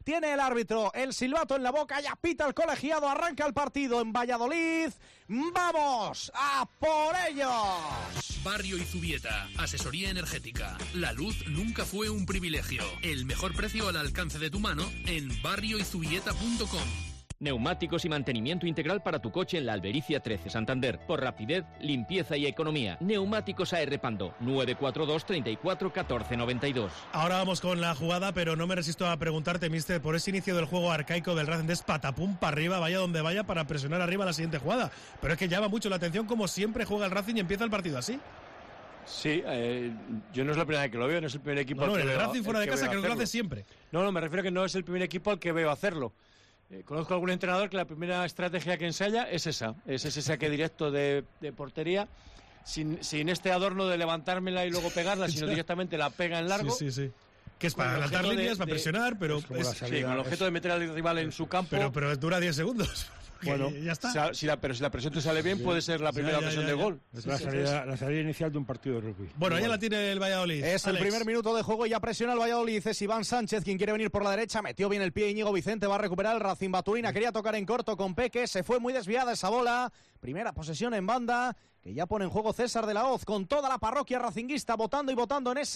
tiene el árbitro el silbato en la boca, ya pita el colegiado, arranca el partido en Valladolid. ¡Vamos a por ellos! Barrio Izubieta, asesoría energética. La luz nunca fue un privilegio. El mejor precio al alcance de tu mano en barrioizubieta.com. Neumáticos y mantenimiento integral para tu coche en la Albericia 13, Santander. Por rapidez, limpieza y economía. Neumáticos AR Pando, 942 34 14 92. Ahora vamos con la jugada, pero no me resisto a preguntarte, mister, por ese inicio del juego arcaico del Racing, es patapum para arriba, vaya donde vaya, para presionar arriba la siguiente jugada. Pero es que llama mucho la atención como siempre juega el Racing y empieza el partido así. Sí, yo no es la primera vez que lo veo, no es el primer equipo al que el veo. Racing fuera de casa creo que lo hace siempre. No, me refiero a que no es el primer equipo al que veo hacerlo. Conozco a algún entrenador que la primera estrategia que ensaya es ese saque directo de portería, sin este adorno de levantármela y luego pegarla, sino directamente la pega en largo. Sí. Que es para adelantar líneas, para presionar, pero... con el objeto de meter al rival en su campo. Pero dura 10 segundos. Bueno, ya está. Pero si la presión te sale bien, puede ser la primera ocasión de gol. Es la salida inicial de un partido de rugby. Bueno, ya la tiene el Valladolid. Es Alex. El primer minuto de juego y ya presiona el Valladolid. Es Iván Sánchez quien quiere venir por la derecha. Metió bien el pie Íñigo Vicente. Va a recuperar el Racing. Baturina quería tocar en corto con Peque. Se fue muy desviada esa bola. Primera posesión en banda que ya pone en juego César de la Hoz con toda la parroquia racinguista votando y votando en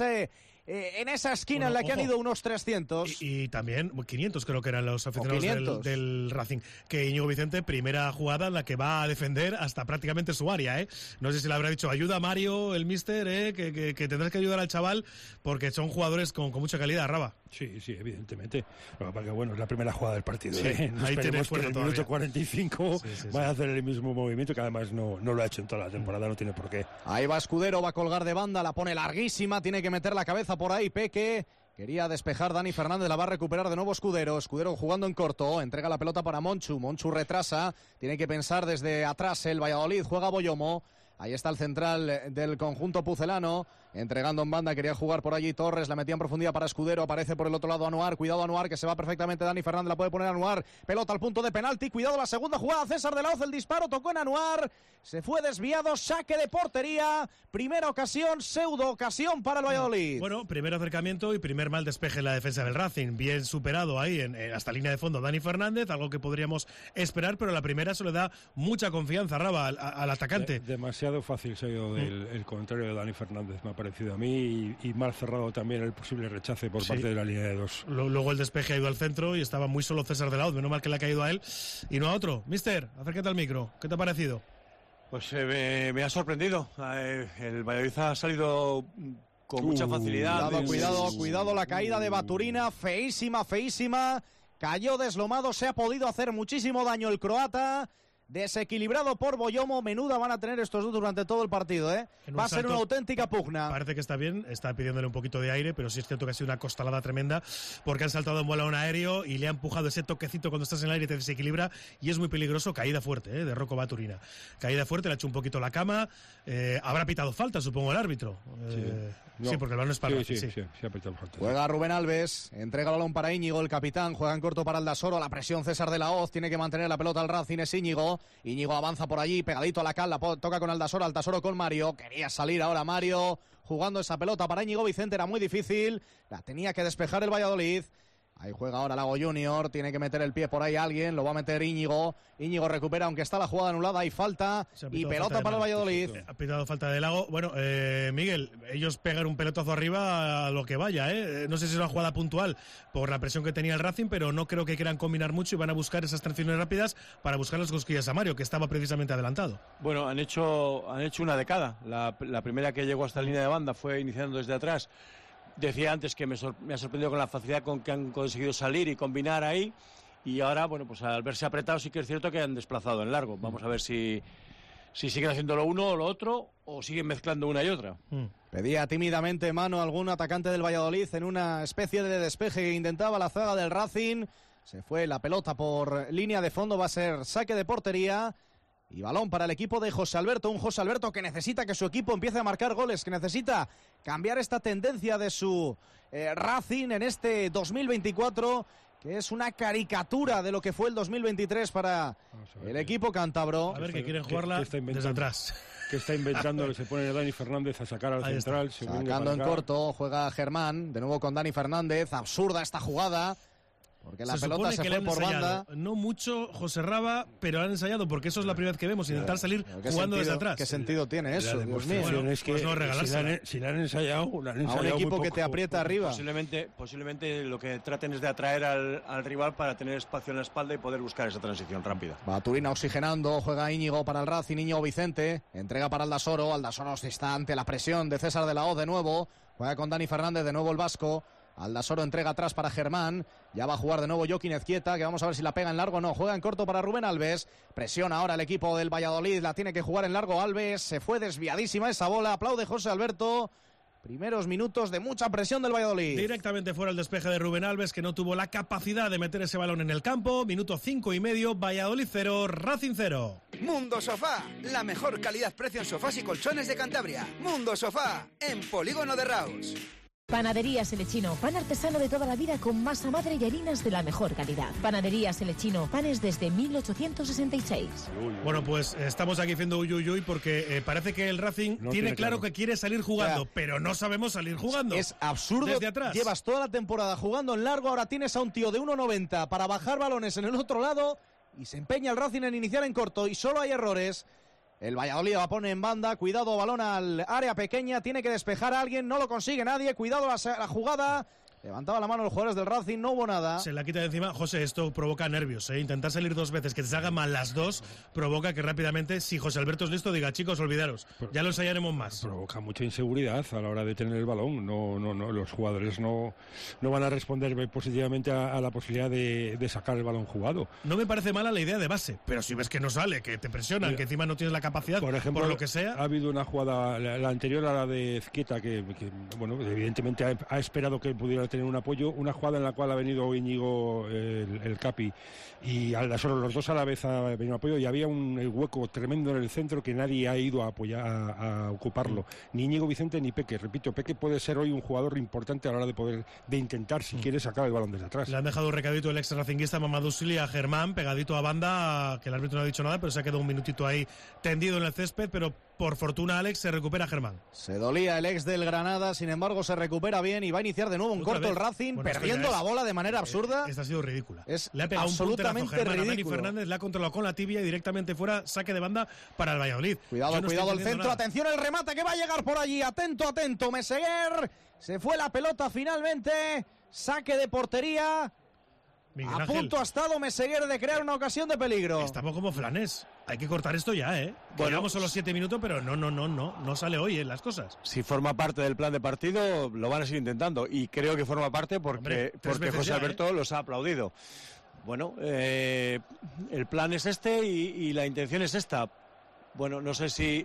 esa esquina en la que han ido unos 300. Y también 500 creo que eran los aficionados del Racing. Que Íñigo Vicente, primera jugada en la que va a defender hasta prácticamente su área. No sé si le habrá dicho, ayuda a Mario, el míster, que tendrás que ayudar al chaval porque son jugadores con mucha calidad, Raba. Sí, evidentemente. Porque bueno, es la primera jugada del partido. Sí, ahí tienes que en el minuto 45 vaya a hacer el mismo movimiento que además no lo ha hecho en toda la temporada, no tiene por qué. Ahí va Escudero, va a colgar de banda, la pone larguísima, tiene que meter la cabeza por ahí, Peque. Quería despejar Dani Fernández, la va a recuperar de nuevo Escudero jugando en corto, entrega la pelota para Monchu retrasa, tiene que pensar desde atrás el Valladolid, juega Boyomo. Ahí está el central del conjunto pucelano, entregando en banda, quería jugar por allí Torres, la metía en profundidad para Escudero, aparece por el otro lado Anuar, cuidado Anuar, que se va perfectamente Dani Fernández, la puede poner Anuar, pelota al punto de penalti, cuidado la segunda jugada, César de la Hoz, el disparo tocó en Anuar, se fue desviado, saque de portería, primera ocasión, pseudo ocasión para el Valladolid. Bueno, primer acercamiento y primer mal despeje en la defensa del Racing, bien superado ahí hasta línea de fondo Dani Fernández, algo que podríamos esperar, pero la primera se le da mucha confianza, Raba, al atacante. Demasiado fácil se ha ido el comentario de Dani Fernández, me ha parecido a mí, y mal cerrado también el posible rechace por parte de la línea de dos. Luego el despeje ha ido al centro y estaba muy solo César de la Hoz, menos mal que le ha caído a él y no a otro. Mister, acércate al micro, ¿qué te ha parecido? Pues me ha sorprendido, el Valladolid ha salido con mucha facilidad. Cuidado la caída de Baturina, feísima, cayó deslomado, se ha podido hacer muchísimo daño el croata. Desequilibrado por Boyomo, menuda van a tener estos dos durante todo el partido, Va a ser una auténtica pugna. Parece que está bien, está pidiéndole un poquito de aire, pero sí es cierto que ha sido una costalada tremenda, porque han saltado en balón aéreo y le ha empujado ese toquecito cuando estás en el aire y te desequilibra, y es muy peligroso. Caída fuerte, de Rocco Baturina. Caída fuerte, le ha hecho un poquito la cama, habrá pitado falta, supongo, el árbitro. Sí, porque el balón es para sí, ha pitado falta. Juega Rubén Alves, entrega el balón para Íñigo, el capitán, juega en corto para Aldasoro, la presión César de la Hoz, tiene que mantener la pelota al Racing, es Íñigo avanza por allí, pegadito a la cal, toca con Aldasoro con Mario, quería salir ahora Mario, jugando esa pelota para Íñigo Vicente, era muy difícil, la tenía que despejar el Valladolid. Ahí juega ahora Lago Junior, tiene que meter el pie por ahí alguien, lo va a meter Íñigo recupera, aunque está la jugada anulada, hay falta y pelota para el Valladolid. Ha pitado falta de Lago. Bueno, Miguel, ellos pegan un pelotazo arriba a lo que vaya, no sé si es una jugada puntual por la presión que tenía el Racing, pero no creo que quieran combinar mucho y van a buscar esas transiciones rápidas para buscar las cosquillas a Mario, que estaba precisamente adelantado. Bueno, han hecho una decada, la primera que llegó hasta la línea de banda fue iniciando desde atrás. Decía antes que me ha sorprendido con la facilidad con que han conseguido salir y combinar ahí, y ahora, bueno, pues al verse apretados sí que es cierto que han desplazado en largo. Vamos a ver si siguen haciendo lo uno o lo otro, o siguen mezclando una y otra. Pedía tímidamente mano a algún atacante del Valladolid en una especie de despeje que intentaba la zaga del Racing. Se fue la pelota por línea de fondo, va a ser saque de portería. Y balón para el equipo de José Alberto, un José Alberto que necesita que su equipo empiece a marcar goles, que necesita cambiar esta tendencia de su Racing en este 2024, que es una caricatura de lo que fue el 2023 para el equipo cántabro. A ver, que quieren jugarla desde atrás. Que está inventando, que se pone Dani Fernández a sacar al central. Sacando en corto, juega Germán, de nuevo con Dani Fernández, absurda esta jugada. Porque la pelota se fue por banda. No mucho, José Raba, pero han ensayado, porque eso es la primera vez que vemos, intentar salir jugando desde atrás. ¿Qué sentido tiene eso? Dios mío. Bueno, es que pues no regalársela. si la han ensayado a un equipo que te aprieta arriba. Posiblemente lo que traten es de atraer al rival para tener espacio en la espalda y poder buscar esa transición rápida. Va Turina oxigenando, juega Íñigo para el Racing, Íñigo Vicente, entrega para Aldasoro está ante la presión de César de la Hoz de nuevo, juega con Dani Fernández de nuevo el vasco. Aldasoro entrega atrás para Germán, ya va a jugar de nuevo Joaquín Ezquieta, que vamos a ver si la pega en largo o no, juega en corto para Rubén Alves, presiona ahora el equipo del Valladolid, la tiene que jugar en largo Alves, se fue desviadísima esa bola, aplaude José Alberto. Primeros minutos de mucha presión del Valladolid. Directamente fuera el despeje de Rubén Alves, que no tuvo la capacidad de meter ese balón en el campo. Minuto 5:30, Valladolid 0, Racing 0. Mundo Sofá, la mejor calidad-precio en sofás y colchones de Cantabria. Mundo Sofá, en Polígono de Raus. Panaderías El Echino, pan artesano de toda la vida con masa madre y harinas de la mejor calidad. Panaderías El Echino, panes desde 1866. Bueno, pues estamos aquí haciendo uy porque parece que el Racing tiene claro que quiere salir jugando, pero no sabemos salir jugando. Es absurdo. Desde atrás. Llevas toda la temporada jugando en largo, ahora tienes a un tío de 1,90 para bajar balones en el otro lado y se empeña el Racing en iniciar en corto y solo hay errores. El Valladolid la pone en banda, cuidado, balón al área pequeña, tiene que despejar a alguien, no lo consigue nadie, cuidado la jugada. Levantaba la mano los jugadores del Racing, no hubo nada. Se la quita de encima. José, esto provoca nervios, ¿eh? Intentar salir dos veces, que te salgan mal las dos, provoca que rápidamente, si José Alberto es listo, diga, chicos, olvidaros, ya lo ensayaremos más. Provoca mucha inseguridad a la hora de tener el balón. No, los jugadores no van a responder positivamente a la posibilidad de sacar el balón jugado. No me parece mala la idea de base, pero si ves que no sale, que te presionan, que encima no tienes la capacidad, por ejemplo, lo que sea. Ha habido una jugada, la anterior a la de Ezquieta, que bueno, evidentemente ha esperado que pudiera tener un apoyo, una jugada en la cual ha venido Íñigo, el Capi, y Aldasoro, los dos a la vez ha venido apoyo, y había un hueco tremendo en el centro que nadie ha ido a apoyar, a ocuparlo, ni Íñigo Vicente ni Peque. Repito, Peque puede ser hoy un jugador importante a la hora de intentar, si quiere, sacar el balón desde atrás. Le han dejado un recadito el ex racinguista Mamadou Sili a Germán, pegadito a banda, que el árbitro no ha dicho nada, pero se ha quedado un minutito ahí tendido en el césped, pero por fortuna, Alex, se recupera Germán. Se dolía el ex del Granada, sin embargo se recupera bien y va a iniciar de nuevo un corto el Racing, perdiendo la bola de manera absurda. Esta ha sido ridícula. Le ha pegado absolutamente ridículo. Dani Fernández la ha controlado con la tibia y directamente fuera, saque de banda para el Valladolid. Cuidado el centro, nada. Atención el remate que va a llegar por allí, atento, Meseguer, se fue la pelota finalmente, saque de portería. Miguel a punto ha estado Meseguer de crear una ocasión de peligro. Estamos como flanés. Hay que cortar esto ya, ¿eh? Llegamos solo 7 minutos, pero no sale hoy las cosas. Si forma parte del plan de partido, lo van a seguir intentando. Y creo que forma parte porque José Alberto los ha aplaudido. Bueno, el plan es este y la intención es esta. Bueno, no sé si...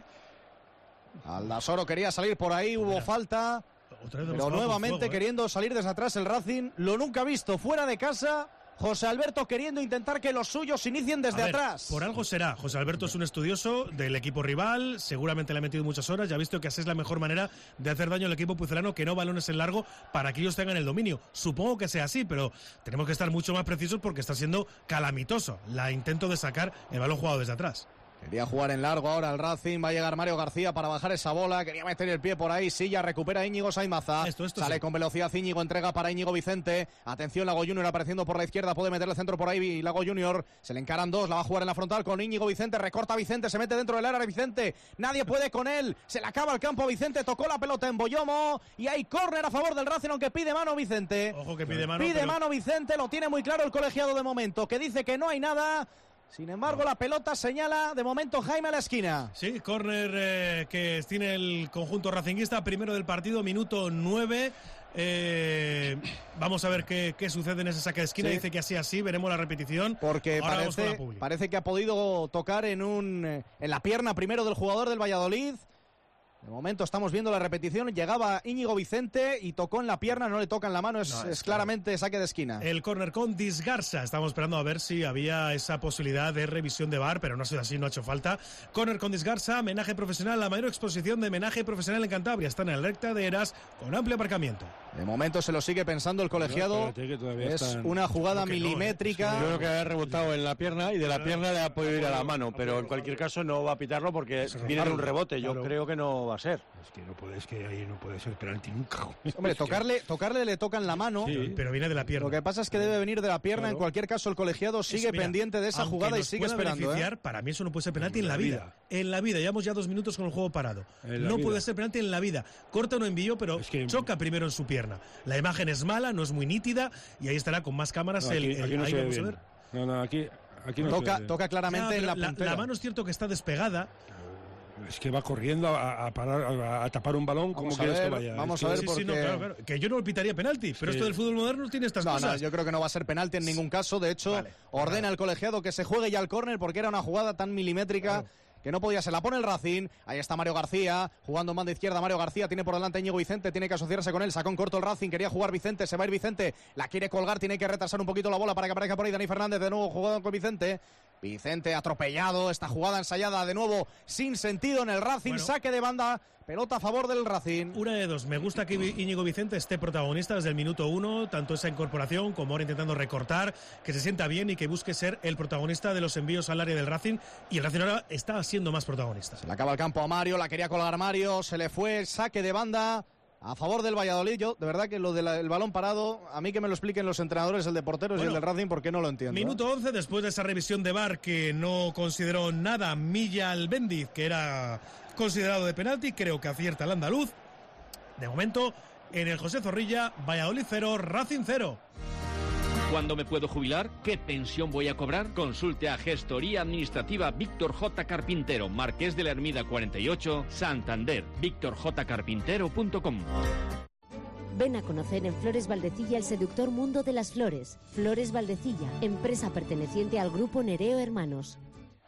Aldasoro quería salir por ahí, hubo falta. Pero nuevamente queriendo salir desde atrás el Racing, lo nunca visto, fuera de casa. José Alberto queriendo intentar que los suyos inicien desde atrás. Por algo será. José Alberto es un estudioso del equipo rival, seguramente le ha metido muchas horas, ya ha visto que así es la mejor manera de hacer daño al equipo pucelano, que no balones en largo para que ellos tengan el dominio. Supongo que sea así, pero tenemos que estar mucho más precisos porque está siendo calamitoso la intento de sacar el balón jugado desde atrás. Quería jugar en largo ahora el Racing, va a llegar Mario García para bajar esa bola, quería meter el pie por ahí, Silla, recupera Íñigo Saimaza, sale sí. Con velocidad Íñigo, entrega para Íñigo Vicente, atención Lago Junior apareciendo por la izquierda, puede meter el centro por ahí y Lago Junior, se le encaran dos, la va a jugar en la frontal con Íñigo Vicente, recorta Vicente, se mete dentro del área de Vicente, nadie puede con él, se le acaba el campo a Vicente, tocó la pelota en Boyomo y hay córner a favor del Racing, aunque pide mano Vicente. Ojo que pide mano. Pide mano Vicente, lo tiene muy claro el colegiado de momento, que dice que no hay nada. Sin embargo, la pelota señala de momento Jaime a la esquina. Sí, córner que tiene el conjunto racinguista, primero del partido, minuto 9. Vamos a ver qué sucede en ese saque de esquina. Sí. Dice que así, veremos la repetición. Porque parece que ha podido tocar en la pierna primero del jugador del Valladolid. De momento estamos viendo la repetición, llegaba Íñigo Vicente y tocó en la pierna, no le toca en la mano, es claramente saque de esquina. El córner con Disgarza, estamos esperando a ver si había esa posibilidad de revisión de VAR, pero no ha sido así, no ha hecho falta. Córner con Disgarza, menaje profesional, la mayor exposición de menaje profesional en Cantabria, está en la recta de Eras con amplio aparcamiento. De momento se lo sigue pensando el colegiado. Es una jugada milimétrica. Yo creo que ha rebotado en la pierna y de la pierna le ha podido ir a la mano, pero en cualquier caso no va a pitarlo porque viene de un rebote. Yo creo que no va a ser. Es que ahí no puede ser penalti nunca. Hombre, tocarle le tocan la mano. Sí, pero viene de la pierna. Lo que pasa es que debe venir de la pierna. En cualquier caso, el colegiado sigue pendiente de esa jugada y sigue esperando. Para mí eso no puede ser penalti en la vida. En la vida. Llevamos ya 2 minutos con el juego parado. No puede ser penalti en la vida. Corta un envío, pero choca primero en su pierna. La imagen es mala, no es muy nítida y ahí estará con más cámaras. Aquí no ahí se vamos ve a ver. No, aquí no toca claramente en la puntera. La mano es cierto que está despegada. Es que va corriendo a tapar un balón. ¿Cómo quieres que vaya? Vamos a ver porque... claro. Que yo no lo pitaría penalti, pero esto del fútbol moderno tiene estas cosas. No, yo creo que no va a ser penalti en ningún caso. De hecho, ordena al colegiado que se juegue ya al córner porque era una jugada tan milimétrica que no podía ser. La pone el Racing. Ahí está Mario García, jugando en banda izquierda. Mario García tiene por delante a Íñigo Vicente, tiene que asociarse con él. Sacó en corto el Racing, quería jugar Vicente, se va a ir Vicente, la quiere colgar, tiene que retrasar un poquito la bola para que aparezca por ahí Dani Fernández, de nuevo jugando con Vicente. Vicente atropellado, esta jugada ensayada de nuevo sin sentido en el Racing, saque de banda, pelota a favor del Racing. Una de dos, me gusta que Íñigo Vicente esté protagonista desde el minuto 1, tanto esa incorporación como ahora intentando recortar, que se sienta bien y que busque ser el protagonista de los envíos al área del Racing, y el Racing ahora está siendo más protagonista. Se le acaba el campo a Mario, la quería colgar Mario, se le fue el saque de banda a favor del Valladolid. Yo, de verdad que lo del balón parado, a mí que me lo expliquen los entrenadores, el de porteros y el del Racing, porque no lo entiendo. Minuto 11, después de esa revisión de VAR que no consideró nada Milla Albendiz, que era considerado de penalti, creo que acierta el andaluz. De momento, en el José Zorrilla, Valladolid 0, Racing 0. ¿Cuándo me puedo jubilar? ¿Qué pensión voy a cobrar? Consulte a Gestoría Administrativa Víctor J. Carpintero, Marqués de la Ermida 48, Santander. VíctorJCarpintero.com. Ven a conocer en Flores Valdecilla el seductor mundo de las flores. Flores Valdecilla, empresa perteneciente al grupo Nereo Hermanos.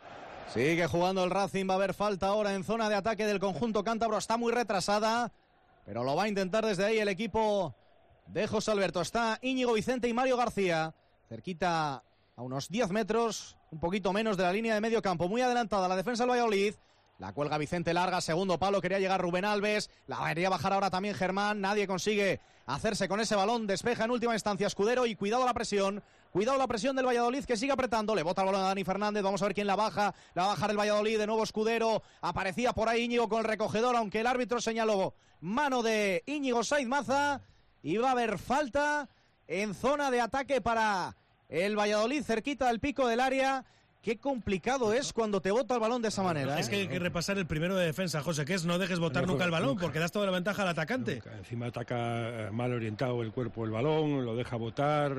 Sigue jugando el Racing, va a haber falta ahora en zona de ataque del conjunto cántabro, está muy retrasada, pero lo va a intentar desde ahí el equipo de José Alberto. Está Íñigo Vicente y Mario García, cerquita a unos 10 metros, un poquito menos de la línea de medio campo, muy adelantada la defensa del Valladolid. La cuelga Vicente larga, segundo palo, quería llegar Rubén Alves, la quería bajar ahora también Germán, nadie consigue hacerse con ese balón, despeja en última instancia Escudero y cuidado la presión del Valladolid que sigue apretando, le bota el balón a Dani Fernández, vamos a ver quién la va a bajar el Valladolid, de nuevo Escudero, aparecía por ahí Íñigo con el recogedor, aunque el árbitro señaló mano de Íñigo Saiz Maza y va a haber falta en zona de ataque para el Valladolid, cerquita del pico del área. Qué complicado es cuando te bota el balón de esa manera. Es que hay que repasar el primero de defensa, José, que es no dejes botar nunca el balón, porque das toda la ventaja al atacante. Encima ataca mal orientado el cuerpo el balón, lo deja botar.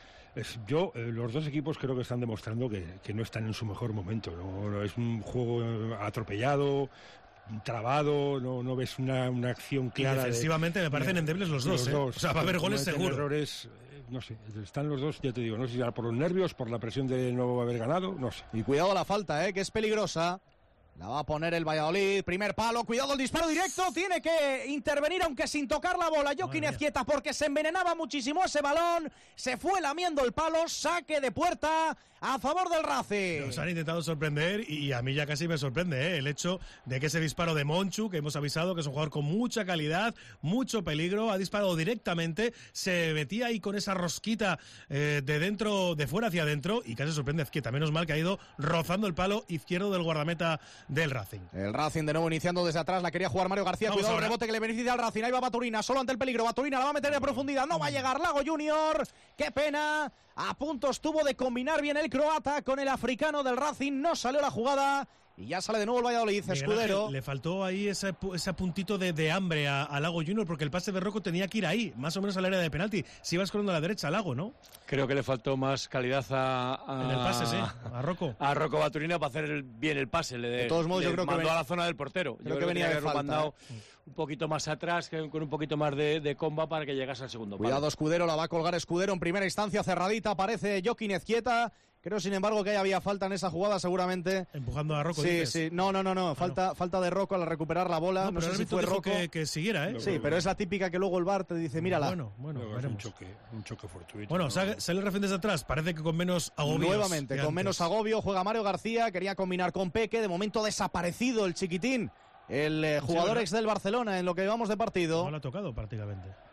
Los dos equipos creo que están demostrando que no están en su mejor momento. No es un juego atropellado, trabado, no ves una acción clara. Y defensivamente me parecen endebles los dos. O sea, va a haber goles seguro. Errores, no sé, están los dos, ya te digo, no sé si por los nervios, por la presión de no haber ganado, no sé. Y cuidado la falta, que es peligrosa. La va a poner el Valladolid, primer palo, cuidado el disparo directo, tiene que intervenir aunque sin tocar la bola Joaquín Ezquieta porque se envenenaba muchísimo ese balón, se fue lamiendo el palo, saque de puerta a favor del Racing. Nos han intentado sorprender y a mí ya casi me sorprende el hecho de que ese disparo de Monchu, que hemos avisado que es un jugador con mucha calidad, mucho peligro, ha disparado directamente, se metía ahí con esa rosquita de fuera hacia adentro y casi sorprende a Ezquieta, menos mal que ha ido rozando el palo izquierdo del guardameta del Racing. El Racing de nuevo iniciando desde atrás, la quería jugar Mario García, cuidado el rebote que le beneficia al Racing, ahí va Baturina, solo ante el peligro, Baturina la va a meter en profundidad, no va a llegar Lago Junior, qué pena, a punto estuvo de combinar bien el croata con el africano del Racing, no salió la jugada y ya sale de nuevo el Valladolid. Escudero. Le faltó ahí ese puntito de hambre a Lago Junior porque el pase de Rocco tenía que ir ahí, más o menos al área de penalti. Si iba escorando a la derecha, Lago, ¿no? Creo que le faltó más calidad en el pase, sí, a Rocco. A Rocco Baturina para hacer bien el pase. De todos modos, yo creo que mandó a la zona del portero. Creo que venía de falta. Mandado un poquito más atrás, con un poquito más de comba para que llegase al segundo palo. Cuidado Escudero, la va a colgar Escudero en primera instancia, cerradita, aparece Joaquín Ezquieta. Creo, sin embargo, que ahí había falta en esa jugada, seguramente. Empujando a Rocco, sí, dices. Sí, no. Falta de Rocco al recuperar la bola. No sé si fue Rocco que siguiera, Sí, pero es la típica que luego el VAR te dice, mírala. Bueno, es un choque fortuito. Bueno, sale el Racing desde atrás, parece que con menos agobio. Nuevamente, con menos agobio, juega Mario García, quería combinar con Peque, de momento desaparecido el chiquitín, el jugador ex del Barcelona en lo que llevamos de partido. No lo ha tocado prácticamente.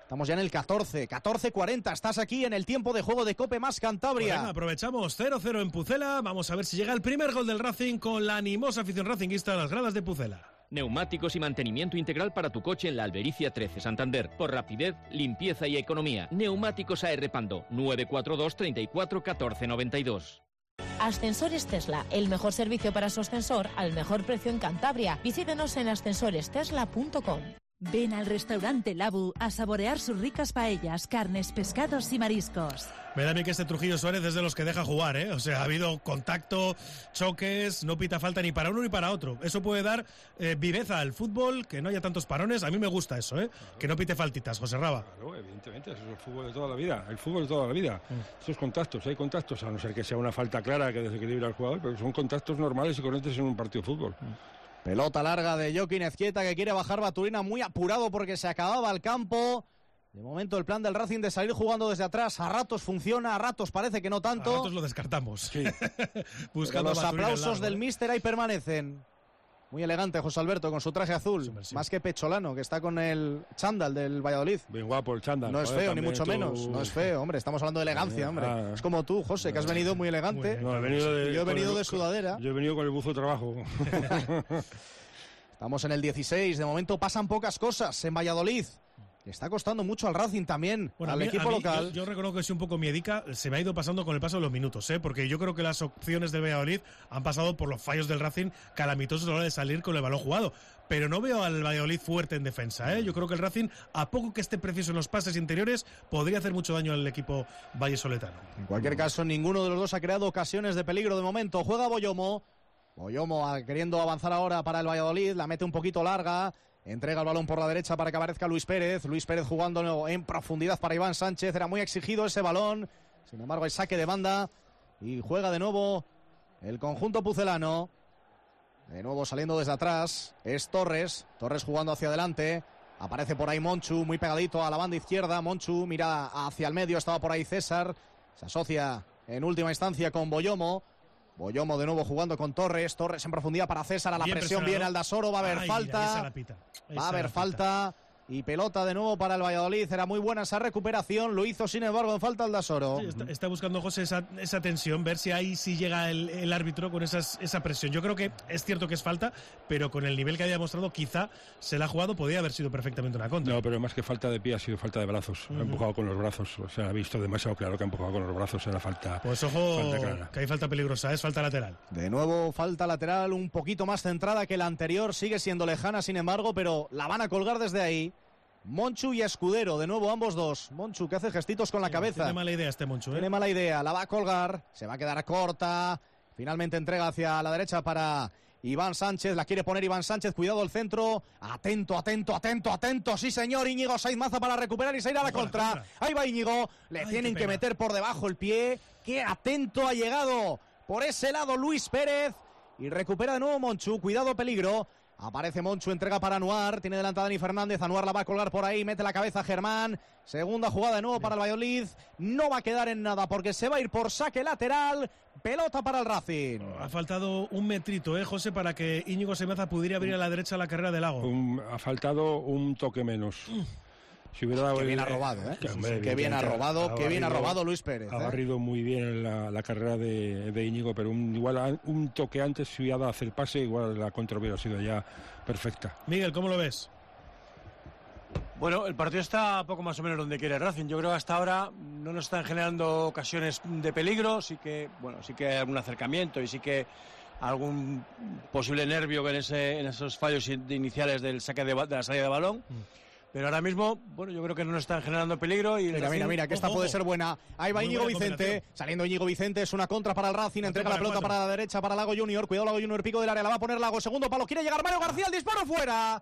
Estamos ya en el 14:40. Estás aquí en el tiempo de juego de COPE más Cantabria. Pues venga, aprovechamos 0-0 en Pucela. Vamos a ver si llega el primer gol del Racing con la animosa afición racinguista de las gradas de Pucela. Neumáticos y mantenimiento integral para tu coche en la Albericia 13, Santander. Por rapidez, limpieza y economía. Neumáticos AR Pando, 942 34 14 92. Ascensores Tesla, el mejor servicio para su ascensor al mejor precio en Cantabria. Visítenos en ascensorestesla.com. Ven al restaurante Labu a saborear sus ricas paellas, carnes, pescados y mariscos. Me da a mí que este Trujillo Suárez es de los que deja jugar, ¿eh? O sea, ha habido contacto, choques, no pita falta ni para uno ni para otro. Eso puede dar viveza al fútbol, que no haya tantos parones. A mí me gusta eso, ¿eh? Que no pite faltitas, José Raba. Claro, evidentemente, eso es el fútbol de toda la vida. El fútbol de toda la vida. Esos contactos, hay contactos, a no ser que sea una falta clara que desequilibra al jugador, pero son contactos normales y corrientes en un partido de fútbol. Pelota larga de Joaquín Ezquieta, que quiere bajar Baturina, muy apurado porque se acababa el campo. De momento el plan del Racing de salir jugando desde atrás, a ratos funciona, a ratos parece que no tanto. A ratos lo descartamos. Sí. Buscando los aplausos del míster ahí permanecen. Muy elegante José Alberto con su traje azul, sí. Más que Pecholano, que está con el chándal del Valladolid. Bien guapo el chándal. No es feo, ni mucho menos. No es feo, hombre, estamos hablando de elegancia, hombre. Es como tú, José, que has venido muy elegante. No, yo he venido de sudadera. Yo he venido con el buzo de trabajo. Estamos en el 16, de momento pasan pocas cosas en Valladolid. Le está costando mucho al Racing también, bueno, al equipo local. Yo reconozco que soy un poco miedica, se me ha ido pasando con el paso de los minutos, porque yo creo que las opciones del Valladolid han pasado por los fallos del Racing calamitosos a la hora de salir con el balón jugado. Pero no veo al Valladolid fuerte en defensa, Yo creo que el Racing, a poco que esté preciso en los pases interiores, podría hacer mucho daño al equipo vallesoletano. En cualquier caso, ninguno de los dos ha creado ocasiones de peligro de momento. Juega Boyomo queriendo avanzar ahora para el Valladolid, la mete un poquito larga. Entrega el balón por la derecha para que aparezca Luis Pérez. Luis Pérez jugando en profundidad para Iván Sánchez. Era muy exigido ese balón. Sin embargo, hay saque de banda. Y juega de nuevo el conjunto pucelano. De nuevo saliendo desde atrás. Es Torres. Torres jugando hacia adelante. Aparece por ahí Monchu, muy pegadito a la banda izquierda. Monchu mira hacia el medio. Estaba por ahí César. Se asocia en última instancia con Boyomo. Boyomo de nuevo jugando con Torres. Torres en profundidad para César. A la presión viene Aldasoro. Va a haber falta. Va a haber falta. Y pelota de nuevo para el Valladolid. Era muy buena esa recuperación. Lo hizo, sin embargo, en falta Aldasoro. Sí, está buscando José esa tensión. Ver si ahí sí llega el árbitro con esa presión. Yo creo que es cierto que es falta, pero con el nivel que había mostrado, quizá se la ha jugado. Podría haber sido perfectamente una contra. No, pero más que falta de pie ha sido falta de brazos. Ha empujado con los brazos. O sea, ha visto demasiado claro que ha empujado con los brazos en la falta. Pues ojo, que hay falta peligrosa. Es falta lateral. De nuevo, falta lateral un poquito más centrada que la anterior. Sigue siendo lejana, sin embargo, pero la van a colgar desde ahí. Monchu y Escudero, de nuevo ambos dos. Monchu que hace gestitos con la cabeza. Tiene mala idea este Monchu, Tiene mala idea, la va a colgar, se va a quedar corta. Finalmente entrega hacia la derecha para Iván Sánchez, la quiere poner Iván Sánchez, cuidado el centro. Atento, sí señor, Íñigo Saiz Maza para recuperar y se irá a la contra. Ahí va Íñigo, le tienen que meter por debajo el pie. Qué atento ha llegado por ese lado Luis Pérez. Y recupera de nuevo Monchu, cuidado peligro. Aparece Monchu, entrega para Anuar, tiene delante a Dani Fernández, Anuar la va a colgar por ahí, mete la cabeza a Germán, segunda jugada de nuevo para el Valladolid, no va a quedar en nada porque se va a ir por saque lateral, pelota para el Racing. Ha faltado un metrito, José, para que Íñigo Saiz Maza pudiera abrir a la derecha la carrera de Lago. Ha faltado un toque menos. Si hubiera dado qué bien ha robado, qué bien ha robado Luis Pérez. Ha barrido muy bien la carrera de Íñigo, pero igual un toque antes, si hubiera dado a hacer pase, igual la contra hubiera sido ya perfecta. Miguel, ¿cómo lo ves? Bueno, el partido está poco más o menos donde quiere Racing. Yo creo que hasta ahora no nos están generando ocasiones de peligro. Sí que hay algún acercamiento y sí que algún posible nervio en esos fallos iniciales del saque de la salida de balón. Pero ahora mismo, yo creo que no nos están generando peligro. Y mira, que esta puede ser buena. Ahí va Íñigo Vicente, saliendo Íñigo Vicente, es una contra para el Racing, entrega la pelota para la derecha, para Lago Junior, cuidado Lago Junior, pico del área, la va a poner Lago, segundo palo, quiere llegar Mario García, el disparo fuera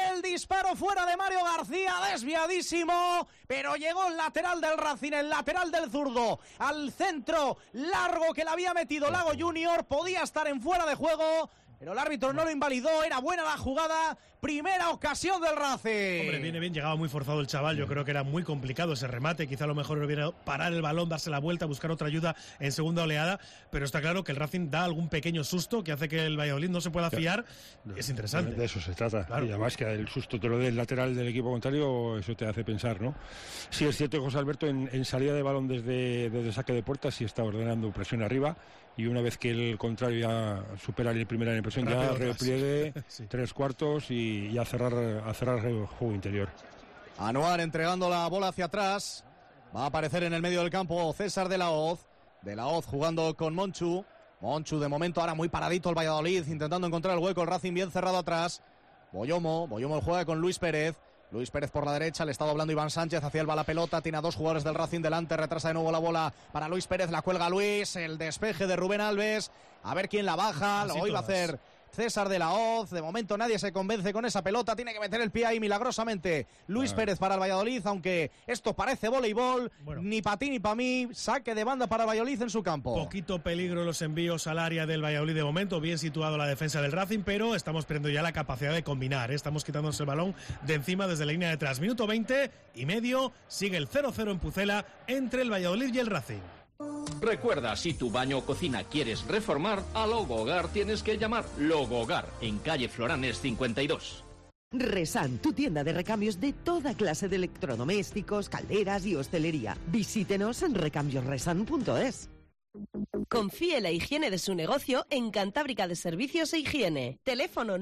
de Mario García, desviadísimo, pero llegó el lateral del Racing, el lateral del zurdo, al centro largo que le había metido Lago Junior, podía estar en fuera de juego, pero el árbitro no lo invalidó, era buena la jugada, primera ocasión del Racing. Hombre, viene bien, llegaba muy forzado el chaval, yo creo que era muy complicado ese remate, quizá a lo mejor hubiera parar el balón, darse la vuelta, buscar otra ayuda en segunda oleada, pero está claro que el Racing da algún pequeño susto que hace que el Valladolid no se pueda fiar, es interesante. De eso se trata, claro. Y además que el susto te lo dé el lateral del equipo contrario, eso te hace pensar, ¿no? Sí es cierto que José Alberto en salida de balón desde saque de puerta sí está ordenando presión arriba, y una vez que el contrario ya supera la primera impresión, ya repliegue sí. 3/4 y a cerrar el juego interior. Anuar entregando la bola hacia atrás, va a aparecer en el medio del campo César de la Hoz jugando con Monchu de momento ahora muy paradito el Valladolid, intentando encontrar el hueco, el Racing bien cerrado atrás. Boyomo juega con Luis Pérez por la derecha, le está doblando Iván Sánchez, hacia él va la pelota, tiene a 2 jugadores del Racing delante, retrasa de nuevo la bola para Luis Pérez, la cuelga Luis, el despeje de Rubén Alves, a ver quién la baja, lo iba a hacer César de la Hoz, de momento nadie se convence con esa pelota, tiene que meter el pie ahí milagrosamente Luis Pérez para el Valladolid, aunque esto parece voleibol, ni para ti ni para mí, saque de banda para el Valladolid en su campo. Poquito peligro los envíos al área del Valladolid de momento, bien situado la defensa del Racing, pero estamos perdiendo ya la capacidad de combinar, estamos quitándose el balón de encima desde la línea de atrás. Minuto 20 y medio, sigue el 0-0 en Pucela entre el Valladolid y el Racing. Recuerda, si tu baño o cocina quieres reformar, a Logogar tienes que llamar. Logogar, en calle Floranes 52. Resan, tu tienda de recambios de toda clase de electrodomésticos, calderas y hostelería. Visítenos en recambiosresan.es. Confíe la higiene de su negocio en Cantábrica de Servicios e Higiene. Teléfono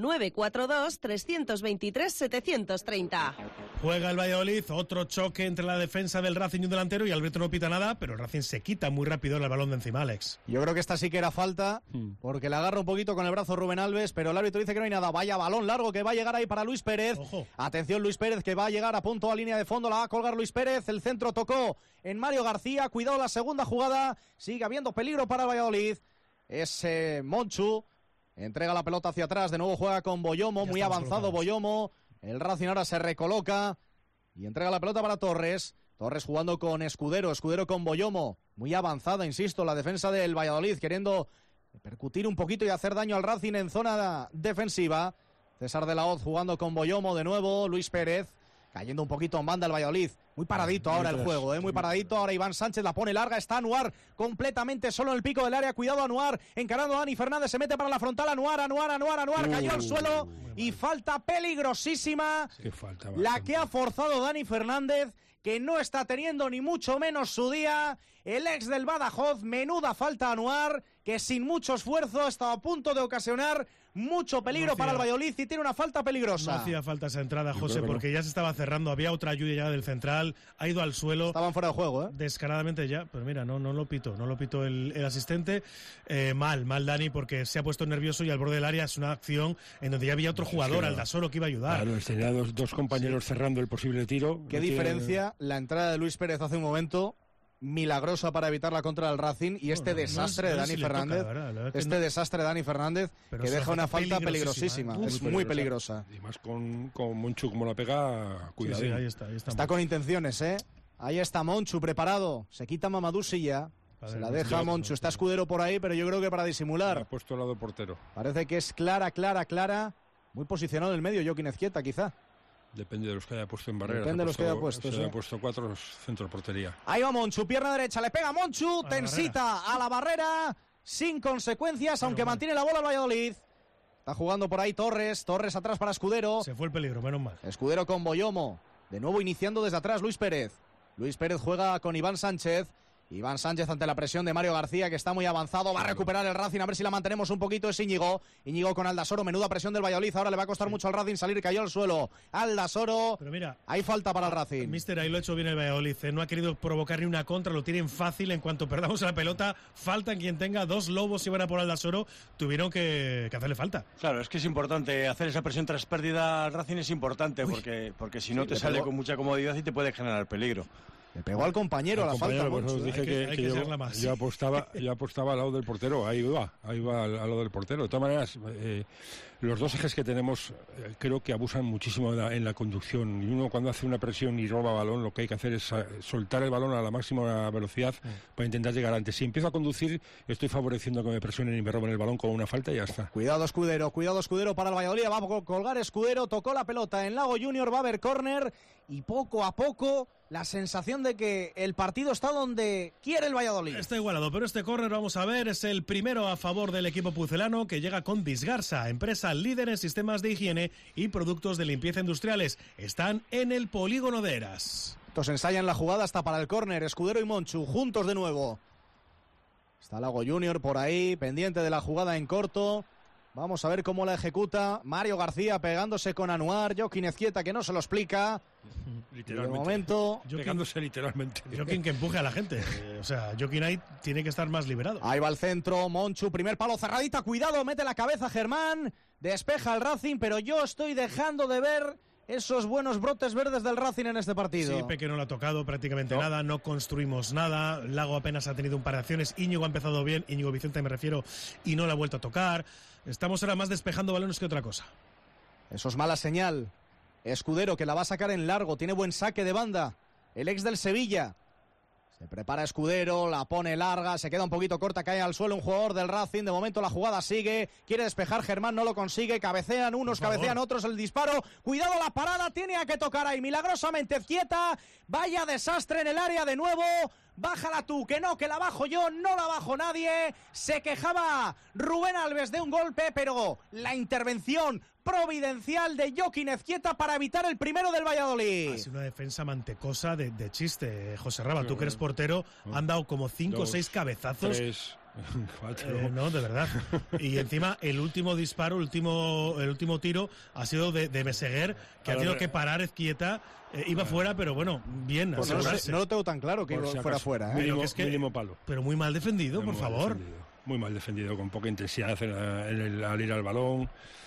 942-323-730. Juega el Valladolid, otro choque entre la defensa del Racing y un delantero, y Alberto no pita nada, pero el Racing se quita muy rápido el balón de encima, Alex. Yo creo que esta sí que era falta, porque le agarra un poquito con el brazo Rubén Alves, pero el árbitro dice que no hay nada. Vaya balón largo que va a llegar ahí para Luis Pérez. Ojo. Atención, Luis Pérez, que va a llegar a punto a línea de fondo, la va a colgar Luis Pérez, el centro tocó en Mario García, cuidado la segunda jugada, sigue habiendo peligro para el Valladolid. Ese Monchu entrega la pelota hacia atrás, de nuevo juega con Boyomo, muy avanzado Boyomo, el Racing ahora se recoloca y entrega la pelota para Torres jugando con Escudero con Boyomo, muy avanzada, insisto, la defensa del Valladolid, queriendo percutir un poquito y hacer daño al Racing en zona defensiva. César de la Hoz jugando con Boyomo, de nuevo Luis Pérez, cayendo un poquito en banda el Valladolid. Muy paradito ahora el juego, muy paradito. Ahora Iván Sánchez la pone larga, está Anuar completamente solo en el pico del área. Cuidado Anuar, encarando a Dani Fernández, se mete para la frontal. Anuar, cayó al suelo y falta peligrosísima. La que ha forzado Dani Fernández, que no está teniendo ni mucho menos su día. El ex del Badajoz, menuda falta a Anuar, que sin mucho esfuerzo estaba a punto de ocasionar mucho peligro para el Valladolid y tiene una falta peligrosa. No hacía falta esa entrada, José, porque ya se estaba cerrando, había otra ayuda ya del central, ha ido al suelo. Estaban fuera de juego, descaradamente ya, pero mira, no lo pitó el asistente. Mal Dani, porque se ha puesto nervioso y al borde del área es una acción en donde ya había otro jugador, Aldasoro, que iba a ayudar. Claro, tenía dos compañeros cerrando el posible tiro. ¿Qué diferencia la entrada de Luis Pérez hace un momento? Milagrosa para evitar la contra del Racing y desastre de Dani Fernández, desastre de Dani Fernández que deja una falta peligrosísima, es muy peligrosa. Y más con Monchu como la pega, cuidado. Sí, ahí está con intenciones, ahí está Monchu preparado, se quita Mamadou Silla, se la deja a Monchu, está Escudero por ahí, pero yo creo que para disimular. Ha puesto al lado portero. Parece que es clara, muy posicionado en el medio, Joaquín Ezquieta quizá. Depende de los que haya puesto en barrera. Depende de los que haya puesto. Se han puesto 4 centro de portería. Ahí va Monchu, pierna derecha, le pega Monchu, tensita a la barrera, sin consecuencias, aunque mantiene la bola el Valladolid. Está jugando por ahí Torres atrás para Escudero. Se fue el peligro, menos mal. Escudero con Boyomo, de nuevo iniciando desde atrás Luis Pérez. Luis Pérez juega con Iván Sánchez. Iván Sánchez ante la presión de Mario García, que está muy avanzado, va a recuperar el Racing, a ver si la mantenemos un poquito, es Íñigo con Aldasoro, menuda presión del Valladolid, ahora le va a costar mucho al Racing salir, cayó al suelo Aldasoro, pero mira, hay falta para el Racing. Mister, ahí lo ha hecho bien el Valladolid, no ha querido provocar ni una contra, lo tienen fácil, en cuanto perdamos la pelota, falta en quien tenga, 2 lobos iban a por Aldasoro, tuvieron que hacerle falta. Claro, es que es importante, hacer esa presión tras pérdida al Racing es importante, porque si no te sale con mucha comodidad y te puede generar peligro. Le pegó al compañero, a la falta. Pues dije que yo apostaba al lado del portero, ahí va al lado del portero. De todas maneras, los dos ejes que tenemos creo que abusan muchísimo en la conducción. Y uno cuando hace una presión y roba balón, lo que hay que hacer es soltar el balón a la máxima velocidad para intentar llegar antes. Si empiezo a conducir, estoy favoreciendo que me presionen y me roben el balón con una falta y ya está. Cuidado Escudero para el Valladolid, va a colgar Escudero, tocó la pelota en Lago Junior, va a haber córner y poco a poco la sensación de que el partido está donde quiere el Valladolid. Está igualado, pero este córner, vamos a ver, es el primero a favor del equipo pucelano, que llega con Disgarsa, empresa líder en sistemas de higiene y productos de limpieza industriales. Están en el polígono de Eras. Estos ensayan la jugada hasta para el córner. Escudero y Monchu juntos de nuevo. Está Lago Junior por ahí, pendiente de la jugada en corto. Vamos a ver cómo la ejecuta Mario García pegándose con Anuar. Joaquín Ezquieta, que no se lo explica. Literalmente. De momento, pegándose literalmente. Joaquín que empuje a la gente. O sea, Joaquín ahí tiene que estar más liberado. Ahí va el centro, Monchu, primer palo, cerradita, cuidado, mete la cabeza Germán, despeja el Racing, pero yo estoy dejando de ver esos buenos brotes verdes del Racing en este partido. Sí, Peque no lo ha tocado prácticamente nada, no construimos nada, Lago apenas ha tenido un par de acciones, Íñigo ha empezado bien, Íñigo Vicente me refiero, y no la ha vuelto a tocar. Estamos ahora más despejando balones que otra cosa. Eso es mala señal. Escudero, que la va a sacar en largo, tiene buen saque de banda, el ex del Sevilla. Se prepara Escudero, la pone larga, se queda un poquito corta, cae al suelo un jugador del Racing. De momento la jugada sigue, quiere despejar Germán, no lo consigue, cabecean unos, cabecean otros, el disparo. Cuidado la parada, tiene que tocar ahí milagrosamente Ezquieta. Vaya desastre en el área de nuevo. Bájala tú, que no, que la bajo yo, no la bajo nadie. Se quejaba Rubén Alves de un golpe, pero la intervención providencial de Joaquín Ezquieta para evitar el primero del Valladolid. Ha sido una defensa mantecosa de chiste, José Raba. Tú que eres portero, han dado como 5 o 6 cabezazos. 3, 4. No, de verdad. Y encima el último disparo, el último tiro ha sido de Meseguer, que ha tenido que parar Ezquieta. Iba fuera, pero bueno, bien. Pues no lo tengo tan claro que si fuera fuera. Mínimo palo. Pero muy mal defendido, por favor. Muy mal defendido, con poca intensidad al ir al balón.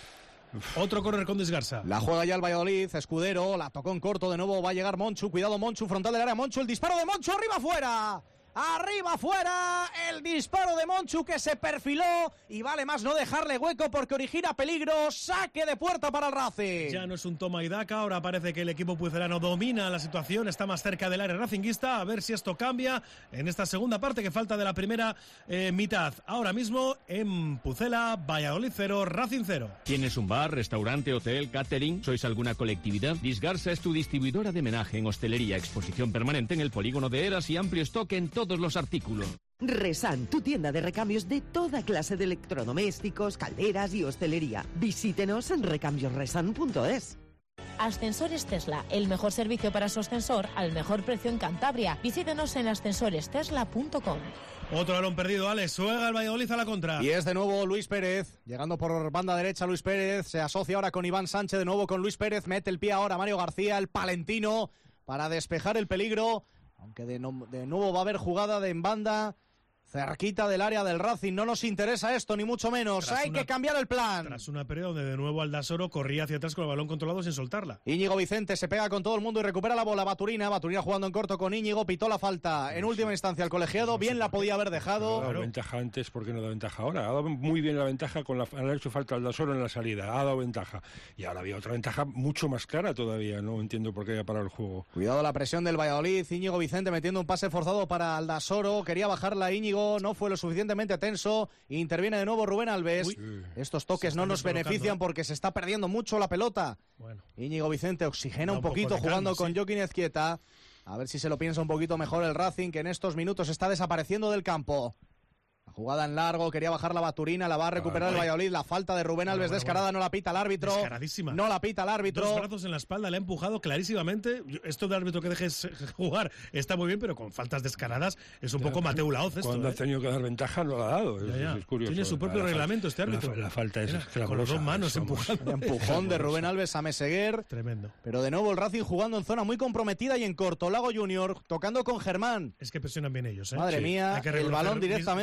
Otro córner con Disgarsa. La juega ya el Valladolid, Escudero, la tocó en corto, de nuevo va a llegar Monchu, cuidado Monchu, frontal del área, Monchu, el disparo de Monchu, arriba fuera. Arriba fuera, el disparo de Monchu que se perfiló y vale más no dejarle hueco porque origina peligro, saque de puerta para el Racing. Ya no es un toma y daca, ahora parece que el equipo pucelano domina la situación, está más cerca del área racinguista, a ver si esto cambia en esta segunda parte que falta de la primera mitad. Ahora mismo en Pucela, Valladolid 0, Racing 0. ¿Tienes un bar, restaurante, hotel, catering? ¿Sois alguna colectividad? Disgarsa es tu distribuidora de menaje en hostelería, exposición permanente en el polígono de Eras y amplio stock en todos los artículos. Resan, tu tienda de recambios de toda clase de electrodomésticos, calderas y hostelería. Visítenos en recambiosresan.es. Ascensores Tesla, el mejor servicio para su ascensor al mejor precio en Cantabria. Visítenos en ascensorestesla.com. Otro balón perdido, Alex, juega el Valladolid a la contra. Y es de nuevo Luis Pérez, llegando por banda derecha Luis Pérez, se asocia ahora con Iván Sánchez, de nuevo con Luis Pérez, mete el pie ahora Mario García, el palentino, para despejar el peligro. Aunque de nuevo va a haber jugada en banda cerquita del área del Racing. No nos interesa esto, ni mucho menos. Hay que cambiar el plan. Tras una pérdida donde de nuevo Aldasoro corría hacia atrás con el balón controlado sin soltarla. Íñigo Vicente se pega con todo el mundo y recupera la bola. Baturina jugando en corto con Íñigo. Pitó la falta en última instancia al colegiado. Bien la podía haber dejado. Ha dado ventaja antes, ¿por qué no da ventaja ahora? Ha dado muy bien la ventaja con ha hecho falta Aldasoro en la salida. Ha dado ventaja. Y ahora había otra ventaja mucho más clara todavía. No entiendo por qué ha parado el juego. Cuidado la presión del Valladolid. Íñigo Vicente metiendo un pase forzado para Aldasoro. Quería bajarla Íñigo. No fue lo suficientemente tenso, interviene de nuevo Rubén Alves. Estos toques no nos benefician porque se está perdiendo mucho la pelota. Bueno. Íñigo Vicente oxigena un poquito jugando con Joaquín Ezquieta. A ver si se lo piensa un poquito mejor el Racing, que en estos minutos está desapareciendo del campo. La jugada en largo, quería bajar la Baturina, la va a recuperar el Valladolid. La falta de Rubén Alves descarada, no la pita el árbitro. Descaradísima. No la pita el árbitro. Dos brazos en la espalda, le ha empujado clarísimamente. Esto del árbitro que dejes jugar está muy bien, pero con faltas descaradas es un poco Mateu Laoz esto. Cuando ha tenido que dar ventaja no la ha dado. Es curioso. Tiene su propio reglamento este árbitro. La falta es con las dos manos empujando. Empujón de Rubén Alves a Meseguer. Tremendo. Pero de nuevo el Racing jugando en zona muy comprometida y en corto. Lago Junior tocando con Germán. Es que presionan bien ellos, ¿eh? Madre mía, el balón directamente fuera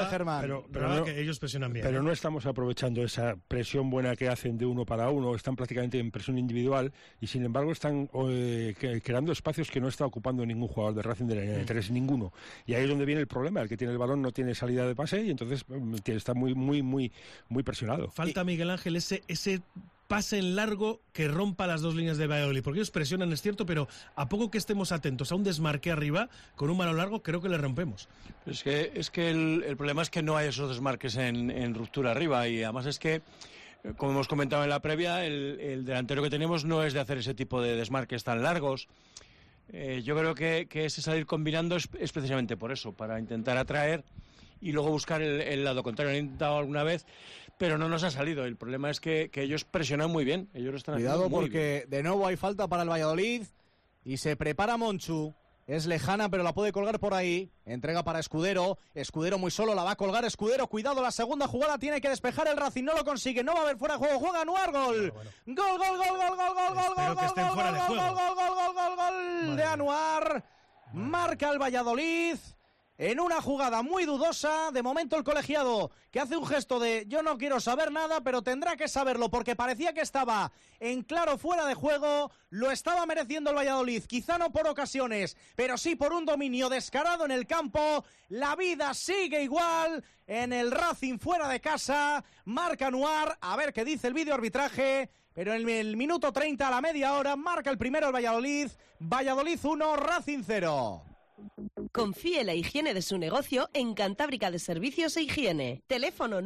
de Germán. Pero no, que ellos presionan bien. Pero no estamos aprovechando esa presión buena que hacen de uno para uno, están prácticamente en presión individual y sin embargo están creando espacios que no está ocupando ningún jugador de Racing de la línea de 3, ninguno. Y ahí es donde viene el problema, el que tiene el balón no tiene salida de pase y entonces está muy presionado. Falta, Miguel Ángel, ese pase en largo que rompa las dos líneas de Valladolid, porque ellos presionan, es cierto, pero a poco que estemos atentos a un desmarque arriba, con un balón largo, creo que le rompemos. Es que el problema es que no hay esos desmarques en ruptura arriba, y además es que, como hemos comentado en la previa, el delantero que tenemos no es de hacer ese tipo de desmarques tan largos. Yo creo que ese salir combinando es precisamente por eso, para intentar atraer y luego buscar el lado contrario. Lo han intentado alguna vez, pero no nos ha salido. El problema es que ellos presionan muy bien. Ellos lo están Cuidado haciendo muy porque bien. De nuevo hay falta para el Valladolid y se prepara Monchu. Es lejana, pero la puede colgar por ahí. Entrega para Escudero. Escudero muy solo, la va a colgar Escudero. Cuidado, la segunda jugada tiene que despejar el Racing. No lo consigue, no va a haber fuera de juego. Juega Anuar, gol. Gol, gol, gol, gol, gol, gol, gol, Espero que estén fuera de juego. Gol de Anuar. Marca el Valladolid. En una jugada muy dudosa, de momento el colegiado que hace un gesto de yo no quiero saber nada, pero tendrá que saberlo porque parecía que estaba en claro fuera de juego, lo estaba mereciendo el Valladolid, quizá no por ocasiones, pero sí por un dominio descarado en el campo. La vida sigue igual en el Racing fuera de casa, marca Anuar, a ver qué dice el videoarbitraje. Pero en el minuto 30 a la media hora marca el primero el Valladolid, Valladolid 1, Racing 0. Confíe la higiene de su negocio en Cantábrica de Servicios e Higiene. Teléfono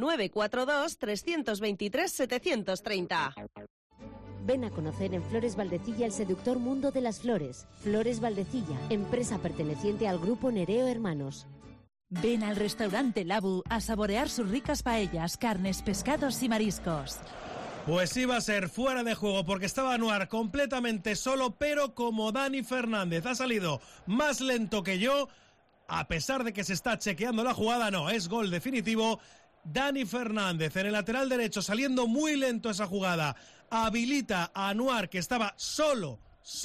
942-323-730. Ven a conocer en Flores Valdecilla el seductor mundo de las flores. Flores Valdecilla, empresa perteneciente al grupo Nereo Hermanos. Ven al restaurante Labu a saborear sus ricas paellas, carnes, pescados y mariscos. Pues iba a ser fuera de juego porque estaba Anuar completamente solo, pero como Dani Fernández ha salido más lento que yo, a pesar de que se está chequeando la jugada, no, es gol definitivo. Dani Fernández en el lateral derecho, saliendo muy lento esa jugada, habilita a Anuar, que estaba solo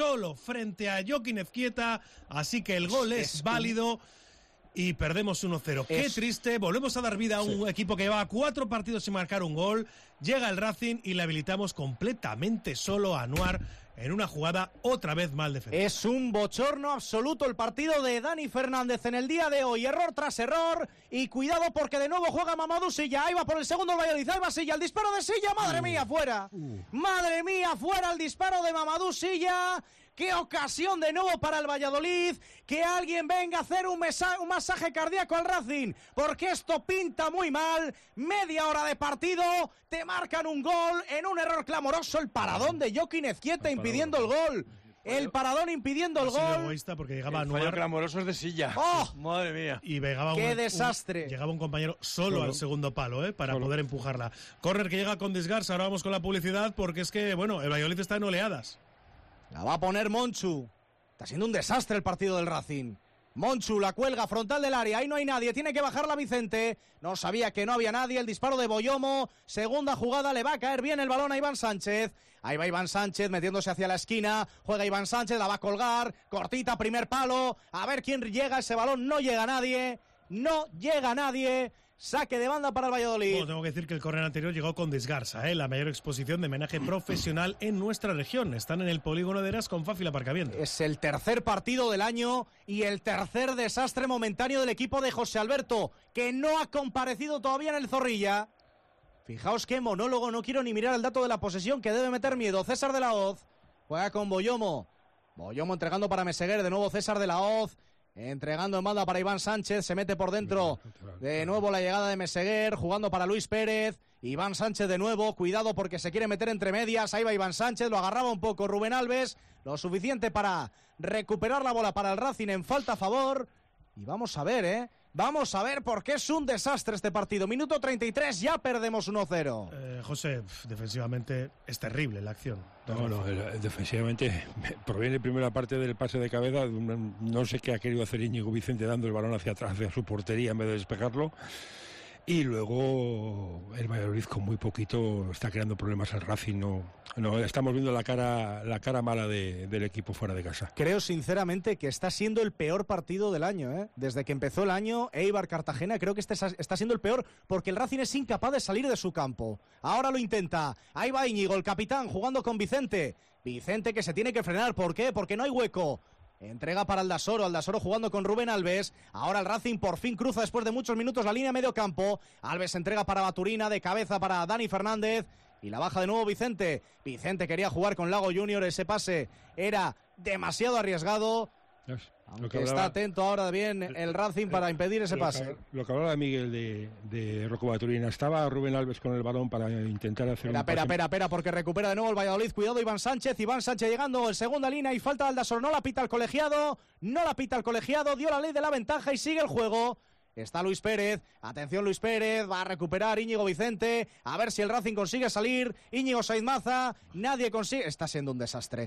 frente a Joaquín Ezquieta, así que el gol es válido. Y perdemos 1-0. Qué triste, volvemos a dar vida a un equipo que llevaba 4 partidos sin marcar un gol. Llega el Racing y le habilitamos completamente solo a Anuar en una jugada otra vez mal defendida. Es un bochorno absoluto el partido de Dani Fernández en el día de hoy. Error tras error. Y cuidado porque de nuevo juega Mamadou Silla. Ahí va por el segundo el Valladolid. Ahí va Silla. El disparo de Silla. Madre mía, fuera. Madre mía, fuera el disparo de Mamadou Silla. ¡Qué ocasión de nuevo para el Valladolid! Que alguien venga a hacer un masaje cardíaco al Racing, porque esto pinta muy mal. Media hora de partido, te marcan un gol en un error clamoroso. El paradón de Joaquín Ezquieta impidiendo el gol. El paradón impidiendo el gol. Egoísta porque llegaba el fallo clamoroso es de Silla. ¡Oh! Madre mía. Y llegaba ¡qué desastre! Llegaba un compañero solo al segundo palo, para poder empujarla. Córner que llega con Disgarza. Ahora vamos con la publicidad porque es que, bueno, el Valladolid está en oleadas. La va a poner Monchu. Está siendo un desastre el partido del Racing. Monchu la cuelga frontal del área. Ahí no hay nadie. Tiene que bajarla Vicente. No sabía que no había nadie. El disparo de Boyomo. Segunda jugada. Le va a caer bien el balón a Iván Sánchez. Ahí va Iván Sánchez metiéndose hacia la esquina. Juega Iván Sánchez. La va a colgar. Cortita, primer palo. A ver quién llega. Ese balón no llega a nadie. No llega a nadie. Saque de banda para el Valladolid. Bueno, tengo que decir que el córner anterior llegó con Disgarza, la mayor exposición de homenaje profesional en nuestra región. Están en el polígono de Eras con fácil aparcamiento. Es el tercer partido del año y el tercer desastre momentáneo del equipo de José Alberto, que no ha comparecido todavía en el Zorrilla. Fijaos qué monólogo, no quiero ni mirar el dato de la posesión, que debe meter miedo. César de la Hoz juega con Boyomo. Boyomo entregando para Meseguer, de nuevo César de la Hoz. Entregando en banda para Iván Sánchez, se mete por dentro. De nuevo la llegada de Meseguer, jugando para Luis Pérez. Iván Sánchez de nuevo, cuidado porque se quiere meter entre medias. Ahí va Iván Sánchez, lo agarraba un poco Rubén Alves. Lo suficiente para recuperar la bola para el Racing en falta a favor. Y vamos a ver, Vamos a ver porque es un desastre este partido. Minuto 33, ya perdemos 1-0. José, defensivamente es terrible la acción. No, defensivamente proviene primero la parte del pase de cabeza. No sé qué ha querido hacer Íñigo Vicente dando el balón hacia atrás, hacia su portería en vez de despejarlo. Y luego el Valladolid con muy poquito está creando problemas al Racing. No estamos viendo la cara mala del equipo fuera de casa. Creo sinceramente que está siendo el peor partido del año, ¿eh? Desde que empezó el año, Eibar-Cartagena, creo que está siendo el peor porque el Racing es incapaz de salir de su campo. Ahora lo intenta. Ahí va Íñigo, el capitán, jugando con Vicente. Vicente que se tiene que frenar. ¿Por qué? Porque no hay hueco. Entrega para Aldasoro jugando con Rubén Alves. Ahora el Racing por fin cruza después de muchos minutos la línea medio campo. Alves entrega para Baturina, de cabeza para Dani Fernández. Y la baja de nuevo Vicente. Vicente quería jugar con Lago Junior, ese pase era demasiado arriesgado. Aunque está atento ahora bien el Racing para impedir ese pase. Lo que hablaba Miguel de Rocco Baturina, estaba Rubén Alves con el balón para intentar hacer Espera, porque recupera de nuevo el Valladolid. Cuidado Iván Sánchez llegando en segunda línea y falta de Aldasoro. No la pita el colegiado, dio la ley de la ventaja y sigue el juego. Está Luis Pérez, atención Luis Pérez, va a recuperar Íñigo Vicente, a ver si el Racing consigue salir. Íñigo Saiz Maza, nadie consigue, está siendo un desastre.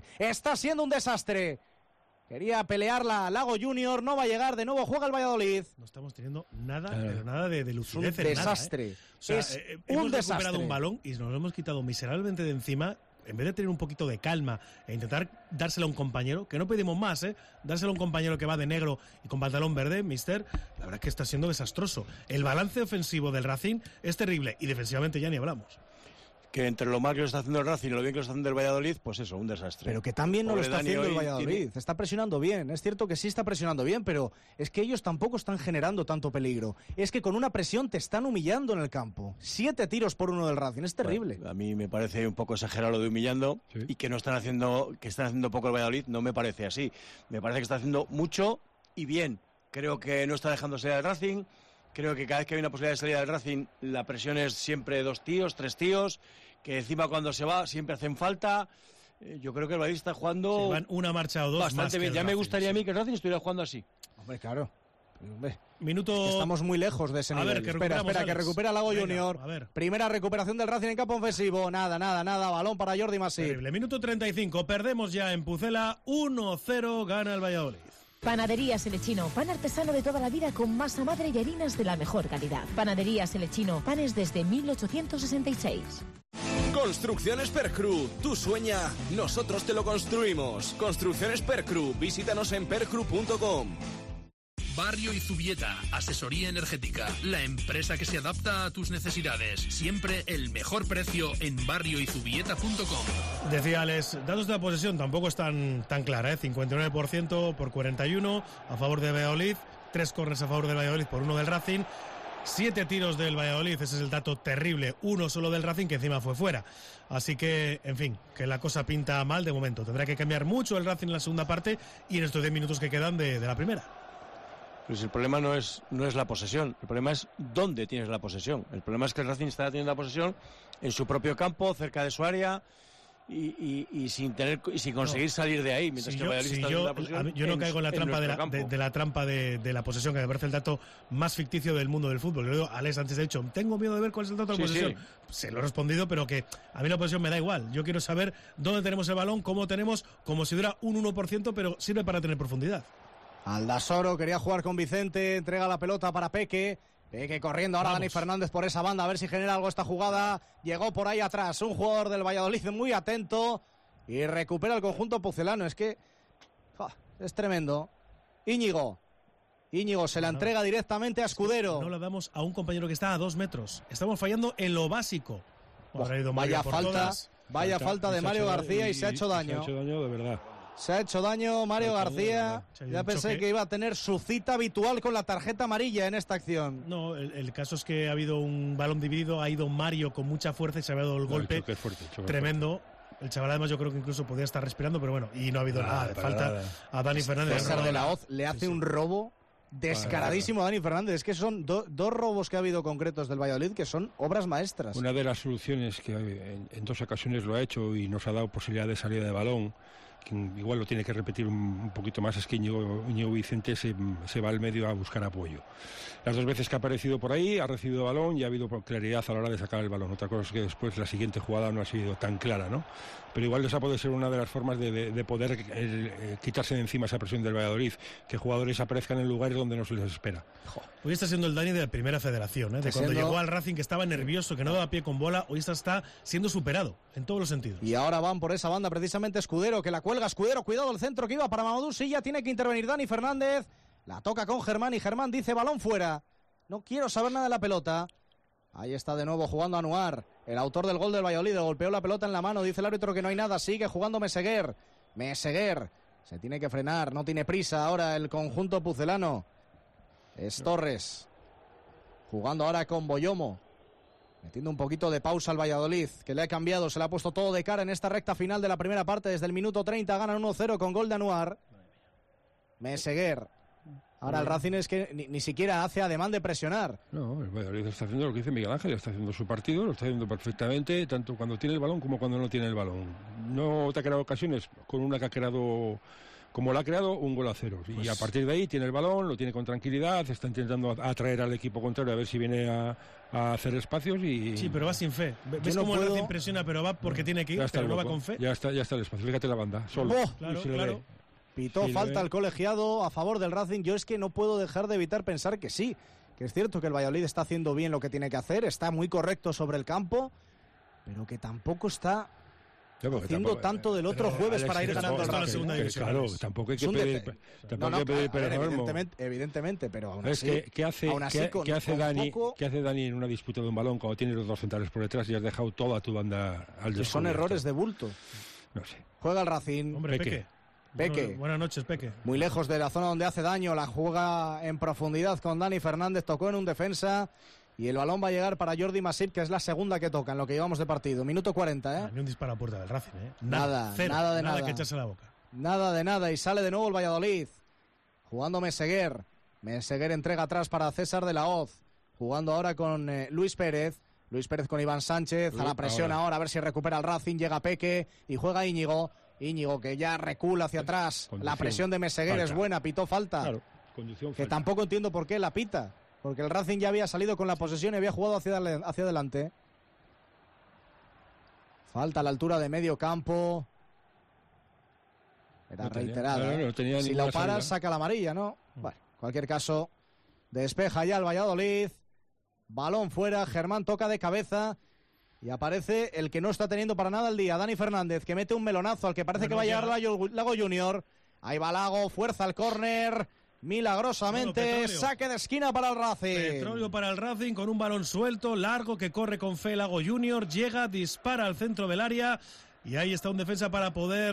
Quería pelearla Lago Junior, no va a llegar, de nuevo juega el Valladolid. No estamos teniendo nada de lucidez. Es un desastre. Nada, ¿eh? O sea, hemos recuperado un balón y nos lo hemos quitado miserablemente de encima. En vez de tener un poquito de calma e intentar dárselo a un compañero, que no pedimos más, dárselo a un compañero que va de negro y con pantalón verde, mister, la verdad es que está siendo desastroso. El balance ofensivo del Racing es terrible y defensivamente ya ni hablamos. Que entre lo mal que lo está haciendo el Racing y lo bien que lo está haciendo el Valladolid, pues eso, un desastre. Pero que también no lo está haciendo el Valladolid. Está presionando bien, es cierto que sí está presionando bien, pero es que ellos tampoco están generando tanto peligro. Es que con una presión te están humillando en el campo. 7 tiros por 1 del Racing, es terrible. Bueno, a mí me parece un poco exagerado lo de humillando, sí. Y que están haciendo poco el Valladolid, no me parece así. Me parece que está haciendo mucho y bien. Creo que no está dejando salir al Racing. Creo que cada vez que hay una posibilidad de salida del Racing, la presión es siempre 2 tíos, 3 tíos, que encima cuando se va siempre hacen falta. Yo creo que el Valladolid está jugando... Sí, van una marcha o dos bastante bien. Ya me gustaría a mí que el Racing estuviera jugando así. Hombre, claro. Minuto... Es que estamos muy lejos de ese nivel. Espera, que recupera Lago Junior. Primera recuperación del Racing en campo ofensivo. Nada. Balón para Jordi Masip. Terrible. Minuto 35. Perdemos ya en Pucela. 1-0 gana el Valladolid. Panaderías El Echino, pan artesano de toda la vida con masa madre y harinas de la mejor calidad. Panaderías El Echino, panes desde 1866. Construcciones Percru, tú sueña, nosotros te lo construimos. Construcciones Percru, visítanos en percru.com. Barrio y Zubieta, asesoría energética, la empresa que se adapta a tus necesidades. Siempre el mejor precio en barrioyzubieta.com. Decía Alex, datos de la posesión tampoco están tan clara, 59% por 41 a favor de Valladolid, 3 córners a favor del Valladolid por 1 del Racing, 7 tiros del Valladolid, ese es el dato terrible, 1 solo del Racing que encima fue fuera. Así que, en fin, que la cosa pinta mal de momento. Tendrá que cambiar mucho el Racing en la segunda parte y en estos 10 minutos que quedan de la primera. Pues el problema no es la posesión, el problema es dónde tienes la posesión. El problema es que el Racing está teniendo la posesión en su propio campo, cerca de su área y sin conseguir salir de ahí. Mientras que el Valladolid está teniendo la posesión. Yo no caigo en la trampa de la posesión, que me parece el dato más ficticio del mundo del fútbol. Yo digo, Alex antes ha dicho, tengo miedo de ver cuál es el dato de la posesión. Sí. Se lo he respondido, pero que a mí la posesión me da igual. Yo quiero saber dónde tenemos el balón, cómo tenemos, como si hubiera un 1%, pero sirve para tener profundidad. Aldasoro quería jugar con Vicente, entrega la pelota para Peque corriendo ahora. Dani Fernández por esa banda, a ver si genera algo esta jugada. Llegó por ahí atrás un jugador del Valladolid muy atento y recupera el conjunto pucelano. Es que es tremendo. Íñigo se la entrega directamente a Escudero. No la damos a un compañero que está a 2 metros. Estamos fallando en lo básico. Vaya falta de Mario García y se ha hecho daño. Se ha hecho daño de verdad. Se ha hecho daño Mario García. Ya pensé que iba a tener su cita habitual con la tarjeta amarilla en esta acción. No, el caso es que ha habido un balón dividido, ha ido Mario con mucha fuerza y se ha dado el golpe tremendo. El chaval además yo creo que incluso podía estar respirando, pero bueno, y no ha habido nada de falta a Dani Fernández. César de la Hoz le hace un robo descaradísimo a Dani Fernández. Es que son 2 robos que ha habido concretos del Valladolid que son obras maestras. Una de las soluciones que en 2 ocasiones lo ha hecho y nos ha dado posibilidad de salida de balón quien igual lo tiene que repetir un poquito más es que Íñigo Vicente se va al medio a buscar apoyo. Las 2 veces que ha aparecido por ahí, ha recibido balón y ha habido claridad a la hora de sacar el balón. Otra cosa es que después la siguiente jugada no ha sido tan clara, ¿no? Pero igual esa puede ser una de las formas de poder quitarse de encima esa presión del Valladolid, que jugadores aparezcan en lugares donde no se les espera. Hoy está siendo el Dani de la Primera Federación, de cuando llegó al Racing, que estaba nervioso, que no daba pie con bola. Hoy está siendo superado en todos los sentidos. Y ahora van por esa banda precisamente Escudero, que la cuelga Escudero, cuidado el centro que iba para Mamadou Silla, tiene que intervenir Dani Fernández, la toca con Germán y Germán dice balón fuera, no quiero saber nada de la pelota. Ahí está de nuevo jugando Anuar, el autor del gol del Valladolid, golpeó la pelota en la mano, dice el árbitro que no hay nada, sigue jugando Meseguer, se tiene que frenar, no tiene prisa ahora el conjunto pucelano. Es Torres, jugando ahora con Boyomo, metiendo un poquito de pausa al Valladolid, que le ha cambiado, se le ha puesto todo de cara en esta recta final de la primera parte. Desde el minuto 30 ganan 1-0 con gol de Anuar. Meseguer. Ahora el Racing es que ni siquiera hace ademán de presionar. No, el Valladolid está haciendo lo que dice Miguel Ángel, está haciendo su partido, lo está haciendo perfectamente, tanto cuando tiene el balón como cuando no tiene el balón. No te ha creado ocasiones, con una que ha creado... Como lo ha creado, un gol a 0. Y a partir de ahí tiene el balón, lo tiene con tranquilidad, está intentando atraer al equipo contrario a ver si viene a hacer espacios y... Sí, pero va sin fe. ¿Ves cómo el Racing presiona, pero va porque tiene que ir, pero no va con fe? Ya está el espacio, fíjate la banda, solo. Claro. Pitó falta al colegiado a favor del Racing. Yo es que no puedo dejar de evitar pensar que sí, que es cierto que el Valladolid está haciendo bien lo que tiene que hacer, está muy correcto sobre el campo, pero que tampoco está... haciendo tanto del otro jueves para ir ganando el Racing. Claro, tampoco hay que pedir perdón. Evidentemente, pero aún así... Es que, ¿qué hace Dani en una disputa de un balón cuando tienes los 2 centrales por detrás y has dejado toda tu banda al descubierto? Son errores de bulto. No sé. Juega el Racing. Hombre, Peque. Buenas noches, Peque. Muy lejos de la zona donde hace daño, la juega en profundidad con Dani Fernández, tocó en un defensa... Y el balón va a llegar para Jordi Masip, que es la segunda que toca en lo que llevamos de partido. Minuto 40, Ni un disparo a puerta del Racing, Nada que echarse la boca. Nada de nada. Y sale de nuevo el Valladolid. Jugando Meseguer. Meseguer entrega atrás para César de la Hoz. Jugando ahora con Luis Pérez. Luis Pérez con Iván Sánchez. A la presión ahora a ver si recupera el Racing. Llega Peque y juega Íñigo. Íñigo que ya recula hacia atrás. La presión de Meseguer es buena. Pitó falta. Claro, que tampoco entiendo por qué la pita. Porque el Racing ya había salido con la posesión y había jugado hacia adelante. Falta a la altura de medio campo. Era reiterada. Si lo paras, saca la amarilla, ¿no? Bueno, en cualquier caso, despeja ya el Valladolid. Balón fuera, Germán toca de cabeza. Y aparece el que no está teniendo para nada el día, Dani Fernández, que mete un melonazo al que parece que va a llegar Lago Junior. Ahí va Lago, fuerza al córner. Milagrosamente, saque de esquina para el Racing. Petróleo para el Racing con un balón suelto, largo, que corre con fe Lago Junior, llega, dispara al centro del área y ahí está un defensa para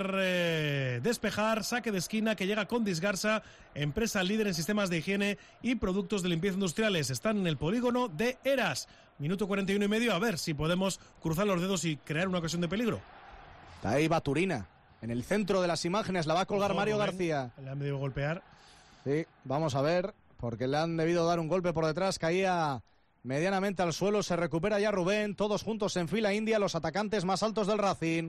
poder despejar. Saque de esquina que llega con Disgarza, empresa líder en sistemas de higiene y productos de limpieza industriales. Están en el polígono de Eras. Minuto 41 y medio, a ver si podemos cruzar los dedos y crear una ocasión de peligro. Está ahí Baturina, en el centro de las imágenes, la va a colgar Mario García. Le han debido golpear. Sí, vamos a ver, porque le han debido dar un golpe por detrás, caía medianamente al suelo, se recupera ya Rubén, todos juntos en fila india, los atacantes más altos del Racing.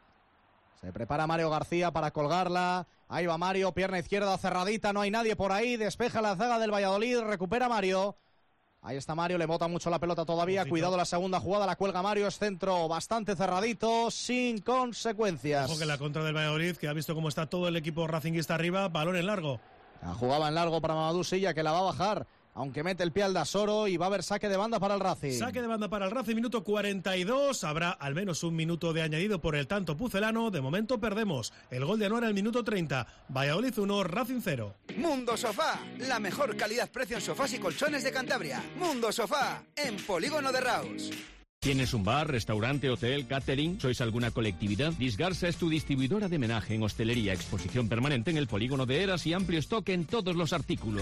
Se prepara Mario García para colgarla, ahí va Mario, pierna izquierda cerradita, no hay nadie por ahí, despeja la zaga del Valladolid, recupera Mario. Ahí está Mario, le bota mucho la pelota todavía, cuidado la segunda jugada, la cuelga Mario, es centro bastante cerradito, sin consecuencias. Ojo que la contra del Valladolid, que ha visto cómo está todo el equipo racinguista arriba, balón en largo. La jugaba en largo para Mamadou Silla, que la va a bajar, aunque mete el pie al Dasoro y va a haber saque de banda para el Racing. Saque de banda para el Racing, minuto 42. Habrá al menos un minuto de añadido por el tanto pucelano. De momento perdemos. El gol de Anuar en el minuto 30. Valladolid 1, Racing 0. Mundo Sofá, la mejor calidad-precio en sofás y colchones de Cantabria. Mundo Sofá, en Polígono de Raus. ¿Tienes un bar, restaurante, hotel, catering? ¿Sois alguna colectividad? Disgarza es tu distribuidora de homenaje en hostelería, exposición permanente en el polígono de Eras y amplio stock en todos los artículos.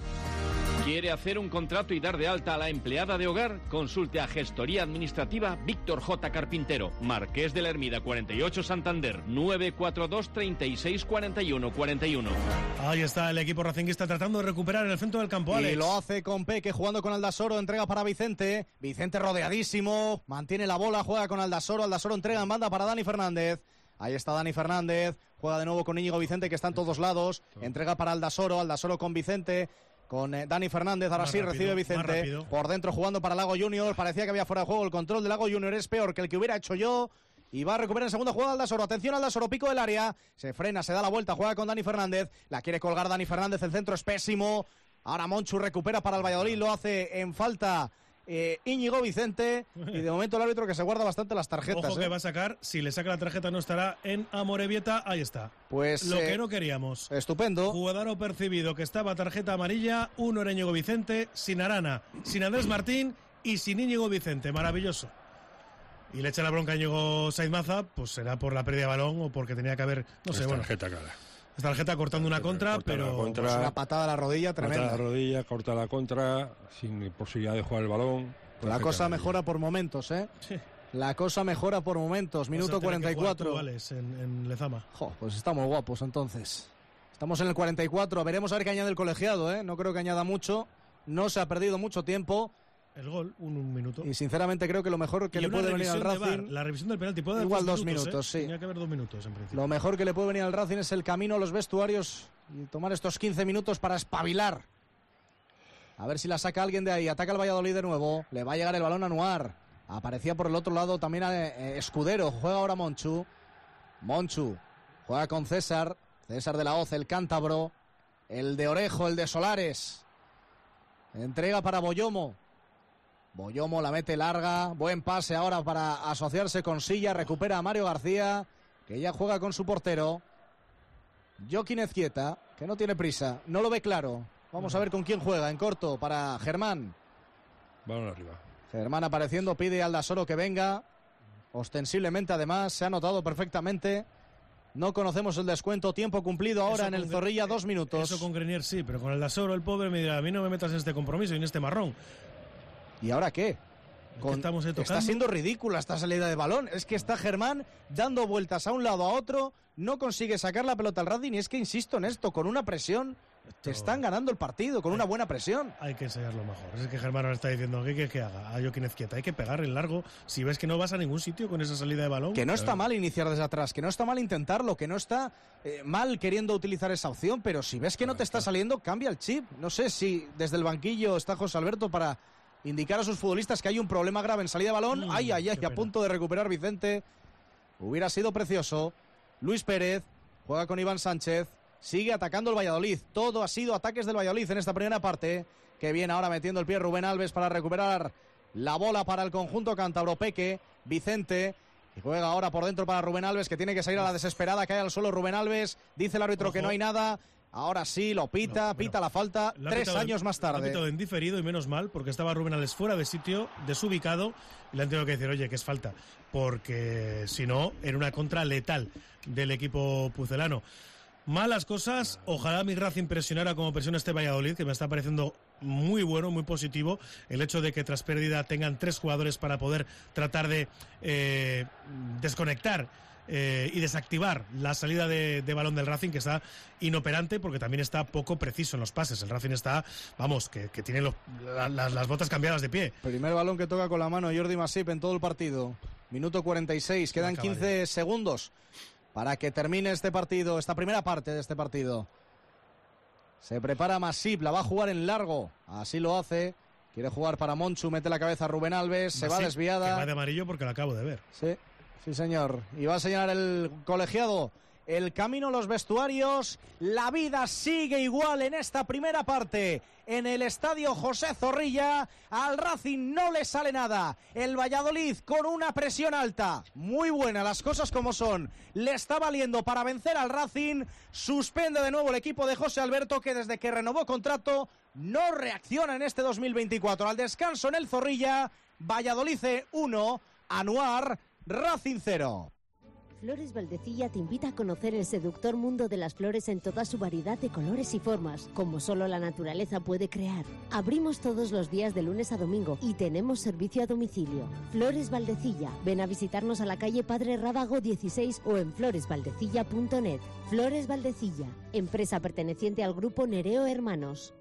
¿Quiere hacer un contrato y dar de alta a la empleada de hogar? Consulte a Gestoría Administrativa Víctor J. Carpintero, Marqués de la Hermida 48 Santander, 942 36 41 41. Ahí está el equipo racinguista tratando de recuperar en el centro del campo, Alex. Y lo hace con Peque jugando con Aldasoro, entrega para Vicente. Vicente rodeadísimo, mantiene la bola, juega con Aldasoro. Aldasoro entrega en banda para Dani Fernández. Ahí está Dani Fernández, juega de nuevo con Íñigo Vicente, que está en todos lados, entrega para Aldasoro con Vicente, con Dani Fernández, ahora sí recibe Vicente, por dentro jugando para Lago Junior, parecía que había fuera de juego, el control de Lago Junior es peor que el que hubiera hecho yo, y va a recuperar en segunda jugada Aldasoro, atención Aldasoro, pico del área, se frena, se da la vuelta, juega con Dani Fernández, la quiere colgar Dani Fernández, el centro es pésimo, ahora Monchu recupera para el Valladolid, lo hace en falta Íñigo Vicente, y de momento el árbitro que se guarda bastante las tarjetas. Ojo que va a sacar, si le saca la tarjeta no estará en Amorebieta, ahí está. Pues lo que no queríamos. Estupendo. Jugador percibido que estaba tarjeta amarilla, uno era Íñigo Vicente, sin Arana, sin Andrés Martín y sin Íñigo Vicente, maravilloso. Y le echa la bronca a Íñigo Saiz Maza, pues será por la pérdida de balón o porque tenía que haber, no sé, bueno. Tarjeta cortando una contra, pero pues una patada a la rodilla tremenda. Patada a la rodilla, corta la contra, sin posibilidad de jugar el balón. La cosa mejora por momentos, ¿eh? Sí. La cosa mejora por momentos. Minuto 44. Vales en Lezama. Pues estamos guapos entonces. Estamos en el 44. Veremos a ver qué añade el colegiado, ¿eh? No creo que añada mucho. No se ha perdido mucho tiempo. El gol, un minuto. Y sinceramente creo que lo mejor que le puede venir al Racing... la revisión del penalti puede dar igual 2 minutos, sí. Tenía que haber 2 minutos en principio. Lo mejor que le puede venir al Racing es el camino a los vestuarios y tomar estos 15 minutos para espabilar. A ver si la saca alguien de ahí. Ataca el Valladolid de nuevo. Le va a llegar el balón a Anuar. Aparecía por el otro lado también a Escudero. Juega ahora Monchu. Monchu juega con César. César de la Hoz, el cántabro. El de Orejo, el de Solares. Entrega para Boyomo. Boyomo la mete larga, buen pase ahora para asociarse con Silla, recupera a Mario García, que ya juega con su portero. Joaquín Ezquieta, que no tiene prisa, no lo ve claro. Vamos a ver con quién juega, en corto, para Germán. Balón arriba. Germán apareciendo, pide a Aldasoro que venga. Ostensiblemente, además, se ha notado perfectamente. No conocemos el descuento, tiempo cumplido ahora en el Zorrilla, 2 minutos. Eso con Grenier sí, pero con Aldasoro, el pobre, me dirá, a mí no me metas en este compromiso y en este marrón. ¿Y ahora qué? Está siendo ridícula esta salida de balón. Es que está Germán dando vueltas a un lado a otro, no consigue sacar la pelota al Racing y es que insisto en esto, con una presión te están ganando el partido, con una buena presión. Hay que enseñarlo mejor. Es que Germán ahora está diciendo ¿qué quieres que haga? A Joaquín Ezquieta hay que pegar en largo. Si ves que no vas a ningún sitio con esa salida de balón. Que no está mal iniciar desde atrás, que no está mal intentarlo, que no está mal queriendo utilizar esa opción, pero si ves que no te está saliendo, cambia el chip. No sé si desde el banquillo está José Alberto para indicar a sus futbolistas que hay un problema grave en salida de balón. Ay, a punto de recuperar Vicente. Hubiera sido precioso. Luis Pérez juega con Iván Sánchez. Sigue atacando el Valladolid. Todo ha sido ataques del Valladolid en esta primera parte. Que viene ahora metiendo el pie Rubén Alves para recuperar la bola para el conjunto cántabro. Peque, Vicente. Y juega ahora por dentro para Rubén Alves, que tiene que salir a la desesperada. Cae al suelo Rubén Alves. Dice el árbitro que no hay nada. Ahora sí, lo pita, pita la falta, 3 años más tarde. Lo ha pitado en diferido y menos mal, porque estaba Rubén Alves fuera de sitio, desubicado, y le han tenido que decir, oye, que es falta, porque si no, era una contra letal del equipo pucelano. Malas cosas, ojalá mi Racing presionara como presiona este Valladolid, que me está pareciendo muy bueno, muy positivo, el hecho de que tras pérdida tengan 3 jugadores para poder tratar de desconectar y desactivar la salida de balón del Racing, que está inoperante porque también está poco preciso en los pases. El Racing está, vamos, que tiene las botas cambiadas de pie. Primer balón que toca con la mano Jordi Masip en todo el partido. Minuto 46, quedan 15 segundos para que termine este partido, esta primera parte de este partido. Se prepara Masip, la va a jugar en largo, así lo hace. Quiere jugar para Monchu, mete la cabeza a Rubén Alves, Masip, se va desviada. Que va de amarillo porque lo acabo de ver. Sí, señor. Y va a señalar el colegiado el camino a los vestuarios. La vida sigue igual en esta primera parte. En el estadio José Zorrilla, al Racing no le sale nada. El Valladolid con una presión alta. Muy buena, las cosas como son. Le está valiendo para vencer al Racing. Suspende de nuevo el equipo de José Alberto, que desde que renovó contrato no reacciona en este 2024. Al descanso en el Zorrilla, Valladolid 1, Anuar Racing 0. Flores Valdecilla te invita a conocer el seductor mundo de las flores en toda su variedad de colores y formas, como solo la naturaleza puede crear. Abrimos todos los días de lunes a domingo y tenemos servicio a domicilio. Flores Valdecilla. Ven a visitarnos a la calle Padre Rábago 16 o en floresvaldecilla.net. Flores Valdecilla, empresa perteneciente al grupo Nereo Hermanos.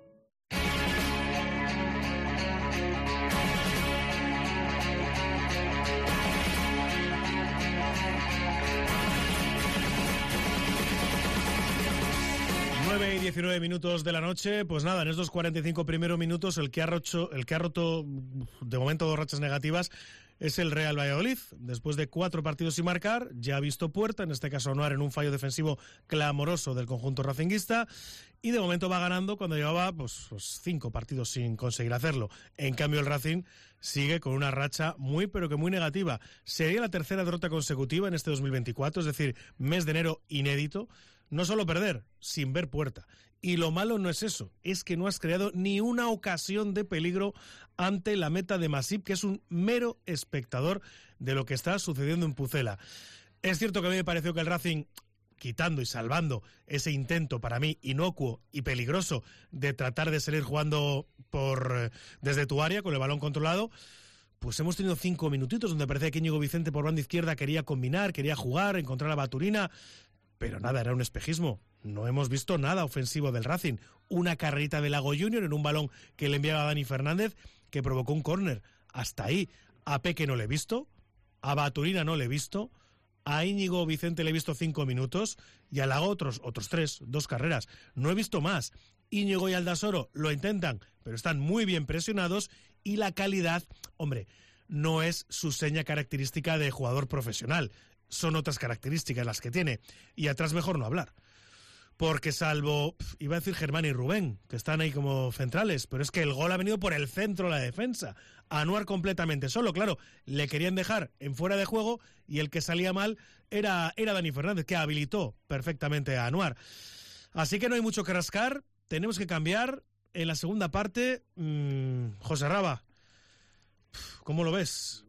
9:19 de la noche, pues nada, en estos 45 primeros minutos el que ha roto de momento 2 rachas negativas es el Real Valladolid. Después de 4 partidos sin marcar, ya ha visto puerta, en este caso Anuar en un fallo defensivo clamoroso del conjunto racinguista, y de momento va ganando cuando llevaba pues 5 partidos sin conseguir hacerlo. En cambio el Racing sigue con una racha muy pero que muy negativa. Sería la tercera derrota consecutiva en este 2024, es decir, mes de enero inédito. No solo perder, sin ver puerta. Y lo malo no es eso, es que no has creado ni una ocasión de peligro ante la meta de Masip, que es un mero espectador de lo que está sucediendo en Pucela. Es cierto que a mí me pareció que el Racing, quitando y salvando ese intento para mí inocuo y peligroso de tratar de salir jugando desde tu área con el balón controlado, pues hemos tenido 5 minutitos donde parecía que Íñigo Vicente por banda izquierda quería combinar, quería jugar, encontrar a Baturina. Pero nada, era un espejismo. No hemos visto nada ofensivo del Racing. Una carrerita de Lago Junior en un balón que le enviaba a Dani Fernández que provocó un córner. Hasta ahí. A Peque no le he visto, a Baturina no le he visto, a Íñigo Vicente le he visto 5 minutos y a Lago otros 3, 2 carreras. No he visto más. Íñigo y Aldasoro lo intentan, pero están muy bien presionados y la calidad, hombre, no es su seña característica de jugador profesional. Son otras características las que tiene. Y atrás mejor no hablar. Porque salvo, iba a decir Germán y Rubén, que están ahí como centrales, pero es que el gol ha venido por el centro de la defensa. Anuar completamente solo, claro. Le querían dejar en fuera de juego y el que salía mal era Dani Fernández, que habilitó perfectamente a Anuar. Así que no hay mucho que rascar. Tenemos que cambiar. En la segunda parte, José Raba, ¿cómo lo ves?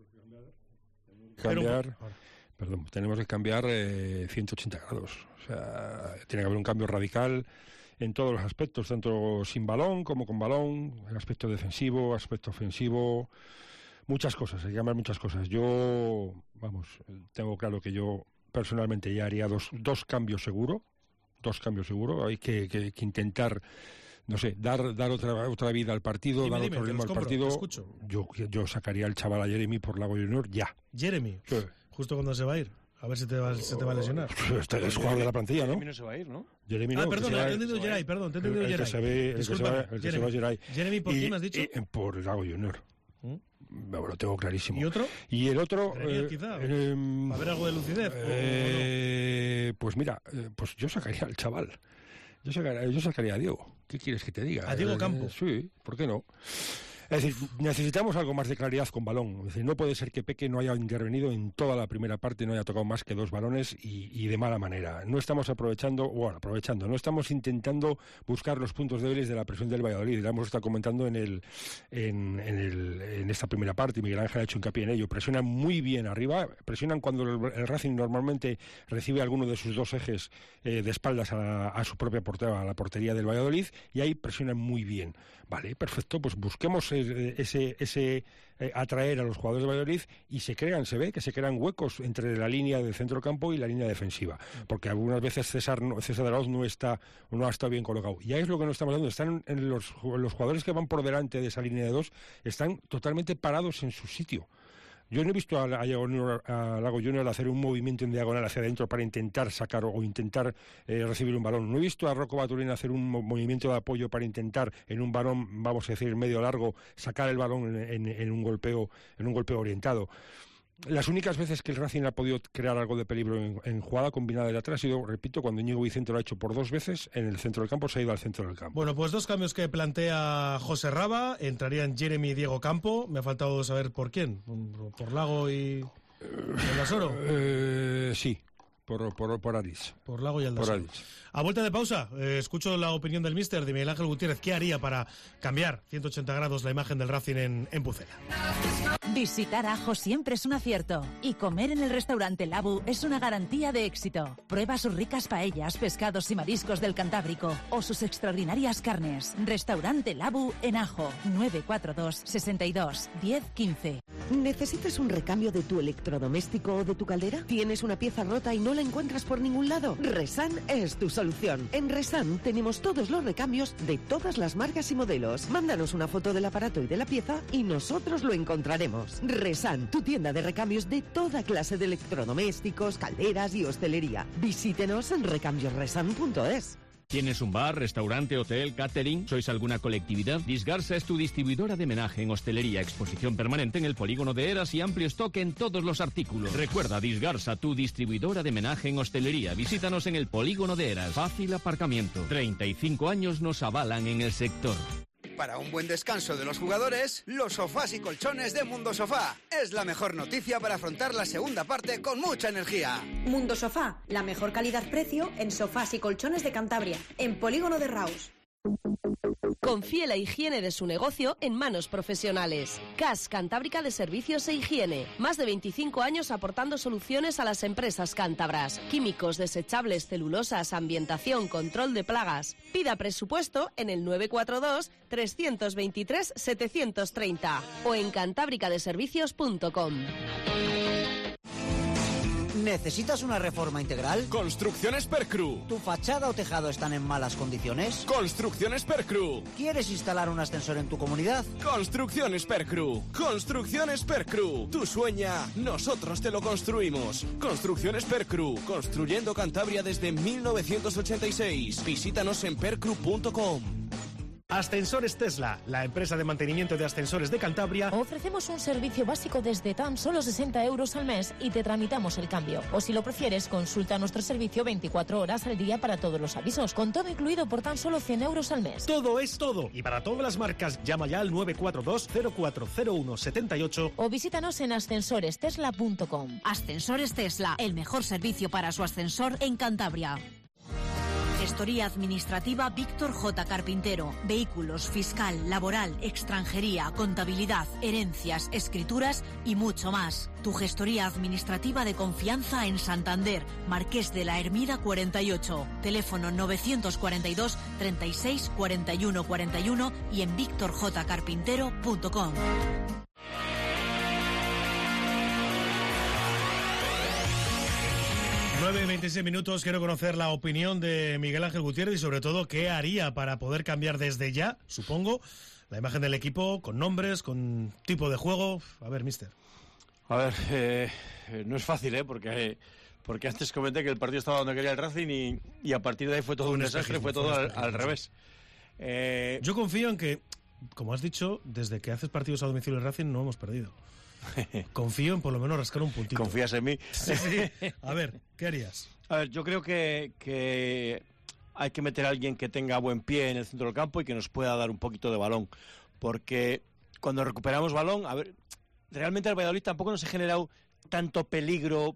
Tenemos que cambiar 180 grados. O sea, tiene que haber un cambio radical en todos los aspectos, tanto sin balón como con balón, el aspecto defensivo, aspecto ofensivo, muchas cosas, hay que cambiar muchas cosas. Yo, tengo claro que yo personalmente ya haría dos cambios seguro, hay que intentar, no sé, dar otra vida al partido, dar otro ritmo al partido. Yo sacaría al chaval a Jeremy por Lago Junior ya. Jeremy, sí. Justo cuando se va a ir. A ver si se te va a lesionar. Es jugador de la plantilla, ¿no? Jeremy no se va a ir, ¿no? Jeremy no. Perdón, te he entendido Geray, perdón. Te he entendido Geray. El que se va Geray. Jeremy, ¿por quién me has dicho? Por Lago Junior. Lo tengo clarísimo. ¿Y otro? Y el otro... quizá. ¿A ver algo de lucidez? Pues mira, pues yo sacaría al chaval. Yo sacaría a Diego. ¿Qué quieres que te diga? ¿A Diego Campo? Sí, ¿por qué no? Es decir, necesitamos algo más de claridad con balón. Es decir, no puede ser que Peque no haya intervenido en toda la primera parte, no haya tocado más que 2 balones y de mala manera. No estamos aprovechando, no estamos intentando buscar los puntos débiles de la presión del Valladolid. La hemos estado comentando en esta primera parte, y Miguel Ángel ha hecho hincapié en ello. Presionan muy bien arriba, presionan cuando el Racing normalmente recibe alguno de sus 2 ejes de espaldas a su propia portería, a la portería del Valladolid, y ahí presionan muy bien. Vale, perfecto, pues busquemos atraer a los jugadores de Valladolid y se ve que se crean huecos entre la línea del centro campo y la línea defensiva, porque algunas veces César Arauz no ha estado bien colocado, y ahí es lo que nos estamos dando. Están en los jugadores que van por delante de esa línea de 2, están totalmente parados en su sitio. Yo no he visto a Lago Junior hacer un movimiento en diagonal hacia adentro para intentar sacar o intentar recibir un balón. No he visto a Rocco Baturina hacer un movimiento de apoyo para intentar en un balón, vamos a decir, medio largo, sacar el balón en un golpeo orientado. Las únicas veces que el Racing ha podido crear algo de peligro en jugada combinada de atrás ha sido, repito, cuando Íñigo Vicente lo ha hecho por 2 veces en el centro del campo, se ha ido al centro del campo. Bueno, pues 2 cambios que plantea José Raba. Entrarían Jeremy y Diego Campo. Me ha faltado saber por quién. ¿Por Lago y Aldasoro? Sí. Por Aris. Por Lago y Aldasoro. A vuelta de pausa, escucho la opinión del míster, de Miguel Ángel Gutiérrez. ¿Qué haría para cambiar 180 grados la imagen del Racing en Pucela? Visitar Ajo siempre es un acierto y comer en el restaurante Labu es una garantía de éxito. Prueba sus ricas paellas, pescados y mariscos del Cantábrico o sus extraordinarias carnes. Restaurante Labu en Ajo, 942 62 10 15. ¿Necesitas un recambio de tu electrodoméstico o de tu caldera? ¿Tienes una pieza rota y no la encuentras por ningún lado? Resan es tu solución. En Resan tenemos todos los recambios de todas las marcas y modelos. Mándanos una foto del aparato y de la pieza y nosotros lo encontraremos. Resan, tu tienda de recambios de toda clase de electrodomésticos, calderas y hostelería. Visítenos en recambiosresan.es. ¿Tienes un bar, restaurante, hotel, catering? ¿Sois alguna colectividad? Disgarsa es tu distribuidora de menaje en hostelería, exposición permanente en el polígono de Eras y amplio stock en todos los artículos. Recuerda, Disgarsa, tu distribuidora de menaje en hostelería. Visítanos en el polígono de Eras. Fácil aparcamiento. 35 años nos avalan en el sector. Para un buen descanso de los jugadores, los sofás y colchones de Mundo Sofá. Es la mejor noticia para afrontar la segunda parte con mucha energía. Mundo Sofá, la mejor calidad-precio en sofás y colchones de Cantabria, en Polígono de Raus. Confíe la higiene de su negocio en manos profesionales. CAS, Cantábrica de Servicios e Higiene. Más de 25 años aportando soluciones a las empresas cántabras. Químicos, desechables, celulosas, ambientación, control de plagas. Pida presupuesto en el 942-323-730 o en cantábricadeservicios.com. ¿Necesitas una reforma integral? Construcciones Percru. ¿Tu fachada o tejado están en malas condiciones? Construcciones Percru. ¿Quieres instalar un ascensor en tu comunidad? Construcciones Percru. Construcciones Percru. Tú sueña, nosotros te lo construimos. Construcciones Percru. Construyendo Cantabria desde 1986. Visítanos en percru.com. Ascensores Tesla, la empresa de mantenimiento de ascensores de Cantabria. Ofrecemos un servicio básico desde tan solo 60 euros al mes y te tramitamos el cambio. O si lo prefieres, consulta nuestro servicio 24 horas al día para todos los avisos, con todo incluido por tan solo 100 euros al mes. Todo es todo. Y para todas las marcas, llama ya al 942-040178 o visítanos en ascensorestesla.com. Ascensores Tesla, el mejor servicio para su ascensor en Cantabria. Gestoría administrativa Víctor J. Carpintero. Vehículos, fiscal, laboral, extranjería, contabilidad, herencias, escrituras y mucho más. Tu gestoría administrativa de confianza en Santander, Marqués de la Hermida 48. Teléfono 942 36 41 41 y en victorjcarpintero.com. 9:26 minutos. Quiero conocer la opinión de Miguel Ángel Gutiérrez y sobre todo qué haría para poder cambiar desde ya, supongo, la imagen del equipo con nombres, con tipo de juego. A ver, mister. A ver, no es fácil, porque antes comenté que el partido estaba donde quería el Racing y a partir de ahí fue todo un desastre, fue todo al revés. Yo confío en que, como has dicho, desde que haces partidos a domicilio el Racing no hemos perdido. Confío en por lo menos rascar un puntito. ¿Confías en mí? Sí. A ver, ¿qué harías? A ver, yo creo que hay que meter a alguien que tenga buen pie en el centro del campo y que nos pueda dar un poquito de balón. Porque cuando recuperamos balón, a ver, realmente al Valladolid tampoco nos ha generado tanto peligro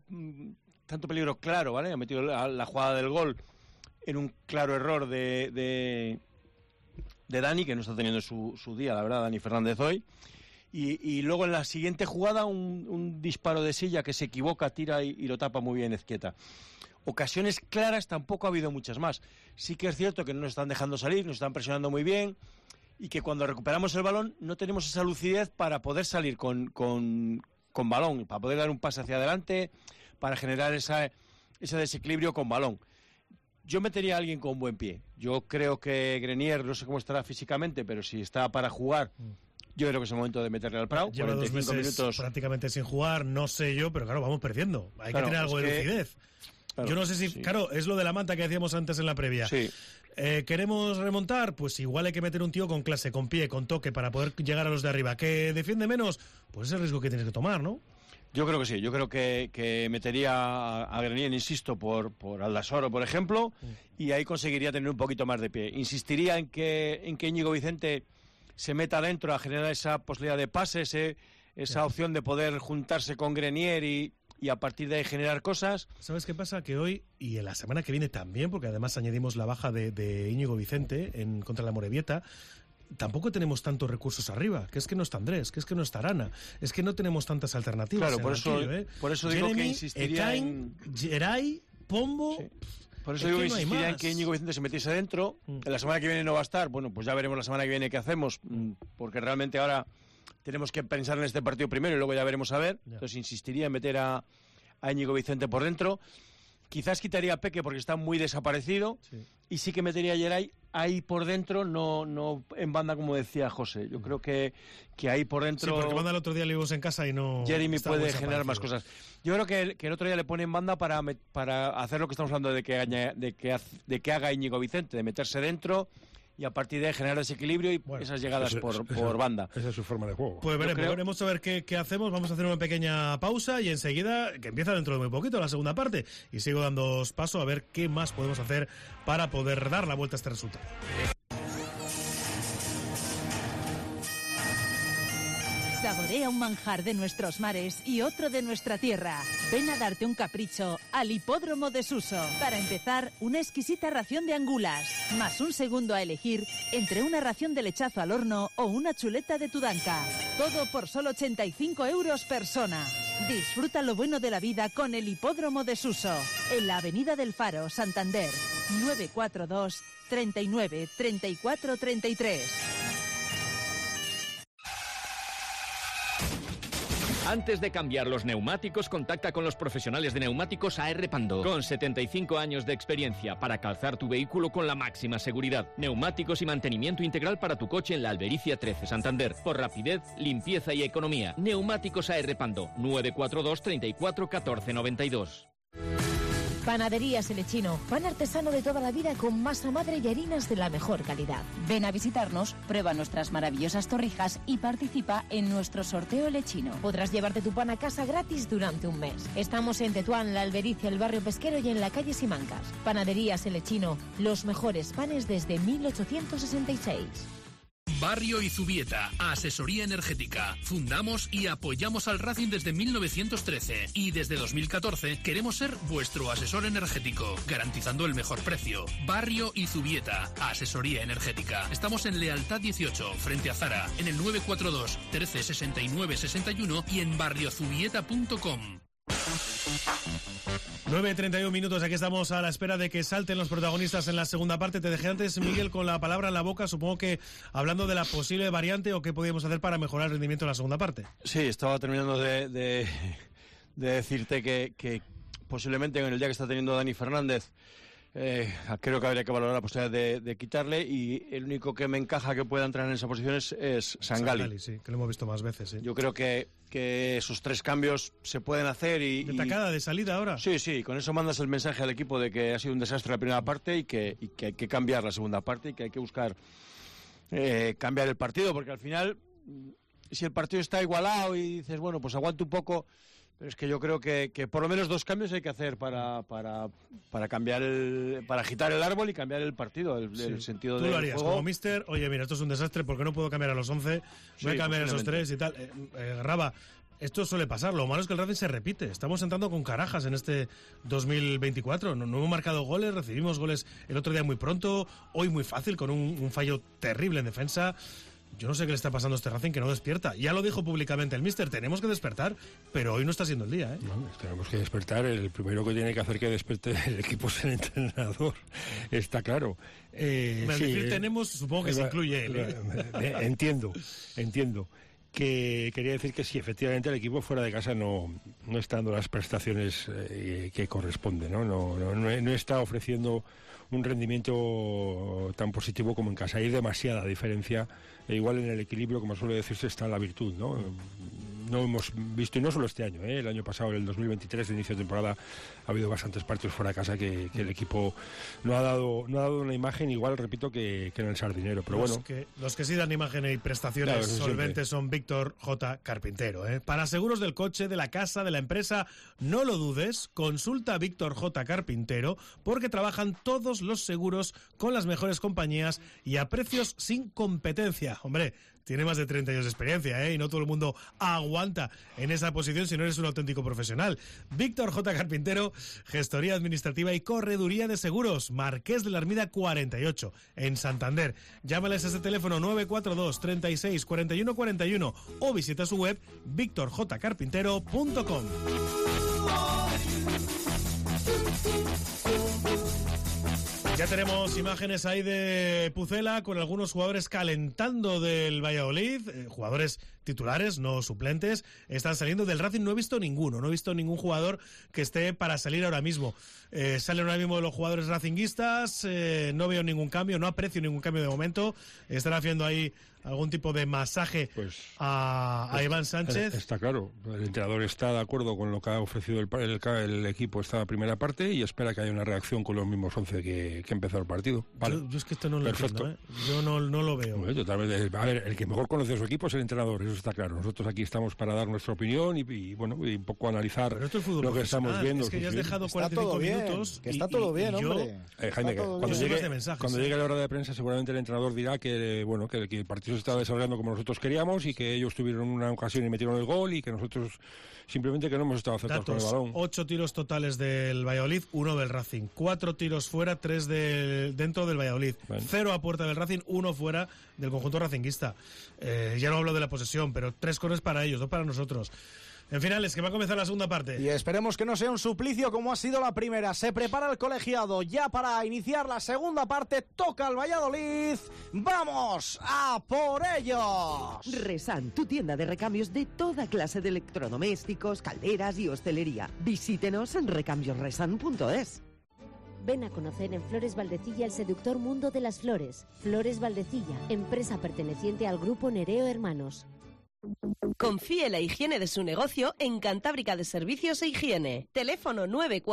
claro, ¿vale? Ha metido la jugada del gol en un claro error de Dani, que no está teniendo su día, la verdad, Dani Fernández hoy. Y luego en la siguiente jugada un disparo de Silla que se equivoca, tira y lo tapa muy bien Ezquieta. Ocasiones claras tampoco ha habido muchas más. Sí que es cierto que no nos están dejando salir, nos están presionando muy bien y que cuando recuperamos el balón no tenemos esa lucidez para poder salir con balón, para poder dar un pase hacia adelante, para generar ese desequilibrio con balón. Yo metería a alguien con buen pie. Yo creo que Grenier, no sé cómo estará físicamente, pero si está para jugar... Yo creo que es el momento de meterle al Prado. Lleva 2 meses minutos prácticamente sin jugar, no sé yo, pero claro, vamos perdiendo. Hay que tener algo de lucidez. Claro, yo no sé si, claro, es lo de la manta que decíamos antes en la previa. Sí. ¿Queremos remontar? Pues igual hay que meter un tío con clase, con pie, con toque, para poder llegar a los de arriba. ¿Que defiende menos? Pues es el riesgo que tienes que tomar, ¿no? Yo creo que sí, yo creo que metería a Grenier, insisto, por Aldasoro, por ejemplo, y ahí conseguiría tener un poquito más de pie. Insistiría en que Íñigo Vicente se meta adentro a generar esa posibilidad de pase, esa opción de poder juntarse con Grenier y a partir de ahí generar cosas. ¿Sabes qué pasa? Que hoy y en la semana que viene también, porque además añadimos la baja de Íñigo Vicente contra la Morevieta, tampoco tenemos tantos recursos arriba, que es que no está Andrés, que es que no está Arana, es que no tenemos tantas alternativas. Claro, por eso digo Jeremy, que insistiría Ekain, Geray, Pombo... Sí. Por eso digo que insistiría en que Íñigo Vicente se metiese dentro. La semana que viene no va a estar. Bueno, pues ya veremos la semana que viene qué hacemos, porque realmente ahora tenemos que pensar en este partido primero y luego ya veremos a ver. Entonces insistiría en meter a Íñigo Vicente por dentro. Quizás quitaría a Peque porque está muy desaparecido, y sí que metería a Geray ahí por dentro, no en banda como decía José. Yo creo que ahí por dentro... Sí, porque banda el otro día le vimos en casa y no... Jeremy puede generar más cosas. Yo creo que el otro día le pone en banda para hacer lo que estamos hablando de que haga Íñigo Vicente, de meterse dentro y a partir de ahí generar desequilibrio y esas llegadas por banda. Esa es su forma de juego. Pues veremos a ver qué hacemos. Vamos a hacer una pequeña pausa y enseguida, que empieza dentro de muy poquito la segunda parte, y sigo dando paso a ver qué más podemos hacer para poder dar la vuelta a este resultado. Saborea un manjar de nuestros mares y otro de nuestra tierra. Ven a darte un capricho al Hipódromo de Suso. Para empezar, una exquisita ración de angulas, más un segundo a elegir entre una ración de lechazo al horno o una chuleta de tudanca. Todo por solo 85 € persona. Disfruta lo bueno de la vida con el Hipódromo de Suso, en la Avenida del Faro, Santander. 942 39 34 33. Antes de cambiar los neumáticos, contacta con los profesionales de neumáticos AR Pando, con 75 años de experiencia para calzar tu vehículo con la máxima seguridad. Neumáticos y mantenimiento integral para tu coche en la Albericia 13, Santander. Por rapidez, limpieza y economía. Neumáticos AR Pando, 942 34 14 92. Panaderías El Lechino, pan artesano de toda la vida con masa madre y harinas de la mejor calidad. Ven a visitarnos, prueba nuestras maravillosas torrijas y participa en nuestro sorteo El Lechino. Podrás llevarte tu pan a casa gratis durante un mes. Estamos en Tetuán, La Albericia, el barrio pesquero y en la calle Simancas. Panaderías El Lechino, los mejores panes desde 1866. Barrio y Zubieta, asesoría energética. Fundamos y apoyamos al Racing desde 1913 y desde 2014 queremos ser vuestro asesor energético, garantizando el mejor precio. Barrio y Zubieta, asesoría energética. Estamos en Lealtad 18, frente a Zara, en el 942 13 69 61 y en barriozubieta.com. 9:31 minutos, aquí estamos a la espera de que salten los protagonistas en la segunda parte. Te dejé antes, Miguel, con la palabra en la boca, supongo que hablando de la posible variante o qué podíamos hacer para mejorar el rendimiento en la segunda parte. Sí, estaba terminando de decirte que posiblemente en el día que está teniendo Dani Fernández, creo que habría que valorar la posibilidad de quitarle, y el único que me encaja que pueda entrar en esa posición es Sangali. Sí, que lo hemos visto más veces. Sí. Yo creo que esos tres cambios se pueden hacer ¿De tacada, de salida ahora? Sí, con eso mandas el mensaje al equipo de que ha sido un desastre la primera parte y que hay que cambiar la segunda parte y que hay que buscar cambiar el partido, porque al final, si el partido está igualado y dices, bueno, pues aguanto un poco... Pero es que yo creo que por lo menos dos cambios hay que hacer para cambiar para agitar el árbol y cambiar el partido, el sentido del juego. Tú lo harías como mister, oye, mira, esto es un desastre, ¿por qué no puedo cambiar a los 11? Voy a cambiar a esos 3 y tal. Raba, esto suele pasar, lo malo es que el Racing se repite. Estamos entrando con carajas en este 2024. No hemos marcado goles, recibimos goles el otro día muy pronto, hoy muy fácil, con un fallo terrible en defensa. Yo no sé qué le está pasando a este Racing que no despierta. Ya lo dijo públicamente el míster, tenemos que despertar, pero hoy no está siendo el día, ¿eh? No, tenemos que despertar. El primero que tiene que hacer que despierte el equipo es el entrenador, está claro. Decir tenemos, supongo que se incluye él. Entiendo. Que quería decir que sí, efectivamente el equipo fuera de casa no está dando las prestaciones que corresponden, no está ofreciendo un rendimiento tan positivo como en casa. Hay demasiada diferencia, e igual en el equilibrio, como suele decirse, está la virtud, ¿no? No hemos visto, y no solo este año, el año pasado, en el 2023, de inicio de temporada, ha habido bastantes partidos fuera de casa que el equipo no ha dado una imagen igual, repito, que en el Sardinero. Pero los que sí dan imagen y prestaciones solventes son Víctor J. Carpintero. Para seguros del coche, de la casa, de la empresa, no lo dudes, consulta a Víctor J. Carpintero, porque trabajan todos los seguros con las mejores compañías y a precios sin competencia. Hombre, tiene más de 30 años de experiencia, y no todo el mundo aguanta en esa posición si no eres un auténtico profesional. Víctor J. Carpintero, gestoría administrativa y correduría de seguros, Marqués de la Hermida 48, en Santander. Llámales a ese teléfono 942 36 41 41 o visita su web victorjcarpintero.com. Ya tenemos imágenes ahí de Pucela con algunos jugadores calentando del Valladolid, jugadores titulares, no suplentes, están saliendo del Racing. No he visto ningún jugador que esté para salir ahora mismo. Salen ahora mismo los jugadores racinguistas, no veo ningún cambio, no aprecio ningún cambio de momento. Están haciendo ahí algún tipo de masaje a Iván Sánchez. Está claro, el entrenador está de acuerdo con lo que ha ofrecido el equipo esta primera parte y espera que haya una reacción con los mismos 11 que empezó el partido. Vale. Yo es que esto no lo entiendo, yo no lo veo. Bueno, a ver, el que mejor conoce a su equipo es el entrenador, eso está claro. Nosotros aquí estamos para dar nuestra opinión y un poco analizar lo que estamos viendo. Es que ya has dejado 45 minutos. Que está todo bien, hombre. Jaime, cuando llegue la hora de prensa seguramente el entrenador dirá que el partido se está desarrollando como nosotros queríamos y que ellos tuvieron una ocasión y metieron el gol y que nosotros simplemente que no hemos estado acertados con el balón. 8 tiros totales del Valladolid, 1 del Racing. 4 tiros fuera, 3 dentro del Valladolid. 0 a puerta del Racing, 1 fuera del conjunto racinguista. Ya no hablo de la posesión, pero 3 corners para ellos, 2 para nosotros. En finales, que va a comenzar la segunda parte. Y esperemos que no sea un suplicio como ha sido la primera. Se prepara el colegiado ya para iniciar la segunda parte. Toca el Valladolid. ¡Vamos a por ellos! Resan, tu tienda de recambios de toda clase de electrodomésticos, calderas y hostelería. Visítenos en recambiosresan.es. Ven a conocer en Flores Valdecilla el seductor mundo de las flores. Flores Valdecilla, empresa perteneciente al grupo Nereo Hermanos. Confíe la higiene de su negocio en Cantábrica de Servicios e Higiene. Teléfono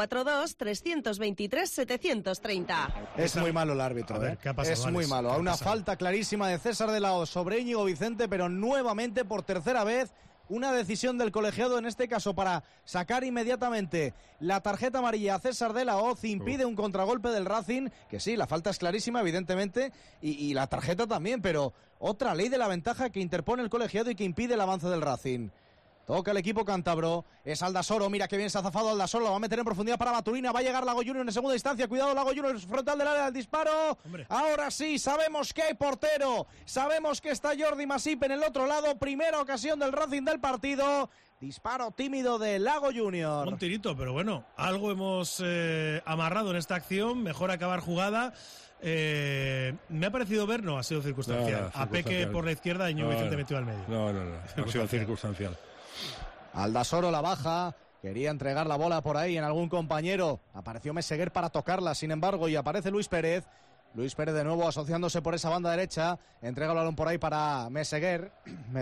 942-323-730. Es muy malo el árbitro. A ver, ¿qué ha pasado, es muy malo. A una falta clarísima de César de la O sobre Íñigo Vicente, pero nuevamente por tercera vez una decisión del colegiado, en este caso para sacar inmediatamente la tarjeta amarilla a César de la Hoz, impide un contragolpe del Racing, que sí, la falta es clarísima, evidentemente, y la tarjeta también, pero otra ley de la ventaja que interpone el colegiado y que impide el avance del Racing. Toca el equipo cántabro, es Aldasoro, mira que bien se ha zafado Aldasoro, lo va a meter en profundidad para Maturina, va a llegar Lago Junior en segunda instancia, cuidado Lago Junior, frontal del área del disparo. Hombre. Ahora sí, sabemos que hay portero, sabemos que está Jordi Masip en el otro lado, primera ocasión del Racing del partido, disparo tímido de Lago Junior. Un tirito, pero bueno, algo hemos amarrado en esta acción, mejor acabar jugada. Me ha parecido ver, no, ha sido circunstancial. A Peque por la izquierda y Íñigo Vicente metido al medio. No, ha sido circunstancial. Aldasoro la baja, quería entregar la bola por ahí en algún compañero, apareció Meseguer para tocarla, sin embargo, y aparece Luis Pérez de nuevo asociándose por esa banda derecha, entrega el balón por ahí para Meseguer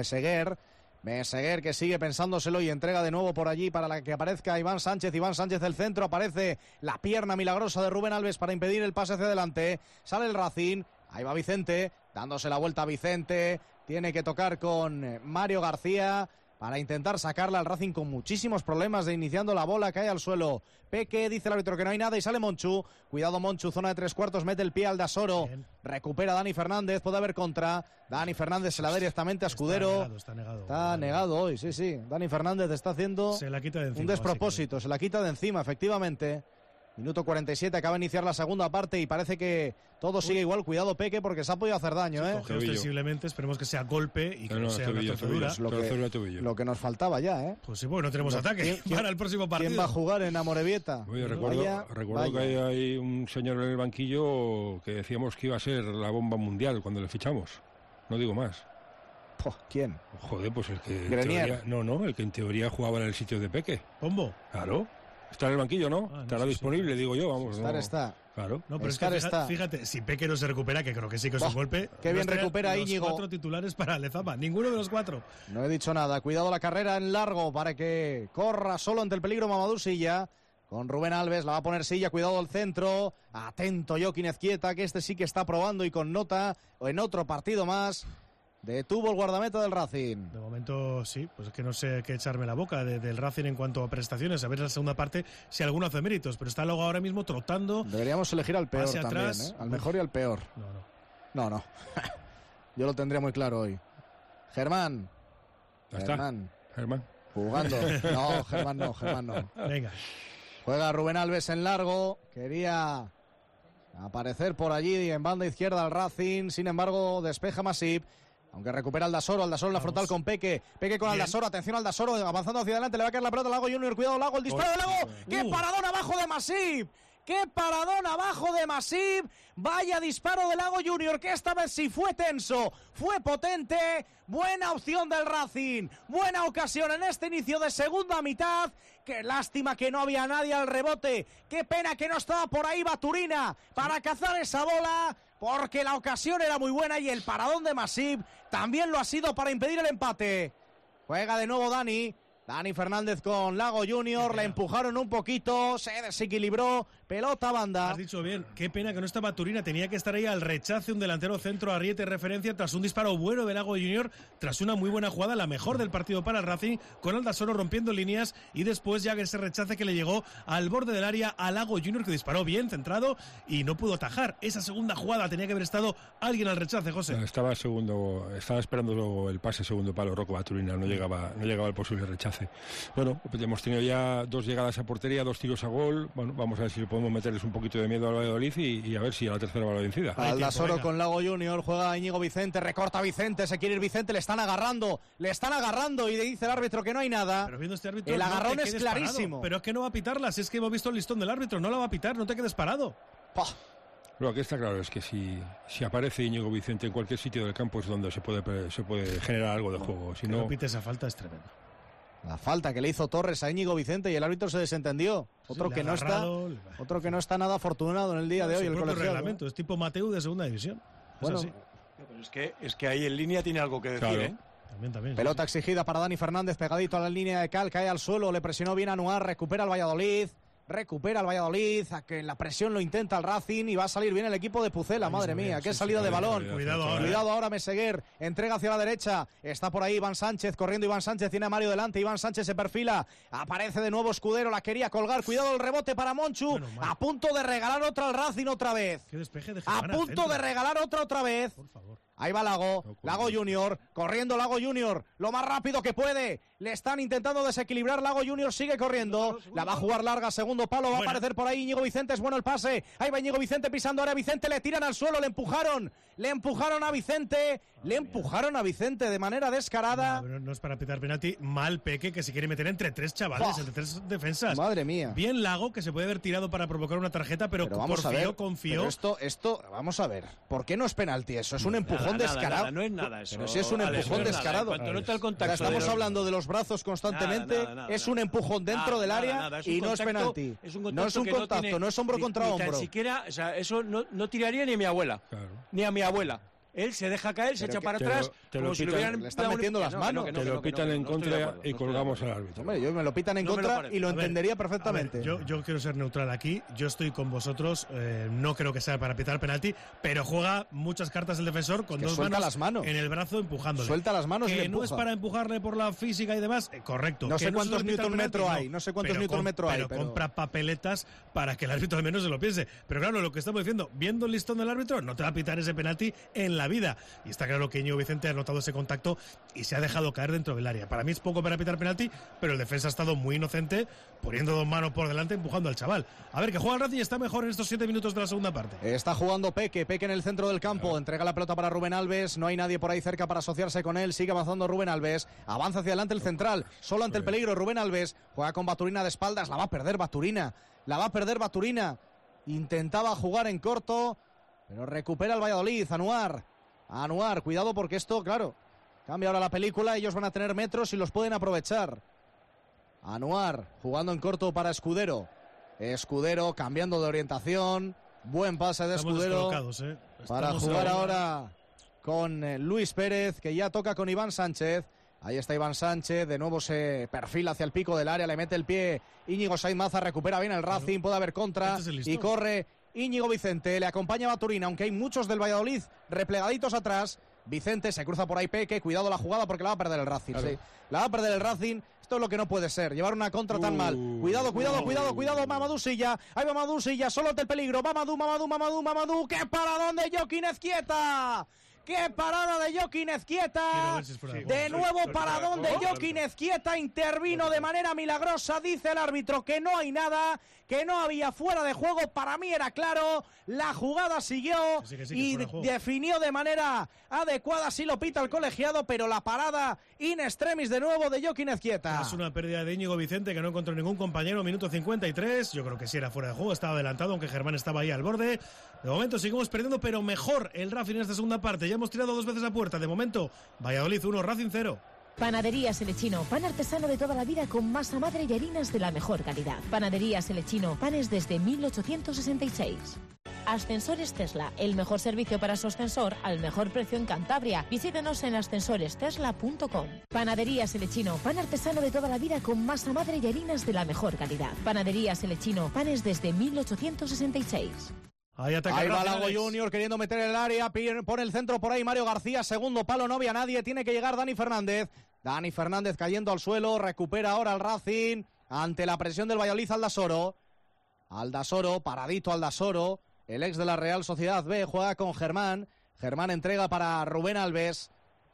que sigue pensándoselo y entrega de nuevo por allí para que aparezca Iván Sánchez del centro, aparece la pierna milagrosa de Rubén Alves para impedir el pase hacia adelante, sale el Racing, ahí va Vicente, dándose la vuelta a Vicente, tiene que tocar con Mario García, para intentar sacarla al Racing con muchísimos problemas de iniciando la bola, cae al suelo. Peque, dice el árbitro que no hay nada y sale Monchu. Cuidado Monchu, zona de 3/4, mete el pie al Aldasoro. Bien. Recupera Dani Fernández, puede haber contra. Dani Fernández se la da directamente a Escudero. Está negado hoy, sí. Dani Fernández está haciendo un despropósito, se la quita de encima, efectivamente. Minuto 47, acaba de iniciar la segunda parte y parece que todo sigue igual. Cuidado Peque porque se ha podido hacer daño. Coge ostensiblemente, esperemos que sea golpe y que no sea una torcedura. Lo que nos faltaba ya, Pues sí, no tenemos ataque para el próximo partido. ¿Quién va a jugar en Amorebieta? Oye, recuerdo que hay un señor en el banquillo que decíamos que iba a ser la bomba mundial cuando le fichamos. No digo más. ¿Quién? Joder, pues el que el que en teoría jugaba en el sitio de Peque. ¿Pombo? Claro. Está en el banquillo, ¿no? Estará disponible, digo yo, vamos. Está. Claro. No, pero fíjate, si Peque no se recupera, que creo que sí que es un golpe. Qué bien recupera Íñigo. 4 titulares para Lezama, ninguno de los 4. No he dicho nada. Cuidado la carrera en largo para que corra solo ante el peligro Mamadou Silla. Con Rubén Alves, la va a poner Silla, cuidado al centro. Atento Joaquín Ezquieta, que este sí que está probando y con nota en otro partido más. Detuvo el guardameta del Racing. De momento sí, pues es que no sé qué echarme la boca del Racing en cuanto a prestaciones. A ver la segunda parte si alguno hace méritos, pero está luego ahora mismo trotando. Deberíamos elegir al peor también, atrás. Al mejor y al peor. No. Yo lo tendría muy claro hoy. Germán. Germán. Jugando. No, Germán no. Venga. Juega Rubén Alves en largo. Quería aparecer por allí en banda izquierda al Racing. Sin embargo, despeja Masip. Aunque recupera Aldasoro en la frontal con Peque con Aldasoro, atención Aldasoro, avanzando hacia adelante, le va a caer la pelota a Lago Junior, cuidado Lago, el disparo de Lago, ¡qué paradón abajo de Masip! ¡Qué paradón abajo de Masip! Vaya disparo de Lago Junior, que esta vez sí fue tenso, fue potente. Buena opción del Racing, buena ocasión en este inicio de segunda mitad. Qué lástima que no había nadie al rebote. Qué pena que no estaba por ahí Baturina para cazar esa bola, porque la ocasión era muy buena y el paradón de Masip también lo ha sido para impedir el empate. Juega de nuevo Dani Fernández con Lago Junior, le empujaron un poquito, se desequilibró, pelota banda. Has dicho bien, qué pena que no estaba Turina, tenía que estar ahí al rechace un delantero centro Arriete referencia tras un disparo bueno de Lago Junior, tras una muy buena jugada, la mejor del partido para el Racing, con Aldasoro rompiendo líneas y después ya ese rechace que le llegó al borde del área a Lago Junior, que disparó bien, centrado y no pudo atajar. Esa segunda jugada tenía que haber estado alguien al rechace, José. Estaba esperando el pase segundo palo Rocco Baturina, no llegaba el posible rechace. Bueno, pues hemos tenido ya 2 llegadas a portería, 2 tiros a gol. Bueno, vamos a ver si podemos meterles un poquito de miedo al Valladolid y a ver si a la tercera va la vencida. Aldasoro con Lago Junior, juega Íñigo Vicente, recorta Vicente, se quiere ir Vicente, le están agarrando y le dice el árbitro que no hay nada. Pero viendo este árbitro, el agarrón es clarísimo. Parado. Pero es que no va a pitarlas, es que hemos visto el listón del árbitro, no la va a pitar, no te quedes parado. Lo que está claro es que si aparece Íñigo Vicente en cualquier sitio del campo es donde se puede generar algo de juego. Si no pite esa falta es tremendo. La falta que le hizo Torres a Íñigo Vicente y el árbitro se desentendió. Otro que no está nada afortunado en el día de hoy. El colegiado, reglamento, es tipo Mateu de segunda división. Bueno, pero es que ahí en línea tiene algo que decir, claro. También. Pelota exigida para Dani Fernández, pegadito a la línea de cal, cae al suelo, le presionó bien a Anuar, recupera el Valladolid, a que la presión lo intenta el Racing y va a salir bien el equipo de Pucela, madre mía, qué salida de balón. Cuidado ahora Meseguer, entrega hacia la derecha, está por ahí Iván Sánchez, corriendo Iván Sánchez, tiene a Mario delante, Iván Sánchez se perfila, aparece de nuevo Escudero, la quería colgar, cuidado el rebote para Monchu, a punto de regalar otra al Racing otra vez. Qué despeje de a punto de regalar otra vez. Por favor. Ahí va Lago Junior, corriendo Lago Junior, lo más rápido que puede, le están intentando desequilibrar, Lago Junior sigue corriendo, la va a jugar larga, segundo palo, va a aparecer por ahí Íñigo Vicente, es bueno el pase, ahí va Íñigo Vicente pisando ahora Vicente, le tiran al suelo, le empujaron a Vicente de manera descarada. No es para pitar penalti, mal Peque que se quiere meter entre 3 chavales, entre 3 defensas. Madre mía. Bien Lago que se puede haber tirado para provocar una tarjeta, pero confió. Pero esto, vamos a ver, ¿por qué no es penalti eso? Es un empujón descarado. No es nada eso. Pero si es un empujón descarado. Estamos hablando de los brazos constantemente, es un empujón dentro del área y no es penalti. No es un contacto, no es hombro contra hombro. Ni siquiera, o sea, eso no tiraría ni a mi abuela. Claro. Ni a mi abuela. Él se deja caer, se echa para atrás, como si le están metiendo las manos. Te lo pitan en contra y colgamos al árbitro. Hombre, yo me lo pitan en contra y lo entendería perfectamente. Yo quiero ser neutral aquí, yo estoy con vosotros, no creo que sea para pitar penalti, pero juega muchas cartas el defensor con 2 manos en el brazo empujándole. Suelta las manos y le empuja. No es para empujarle por la física y demás, correcto. No sé cuántos newton metro hay, pero compra papeletas para que el árbitro al menos se lo piense. Pero claro, lo que estamos diciendo, viendo el listón del árbitro, no te va a pitar ese penalti en la vida. Y está claro que Íñigo Vicente ha notado ese contacto y se ha dejado caer dentro del área. Para mí es poco para pitar penalti, pero el defensa ha estado muy inocente, poniendo 2 manos por delante, empujando al chaval. A ver, que juega el Racing y está mejor en estos 7 minutos de la segunda parte. Está jugando Peque en el centro del campo, entrega la pelota para Rubén Alves, no hay nadie por ahí cerca para asociarse con él, sigue avanzando Rubén Alves, avanza hacia adelante el central, solo ante el peligro Rubén Alves, juega con Baturina de espaldas, la va a perder Baturina, intentaba jugar en corto, pero recupera el Valladolid, Anuar, cuidado porque esto, claro, cambia ahora la película, ellos van a tener metros y los pueden aprovechar. Anuar, jugando en corto para Escudero cambiando de orientación, buen pase de Escudero para jugar ahora con Luis Pérez, que ya toca con Iván Sánchez. Ahí está Iván Sánchez, de nuevo se perfila hacia el pico del área, le mete el pie Íñigo Sainz Maza, recupera bien el Racing, puede haber contra y corre Íñigo Vicente, le acompaña Baturina, aunque hay muchos del Valladolid replegaditos atrás. Vicente se cruza por ahí Peque, cuidado la jugada porque la va a perder el Racing. Claro. Sí. La va a perder el Racing, esto es lo que no puede ser, llevar una contra tan mal. Cuidado, Mamadou Silla, ahí va Mamadou Silla, solo ante el peligro, Mamadou, ¡qué paradón de Joaquín Ezquieta! ¡Qué parada de Joaquín Ezquieta! De nuevo paradón de Joaquín Ezquieta, intervino de manera milagrosa, dice el árbitro que no hay nada, que no había fuera de juego, para mí era claro, la jugada siguió y definió de manera adecuada, sí lo pita el colegiado, pero la parada in extremis de nuevo de Joaquín Ezquieta. Es una pérdida de Íñigo Vicente que no encontró ningún compañero, minuto 53, yo creo que sí era fuera de juego, estaba adelantado, aunque Germán estaba ahí al borde. De momento seguimos perdiendo, pero mejor el Racing en esta segunda parte, ya hemos tirado 2 veces a puerta, de momento Valladolid 1, Racing 0. Panaderías El Echino, pan artesano de toda la vida con masa madre y harinas de la mejor calidad. Panaderías El Echino, panes desde 1866. Ascensores Tesla, el mejor servicio para su ascensor al mejor precio en Cantabria. Visítenos en ascensorestesla.com. Panaderías El Echino, pan artesano de toda la vida con masa madre y harinas de la mejor calidad. Panaderías El Echino, panes desde 1866. Ahí va Lago Junior queriendo meter el área, pone el centro por ahí Mario García, segundo palo, no había nadie, tiene que llegar Dani Fernández. Dani Fernández cayendo al suelo, recupera ahora el Racing ante la presión del Valladolid. Aldasoro, paradito Aldasoro, el ex de la Real Sociedad B, juega con Germán. Germán entrega para Rubén Alves.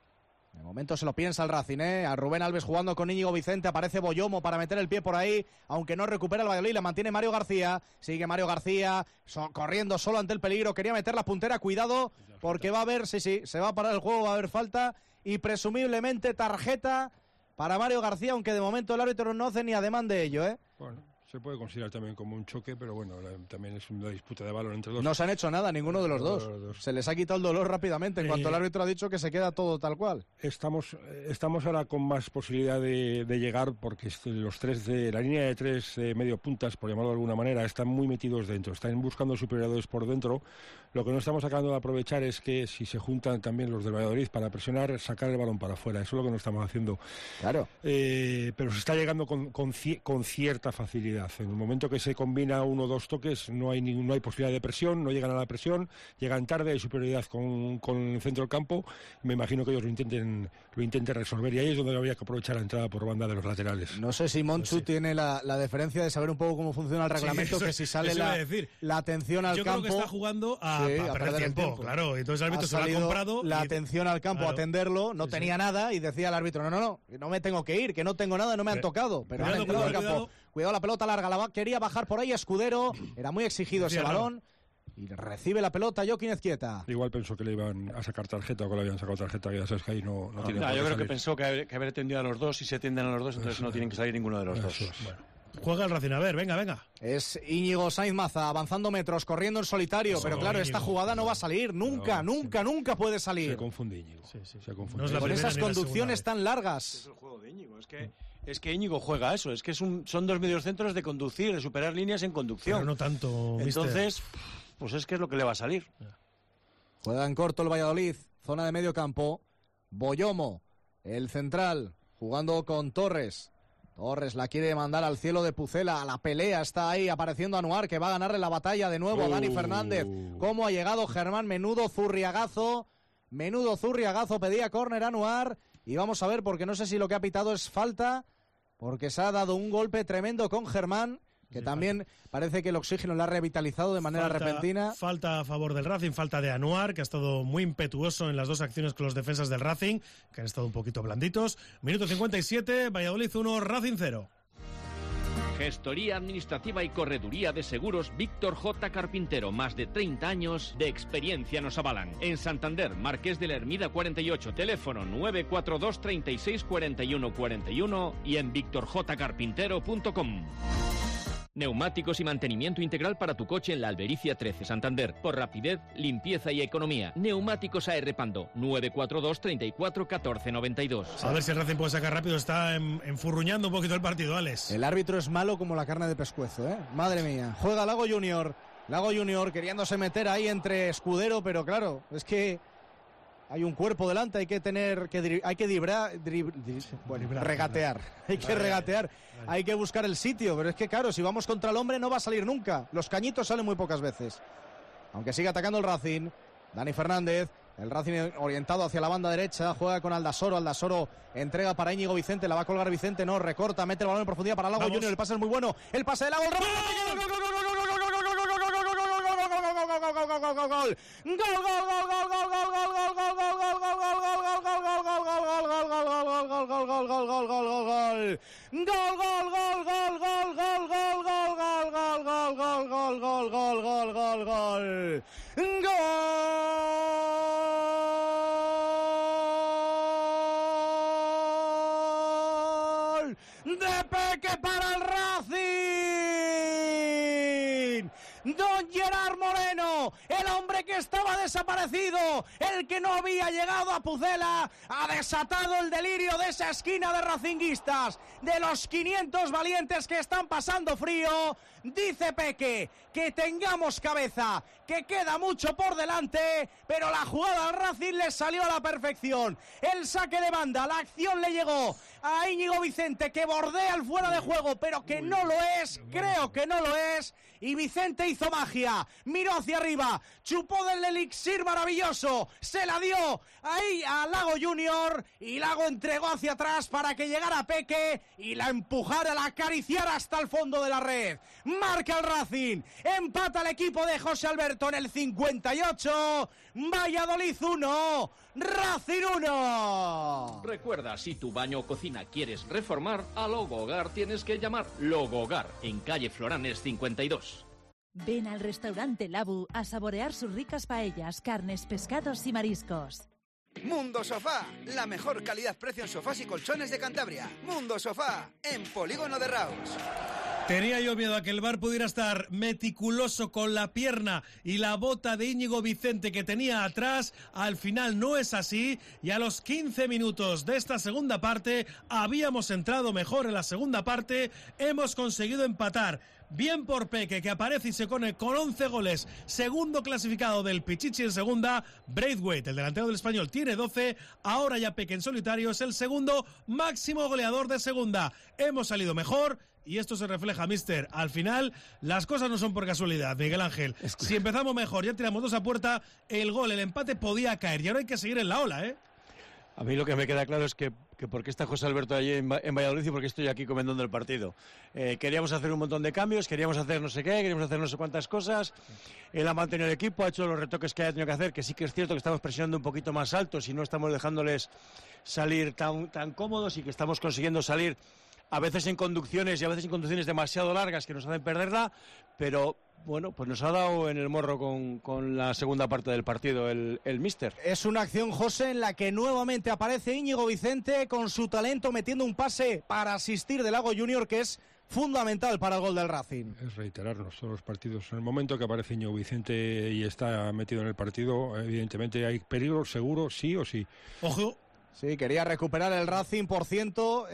De momento se lo piensa el Racing, a Rubén Alves jugando con Íñigo Vicente, aparece Boyomo para meter el pie por ahí, aunque no recupera el Valladolid, la mantiene Mario García, sigue Mario García, corriendo solo ante el peligro, quería meter la puntera, cuidado, porque va a haber, se va a parar el juego, va a haber falta, y presumiblemente tarjeta para Mario García, aunque de momento el árbitro no hace ni ademán de ello, Bueno, se puede considerar también como un choque, pero bueno, también es una disputa de balón entre dos. No se han hecho nada, ninguno de los dos. Se les ha quitado el dolor rápidamente, en cuanto el árbitro ha dicho que se queda todo tal cual. Estamos ahora con más posibilidad de llegar, porque los tres de la línea de 3 medio puntas, por llamarlo de alguna manera, están muy metidos dentro, están buscando superioridades por dentro. Lo que no estamos acabando de aprovechar es que si se juntan también los del Valladolid para presionar, sacar el balón para afuera. Eso es lo que no estamos haciendo. Claro. Pero se está llegando con cierta facilidad. En el momento que se combina 1 o 2 toques, no hay posibilidad de presión, no llegan a la presión, llegan tarde, hay superioridad con el centro del campo. Me imagino que ellos lo intenten resolver, y ahí es donde habría que aprovechar la entrada por banda de los laterales. No sé si Monchu tiene la deferencia de saber un poco cómo funciona el reglamento, que si sale la atención al campo... Yo creo que está jugando a perder tiempo, claro. Entonces el árbitro se lo ha comprado. La atención al campo, a atenderlo, no tenía nada, y decía el árbitro, no me tengo que ir, que no tengo nada, no me han tocado. Pero han entrado al campo. Cuidado, la pelota larga, quería bajar por ahí Escudero, era muy exigido ese balón. Y recibe la pelota Joaquín Ezquieta. Igual pensó que le iban a sacar tarjeta, o que le habían sacado tarjeta, que ya sabes que ahí no tiene por qué yo creo salir. que pensó que haber tendido a los dos, y se tienden a los dos, entonces no tienen que salir ninguno de los dos. Bueno. Juega el Racing, a ver, venga. Es Íñigo Sainz Maza, avanzando metros, corriendo en solitario, pero claro, Íñigo, esta jugada no va a salir, nunca puede salir. Se confunde Íñigo. Se confunde. No, por esas conducciones tan largas. Es el juego de Íñigo, es que Íñigo juega eso, es que son 2 mediocentros de conducir, de superar líneas en conducción. Pero no tanto, entonces, pues es que es lo que le va a salir. Juega en corto el Valladolid, zona de medio campo, Boyomo, el central, jugando con Torres. Torres la quiere mandar al cielo de Pucela, a la pelea, está ahí apareciendo Anuar, que va a ganarle la batalla de nuevo a Dani Fernández. ¿Cómo ha llegado Germán? Menudo zurriagazo, pedía córner Anuar, y vamos a ver, porque no sé si lo que ha pitado es falta, porque se ha dado un golpe tremendo con Germán, que también parece que el oxígeno le ha revitalizado de manera repentina. Falta a favor del Racing, falta de Anuar, que ha estado muy impetuoso en las 2 acciones con los defensas del Racing, que han estado un poquito blanditos. Minuto 57, Valladolid 1, Racing 0. Gestoría administrativa y correduría de seguros Víctor J. Carpintero. Más de 30 años de experiencia nos avalan. En Santander, Marqués de la Ermida 48, teléfono 942 36 41 41 y en victorjcarpintero.com. Neumáticos y mantenimiento integral para tu coche en la Albericia 13, Santander. Por rapidez, limpieza y economía. Neumáticos AR Pando, 942 34 14 92. A ver si el Racing puede sacar rápido, está enfurruñando un poquito el partido, Alex. El árbitro es malo como la carne de pescuezo, Madre mía. Juega Lago Junior queriéndose meter ahí entre Escudero, pero claro, es que hay un cuerpo delante, hay que regatear, hay que buscar el sitio, pero es que claro, si vamos contra el hombre no va a salir nunca, los cañitos salen muy pocas veces, aunque sigue atacando el Racing. Dani Fernández, el Racing orientado hacia la banda derecha, juega con Aldasoro entrega para Íñigo Vicente, la va a colgar Vicente, no, recorta, mete el balón en profundidad para Lago Junior, el pase es muy bueno, el pase de Lago, gol, gol, gol, gol, gol, gol, gol. Gol, gol, gol, gol, gol, gol, gol, gol, gol, gol, gol, gol, gol, gol, gol, gol, gol. Gol de Peque para el Racing. Don Gerard Moreno, el hombre que estaba desaparecido, el que no había llegado a Pucela, ha desatado el delirio de esa esquina de racinguistas, de los 500 valientes que están pasando frío. Dice Peque que tengamos cabeza, que queda mucho por delante, pero la jugada al Racing le salió a la perfección. El saque de banda, la acción le llegó a Íñigo Vicente, que bordea el fuera de juego, pero que no lo es, creo que no lo es. Y Vicente hizo magia, miró hacia arriba, chupó del elixir maravilloso, se la dio ahí a Lago Junior y Lago entregó hacia atrás para que llegara Peque y la empujara, la acariciara hasta el fondo de la red. Marca el Racing, empata el equipo de José Alberto en el 58, Valladolid 1, Racing 1. Recuerda, si tu baño o cocina quieres reformar, a Logo Hogar tienes que llamar Logo Hogar, en calle Floranes 52. Ven al restaurante Labu a saborear sus ricas paellas, carnes, pescados y mariscos. Mundo Sofá, la mejor calidad-precio en sofás y colchones de Cantabria. Mundo Sofá, en Polígono de Raus. Tenía yo miedo a que el VAR pudiera estar meticuloso con la pierna y la bota de Íñigo Vicente que tenía atrás. Al final no es así y a los 15 minutos de esta segunda parte habíamos entrado mejor en la segunda parte. Hemos conseguido empatar. Bien por Peque, que aparece y se pone con 11 goles. Segundo clasificado del Pichichi en segunda. Braithwaite, el delantero del Español, tiene 12. Ahora ya Peque en solitario es el segundo máximo goleador de segunda. Hemos salido mejor. Y esto se refleja, mister. Al final, las cosas no son por casualidad, Miguel Ángel. Si empezamos mejor, ya tiramos 2 a puerta, el gol, el empate podía caer. Y ahora hay que seguir en la ola, ¿eh? A mí lo que me queda claro es que por qué está José Alberto allí en Valladolid y por qué estoy aquí comentando el partido. Queríamos hacer un montón de cambios, queríamos hacer no sé qué, queríamos hacer no sé cuántas cosas. Él ha mantenido el equipo, ha hecho los retoques que haya tenido que hacer, que sí que es cierto que estamos presionando un poquito más altos y no estamos dejándoles salir tan cómodos y que estamos consiguiendo salir a veces en conducciones y a veces en conducciones demasiado largas que nos hacen perderla, pero bueno, pues nos ha dado en el morro con la segunda parte del partido el míster. Es una acción, José, en la que nuevamente aparece Íñigo Vicente con su talento metiendo un pase para asistir de Lago Junior, que es fundamental para el gol del Racing. Es reiterarnos todos los partidos. En el momento que aparece Íñigo Vicente y está metido en el partido, evidentemente hay peligro seguro, sí o sí. Ojo. Sí, quería recuperar el Racing por ciento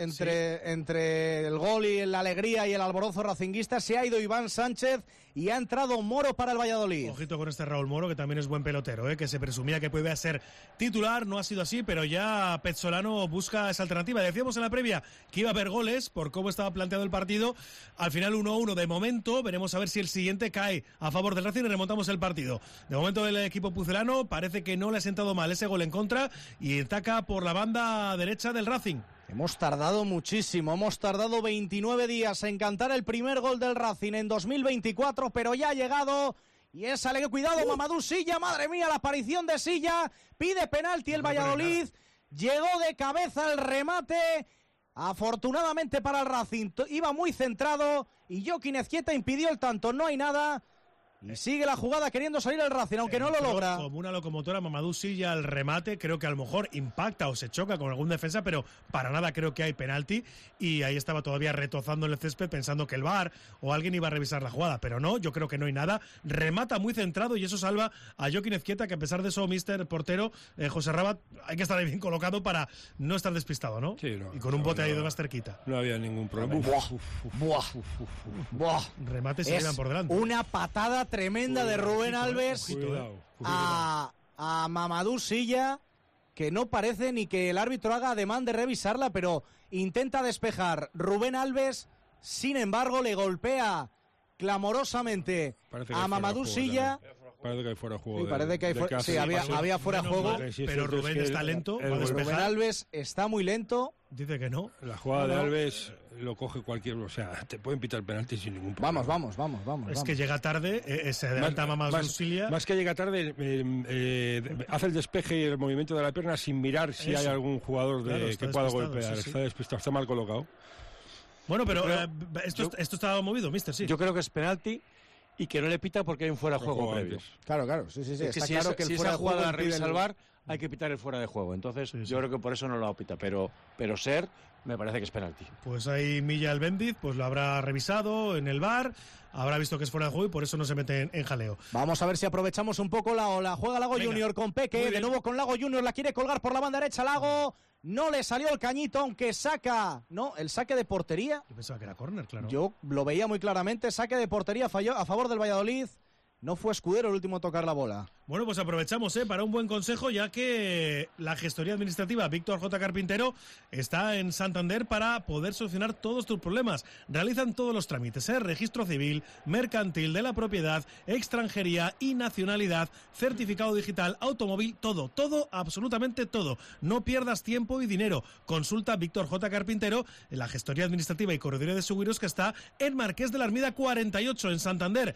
entre el gol y la alegría y el alborozo racinguista. Se ha ido Iván Sánchez y ha entrado Moro para el Valladolid. Ojito con este Raúl Moro, que también es buen pelotero, que se presumía que podía ser titular, no ha sido así, pero ya Pezzolano busca esa alternativa. Decíamos en la previa que iba a haber goles por cómo estaba planteado el partido. Al final 1-1 de momento, veremos a ver si el siguiente cae a favor del Racing y remontamos el partido. De momento el equipo pucelano parece que no le ha sentado mal ese gol en contra y ataca por la banda derecha del Racing. Hemos tardado muchísimo, hemos tardado 29 días en cantar el primer gol del Racing en 2024, pero ya ha llegado y es alegre. Cuidado, Mamadou Silla, madre mía, la aparición de Silla, pide penalti el Valladolid, llegó de cabeza el remate, afortunadamente para el Racing, iba muy centrado y Joaquín Ezquieta impidió el tanto, no hay nada. Y sigue la jugada queriendo salir el Racing, aunque no lo logra. Como una locomotora, Mamadou Silla al remate, creo que a lo mejor impacta o se choca con algún defensa, pero para nada creo que hay penalti. Y ahí estaba todavía retozando en el césped pensando que el VAR o alguien iba a revisar la jugada, pero no, yo creo que no hay nada. Remata muy centrado y eso salva a Joaquín Ezquieta, que a pesar de eso, mister portero, José Rabat, hay que estar ahí bien colocado para no estar despistado, ¿no? Sí, no, y con un bote ahí de más cerquita. No había ningún problema. Buah. Remate se llevan por delante. Una patada tremenda de Rubén Alves a Mamadou Silla, que no parece ni que el árbitro haga ademán de revisarla, pero intenta despejar Rubén Alves, sin embargo le golpea clamorosamente a Mamadou Silla Parece que hay fuera de juego. Sí, parece que hay sí, había fuera de juego. Pero Rubén está lento. Rubén Alves está muy lento. Dice que no. La jugada de Alves lo coge cualquier... O sea, te pueden pitar penalti sin ningún problema. Vamos. Es que llega tarde, se adelanta más Auxilia. Más que llega tarde, hace el despeje y el movimiento de la pierna sin mirar si hay algún jugador que pueda golpear. Sí. Está despistado, está mal colocado. Bueno, pero esto estaba movido, mister, sí. Yo creo que es penalti y que no le pita porque hay un fuera de juego previo. Claro, sí. Está claro que el fuera de juego la revisa el VAR, hay que pitar el fuera de juego. Entonces, yo creo que por eso no lo pita. Pero Ser, me parece que es penalti. Pues ahí Milla el Bendiz, pues lo habrá revisado en el VAR, habrá visto que es fuera de juego y por eso no se mete en jaleo. Vamos a ver si aprovechamos un poco la ola. Juega Lago Junior con Peque, de nuevo con Lago Junior, la quiere colgar por la banda derecha Lago. No le salió el cañito, aunque saca, ¿no? El saque de portería. Yo pensaba que era córner, claro. Yo lo veía muy claramente, saque de portería falló a favor del Valladolid. No fue Escudero el último a tocar la bola. Bueno, pues aprovechamos para un buen consejo, ya que la gestoría administrativa Víctor J. Carpintero está en Santander para poder solucionar todos tus problemas. Realizan todos los trámites, registro civil, mercantil de la propiedad, extranjería y nacionalidad, certificado digital, automóvil, todo, absolutamente todo. No pierdas tiempo y dinero. Consulta Víctor J. Carpintero en la gestoría administrativa y correduría de seguros que está en Marqués de la Armida 48 en Santander.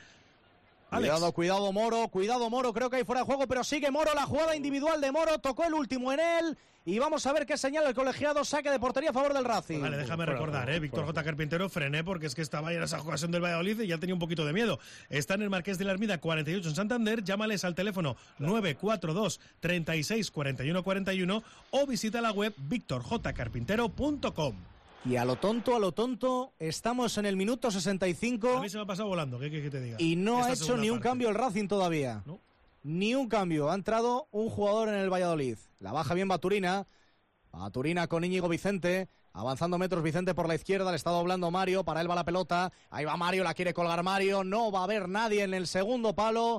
Cuidado Moro, creo que hay fuera de juego, pero sigue Moro, la jugada individual de Moro, tocó el último en él, y vamos a ver qué señala el colegiado, saque de portería a favor del Racing. Vale, déjame recordar, Víctor J. Carpintero, frené porque es que estaba ahí en esa ocasión del Valladolid y ya tenía un poquito de miedo. Está en el Marqués de la Ermida 48 en Santander, llámales al teléfono 942 36 41 41 o visita la web victorjcarpintero.com. Y a lo tonto, estamos en el minuto 65. A mí se me ha pasado volando, ¿qué te diga? Y no ha hecho ni un cambio el Racing todavía. ¿No? Ni un cambio. Ha entrado un jugador en el Valladolid. La baja bien Baturina. Baturina con Íñigo Vicente. Avanzando metros Vicente por la izquierda. Le está doblando Mario. Para él va la pelota. Ahí va Mario, la quiere colgar Mario. No va a haber nadie en el segundo palo.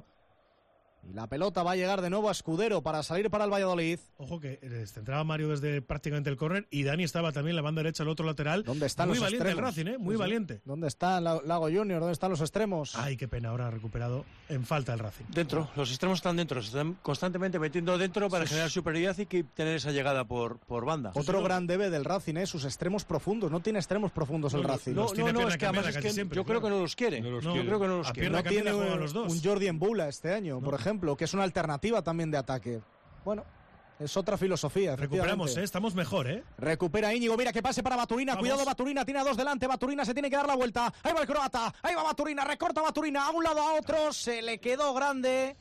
Y la pelota va a llegar de nuevo a Escudero para salir para el Valladolid. Ojo que centraba Mario desde prácticamente el córner y Dani estaba también en la banda derecha, el otro lateral. ¿Dónde están muy los valiente extremos? El Racing, muy valiente. ¿Dónde está Lago Junior? ¿Dónde están los extremos? Ay, qué pena, ahora ha recuperado en falta el Racing. Dentro, los extremos están dentro, se están constantemente metiendo dentro para generar superioridad y tener esa llegada por banda. Otro gran debe del Racing, sus extremos profundos. No tiene extremos profundos el Racing. No, es que además yo creo que no los quiere. Yo creo que no los quiere. No tiene un Jordi Embula este año, por ejemplo, que es una alternativa también de ataque. Bueno, es otra filosofía. Recuperamos, estamos mejor, Recupera Íñigo, mira que pase para Baturina. Vamos. Cuidado Baturina, tiene a dos delante. Baturina se tiene que dar la vuelta. Ahí va el croata, ahí va Baturina, recorta Baturina a un lado a otro. Se le quedó grande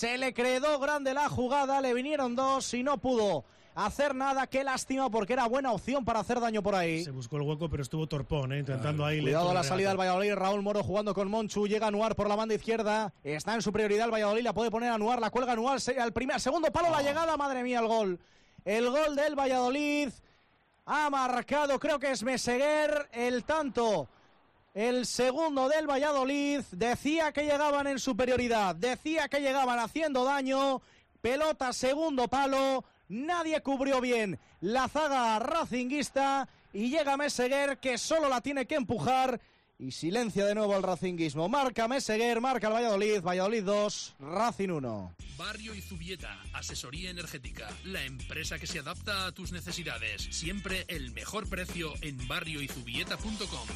la jugada. Le vinieron dos y no pudo hacer nada. Qué lástima, porque era buena opción para hacer daño por ahí. Se buscó el hueco, pero estuvo torpón, intentando ahí. Cuidado a la salida del Valladolid. Raúl Moro jugando con Monchu. Llega Anuar por la banda izquierda. Está en superioridad el Valladolid. La puede poner Anuar. La cuelga Anuar. Al segundo palo la llegada. Madre mía, el gol. El gol del Valladolid. Ha marcado, creo que es Meseguer, el tanto. El segundo del Valladolid. Decía que llegaban en superioridad. Decía que llegaban haciendo daño. Pelota, segundo palo. Nadie cubrió bien la zaga racinguista y llega Meseguer, que solo la tiene que empujar, y silencia de nuevo al racinguismo. Marca Meseguer, marca el Valladolid. Valladolid 2, Racing 1. Barrio y Zubieta, asesoría energética, la empresa que se adapta a tus necesidades. Siempre el mejor precio en barrioyzubieta.com.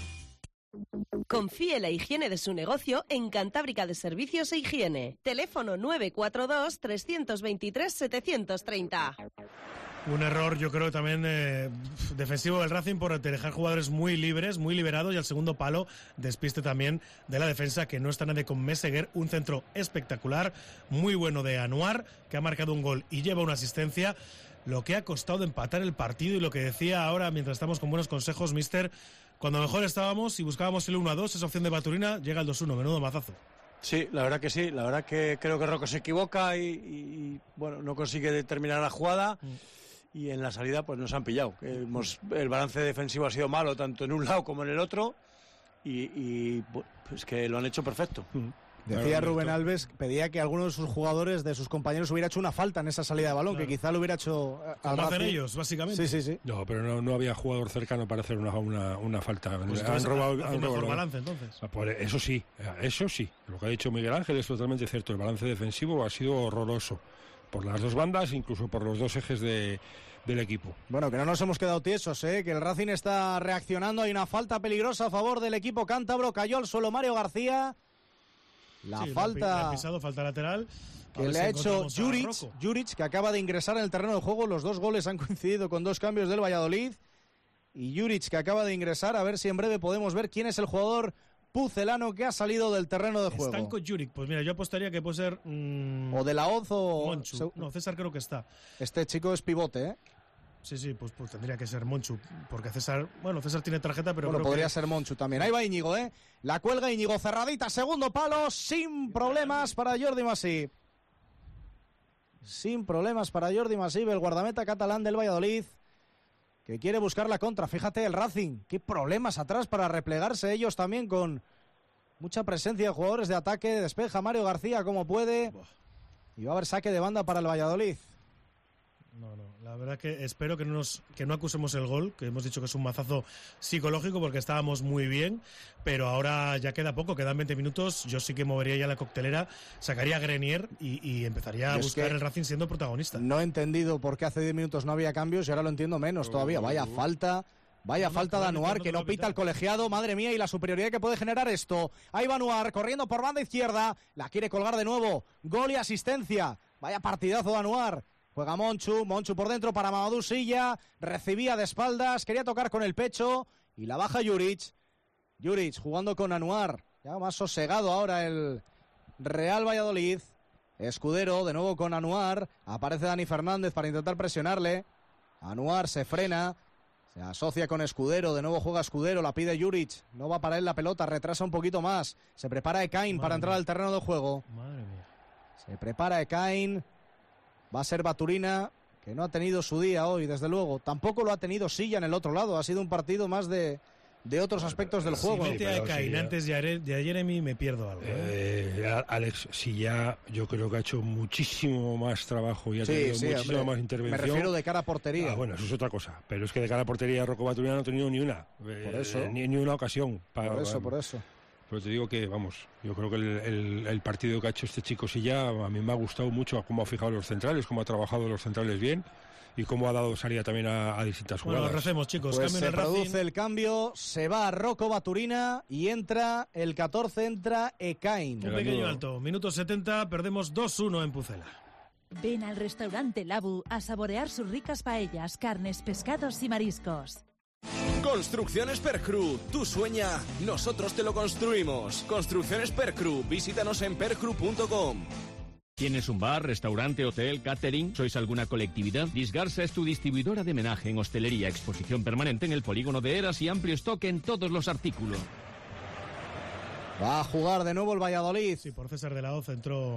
Confíe la higiene de su negocio en Cantábrica de Servicios e Higiene. Teléfono 942 323 730. Un error, yo creo, también defensivo del Racing por dejar jugadores muy libres, muy liberados, y al segundo palo despiste también de la defensa, que no está nadie con Meseguer. Un centro espectacular, muy bueno de Anuar, que ha marcado un gol y lleva una asistencia. Lo que ha costado empatar el partido, y lo que decía ahora mientras estamos con buenos consejos, mister, cuando mejor estábamos y buscábamos el 1-2, esa opción de Baturina, llega el 2-1, menudo mazazo. Sí, la verdad que sí, la verdad que creo que Rocco se equivoca y bueno, no consigue determinar la jugada. Y en la salida pues nos han pillado. El balance defensivo ha sido malo tanto en un lado como en el otro, y pues que lo han hecho perfecto. Decía Rubén Alves, pedía que alguno de sus jugadores, de sus compañeros, hubiera hecho una falta en esa salida de balón, que quizá lo hubiera hecho al Racing. Hacen ellos, básicamente. Sí. No, pero no había jugador cercano para hacer una falta. Pues han robado mejor balance, entonces. Eso sí. Lo que ha dicho Miguel Ángel es totalmente cierto. El balance defensivo ha sido horroroso. Por las dos bandas, incluso por los dos ejes del equipo. Bueno, que no nos hemos quedado tiesos, que el Racing está reaccionando. Hay una falta peligrosa a favor del equipo cántabro. Cayó al suelo Mario García. La falta lateral que le ha hecho Juric, que acaba de ingresar en el terreno de juego. Los dos goles han coincidido con dos cambios del Valladolid. Y Juric, que acaba de ingresar, a ver si en breve podemos ver quién es el jugador pucelano que ha salido del terreno de juego. Stanko Juric, pues mira, yo apostaría que puede ser... o de la Hoz o... Monchu. No, César creo que está. Este chico es pivote, Sí, pues tendría que ser Monchu, porque César tiene tarjeta, pero bueno, podría ser Monchu también. Ahí va Íñigo, la cuelga Íñigo, cerradita, segundo palo, sin problemas para Jordi Masip. Sin problemas para Jordi Masip, el guardameta catalán del Valladolid, que quiere buscar la contra. Fíjate el Racing, qué problemas atrás para replegarse ellos también, con mucha presencia de jugadores de ataque. Despeja Mario García como puede, y va a haber saque de banda para el Valladolid. No, la verdad que espero que no acusemos el gol, que hemos dicho que es un mazazo psicológico porque estábamos muy bien, pero ahora ya queda poco, quedan 20 minutos, yo sí que movería ya la coctelera, sacaría a Grenier y empezaría a buscar el Racing siendo protagonista. No he entendido por qué hace 10 minutos no había cambios y ahora lo entiendo menos todavía. Vaya falta de Anuar, que no pita el colegiado, madre mía, y la superioridad que puede generar esto. Ahí va Anuar, corriendo por banda izquierda, la quiere colgar de nuevo, gol y asistencia. Vaya partidazo de Anuar. Juega Monchu por dentro para Mamadou Silla, recibía de espaldas, quería tocar con el pecho y la baja Juric jugando con Anuar, ya más sosegado ahora el Real Valladolid. Escudero de nuevo con Anuar, aparece Dani Fernández para intentar presionarle, Anuar se frena, se asocia con Escudero, de nuevo juega Escudero, la pide Juric, no va para él la pelota, retrasa un poquito más, se prepara Ekain para entrar al terreno de juego. Madre mía. Se prepara Ekain. Va a ser Baturina, que no ha tenido su día hoy, desde luego. Tampoco lo ha tenido Silla en el otro lado. Ha sido un partido más de otros aspectos del juego. Si mete a Ekain antes de Jeremy, me pierdo algo. Alex Silla, yo creo que ha hecho muchísimo más trabajo y ha tenido muchísima más intervención. Me refiero de cara a portería. Bueno, eso es otra cosa. Pero es que de cara a portería Rocco Baturina no ha tenido ni una. Por eso. Ni una ocasión. Por eso. Pero te digo que, yo creo que el partido que ha hecho este chico Silla a mí me ha gustado mucho cómo ha fijado los centrales, cómo ha trabajado los centrales bien y cómo ha dado salida también a distintas jugadas. Bueno, recemos, chicos. Pues se produce el cambio, se va Rocco Baturina y entra el 14, entra Ekain. Un pequeño alto, minuto 70, perdemos 2-1 en Pucela. Ven al restaurante Labu a saborear sus ricas paellas, carnes, pescados y mariscos. Construcciones Percru, tú sueña, nosotros te lo construimos. Construcciones Percru, visítanos en percru.com. ¿Tienes un bar, restaurante, hotel, catering? ¿Sois alguna colectividad? Disgarsa es tu distribuidora de homenaje en hostelería, exposición permanente en el polígono de Eras y amplio stock en todos los artículos. Va a jugar de nuevo el Valladolid. Sí, por César de la Hoz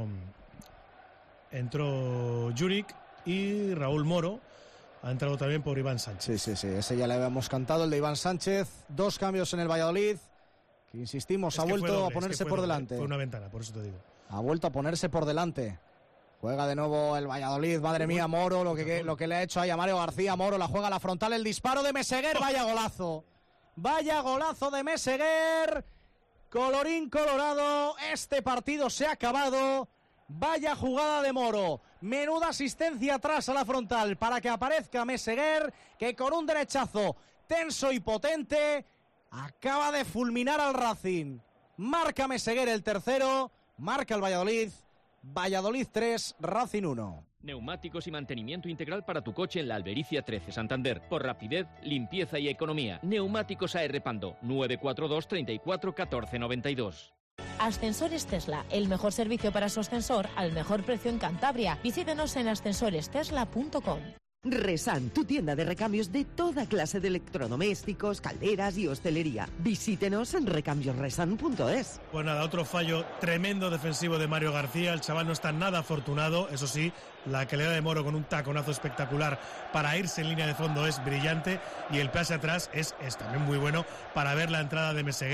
entró Juric y Raúl Moro. Ha entrado también por Iván Sánchez. Sí, ese ya le habíamos cantado, el de Iván Sánchez. 2 cambios en el Valladolid, que insistimos, ha vuelto a ponerse por delante. Fue una ventana, por eso te digo. Ha vuelto a ponerse por delante. Juega de nuevo el Valladolid, madre mía, Moro, lo que le ha hecho ahí a Mario García. Moro la juega a la frontal, el disparo de Meseguer, vaya golazo. Vaya golazo de Meseguer. Colorín colorado, este partido se ha acabado. Vaya jugada de Moro, menuda asistencia atrás a la frontal para que aparezca Meseguer, que con un derechazo tenso y potente acaba de fulminar al Racing. Marca Meseguer el tercero, marca el Valladolid. Valladolid 3, Racing 1. Neumáticos y mantenimiento integral para tu coche en la Albericia 13 Santander. Por rapidez, limpieza y economía. Neumáticos AR Pando, 942 34 14 92. Ascensores Tesla, el mejor servicio para su ascensor al mejor precio en Cantabria. Visítenos en ascensorestesla.com. Resan, tu tienda de recambios de toda clase de electrodomésticos, calderas y hostelería. Visítenos en recambiosresan.es. Pues nada, otro fallo tremendo defensivo de Mario García. El chaval no está nada afortunado. Eso sí, la calidad de Moro con un taconazo espectacular para irse en línea de fondo es brillante. Y el pase atrás es también muy bueno para ver la entrada de Meseguer.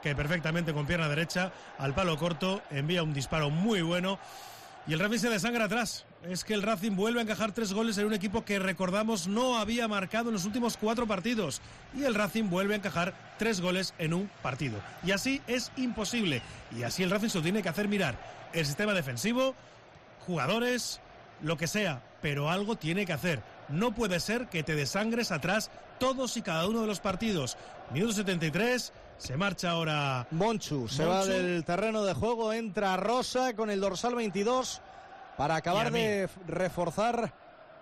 que perfectamente con pierna derecha al palo corto envía un disparo muy bueno y el Racing se desangra atrás. Es que el Racing vuelve a encajar 3 goles en un equipo que, recordamos, no había marcado en los últimos 4 partidos. Y el Racing vuelve a encajar 3 goles en un partido. Y así es imposible. Y así el Racing se lo tiene que hacer mirar. El sistema defensivo, jugadores, lo que sea, pero algo tiene que hacer. No puede ser que te desangres atrás todos y cada uno de los partidos. Minuto 73, se marcha ahora Monchu. Se va del terreno de juego, entra Rosa con el dorsal 22 para acabar de reforzar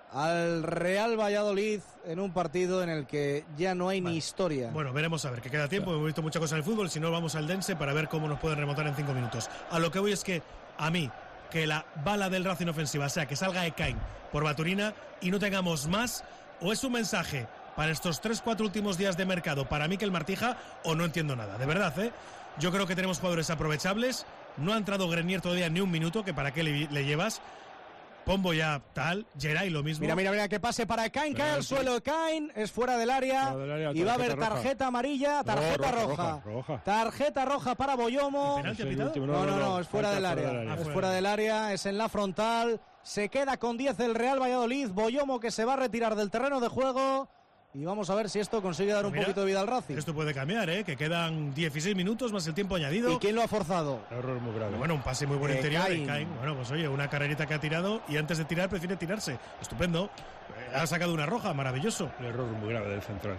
al Real Valladolid en un partido en el que ya no hay ni historia. Bueno, veremos a ver, que queda tiempo, hemos visto mucha cosa en el fútbol, si no vamos al Dense para ver cómo nos pueden remontar en 5 minutos. A lo que voy es que, a mí, que la bala del Racing ofensiva sea que salga Ekain por Baturina y no tengamos más, o es un mensaje para estos 3-4 últimos días de mercado para Mikel Martija, o no entiendo nada, de verdad, yo creo que tenemos jugadores aprovechables. No ha entrado Grenier todavía ni un minuto, que para qué le llevas. Pombo ya tal, Geray lo mismo. Mira, que pase para Ekain, cae al suelo Ekain, es fuera del área y va a haber tarjeta amarilla, tarjeta roja. Tarjeta roja para Boyomo. No, es fuera del área. Es fuera del área, es en la frontal. Se queda con 10 el Real Valladolid. Boyomo que se va a retirar del terreno de juego. Y vamos a ver si esto consigue dar un poquito de vida al Racing. Esto puede cambiar, que quedan 16 minutos más el tiempo añadido. ¿Y quién lo ha forzado? Error muy grave. Bueno, un pase muy buen interior. Bueno, pues oye, una carrerita que ha tirado y antes de tirar prefiere tirarse. Estupendo. Ha sacado una roja, maravilloso. Un error muy grave del central.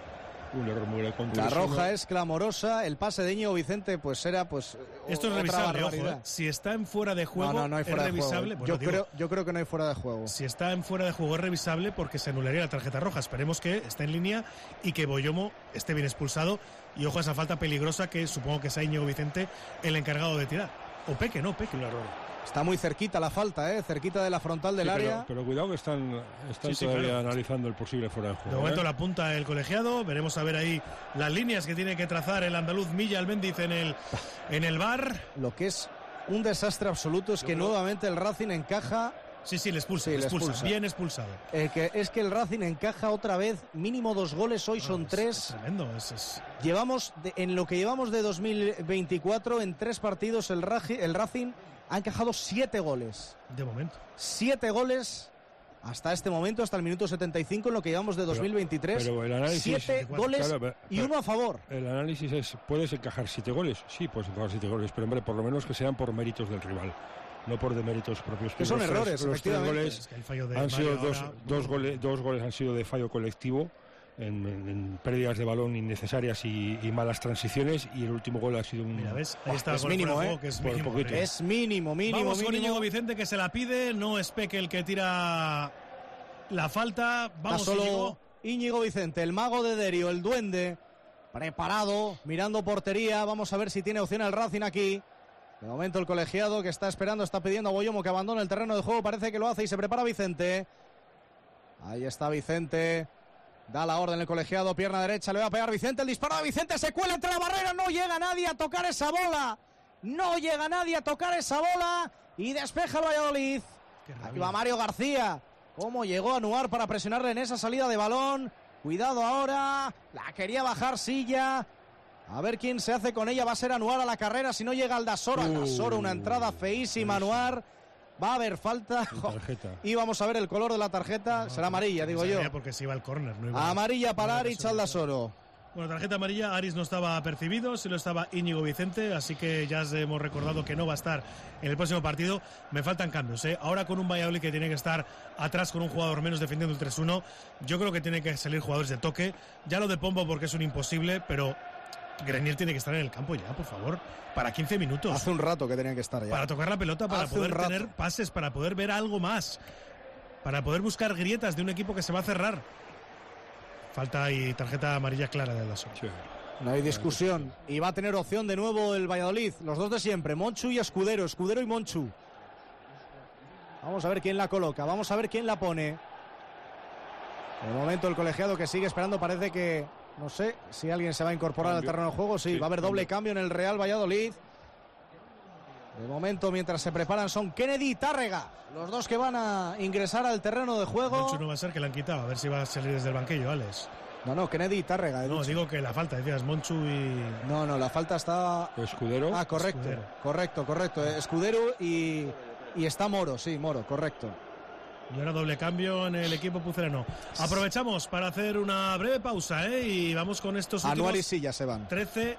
Un error muy grave. La roja es clamorosa. El pase de Íñigo Vicente pues era esto es revisable, ojo, Si está en fuera de juego no hay fuera es revisable. De juego. Bueno, yo creo que no hay fuera de juego. Si está en fuera de juego es revisable porque se anularía la tarjeta roja. Esperemos que esté en línea y que Boyomo esté bien expulsado. Y ojo a esa falta peligrosa que supongo que sea Íñigo Vicente el encargado de tirar. O Peque, un error. Está muy cerquita la falta, cerquita de la frontal del área. Pero cuidado que están todavía analizando el posible fuera de juego. De momento la apunta el colegiado. Veremos a ver ahí las líneas que tiene que trazar el andaluz Milla Almendiz en el VAR. Lo que es un desastre absoluto es que nuevamente el Racing encaja. Sí, le expulsa. Bien expulsado. Es que el Racing encaja otra vez, mínimo 2 goles, hoy son 3. Es tremendo. Llevamos, en lo que llevamos de 2024, en 3 partidos el Racing ha encajado 7 goles. De momento. 7 goles hasta este momento, hasta el minuto 75 en lo que llevamos de 2023. Pero el análisis, 7 goles y 1 a favor. El análisis es, ¿puedes encajar 7 goles? Sí, puedes encajar 7 goles, pero hombre, por lo menos que sean por méritos del rival. No por deméritos propios. Que son errores, efectivamente. Los 3 goles han sido dos goles han sido de fallo colectivo. En pérdidas de balón innecesarias y malas transiciones, y el último gol ha sido un... Mira, ¿ves? Ahí está es mínimo, es mínimo. Vamos con Íñigo Vicente, que se la pide, no es Peque el que tira la falta. Vamos, solo Íñigo Vicente, el mago de Derio, el duende, preparado, mirando portería. Vamos a ver si tiene opción el Racing aquí. De momento el colegiado que está esperando, está pidiendo a Boyomo que abandone el terreno de juego, parece que lo hace y se prepara Vicente. Ahí está Vicente. Da la orden el colegiado, pierna derecha, le va a pegar Vicente, el disparo de Vicente se cuela entre la barrera, no llega nadie a tocar esa bola. Y despeja el Valladolid. Aquí va Mario García. ¿Cómo llegó a Anuar para presionarle en esa salida de balón? Cuidado ahora, la quería bajar Silla. A ver quién se hace con ella, va a ser Anuar a la carrera, si no llega Aldasoro. Aldasoro, una entrada feísima, Anuar. Va a haber falta. Y vamos a ver el color de la tarjeta. Será amarilla, digo yo. Porque se iba al córner. Amarilla para Aris Aldasoro. Bueno, tarjeta amarilla. Aris no estaba apercibido, solo estaba Íñigo Vicente. Así que ya hemos recordado que no va a estar en el próximo partido. Me faltan cambios. Ahora con un Valladolid que tiene que estar atrás con un jugador menos defendiendo el 3-1. Yo creo que tiene que salir jugadores de toque. Ya lo de Pombo porque es un imposible, pero Grenier tiene que estar en el campo ya, por favor, para 15 minutos. Hace un rato que tenían que estar ya. Para tocar la pelota, para poder tener pases, para poder ver algo más, para poder buscar grietas de un equipo que se va a cerrar. Falta y tarjeta amarilla clara de Aldasoro. Sí. No hay discusión. Y va a tener opción de nuevo el Valladolid. Los dos de siempre, Monchu y Escudero. Escudero y Monchu. Vamos a ver quién la coloca, vamos a ver quién la pone. De momento el colegiado que sigue esperando, parece que... No sé si alguien se va a incorporar al terreno de juego. Sí, va a haber doble cambio en el Real Valladolid. De momento, mientras se preparan, son Kennedy y Tárrega, los dos que van a ingresar al terreno de juego. Monchu no va a ser, que le han quitado. A ver si va a salir desde el banquillo, Alex. No, Kennedy y Tárrega. No, digo que la falta, decías Monchu y... No, la falta está... Escudero. Ah, correcto. Escudero y está Moro, correcto. Y ahora doble cambio en el equipo pucelano. Aprovechamos para hacer una breve pausa, y vamos con estos últimos... Anuar y Silla se van. 13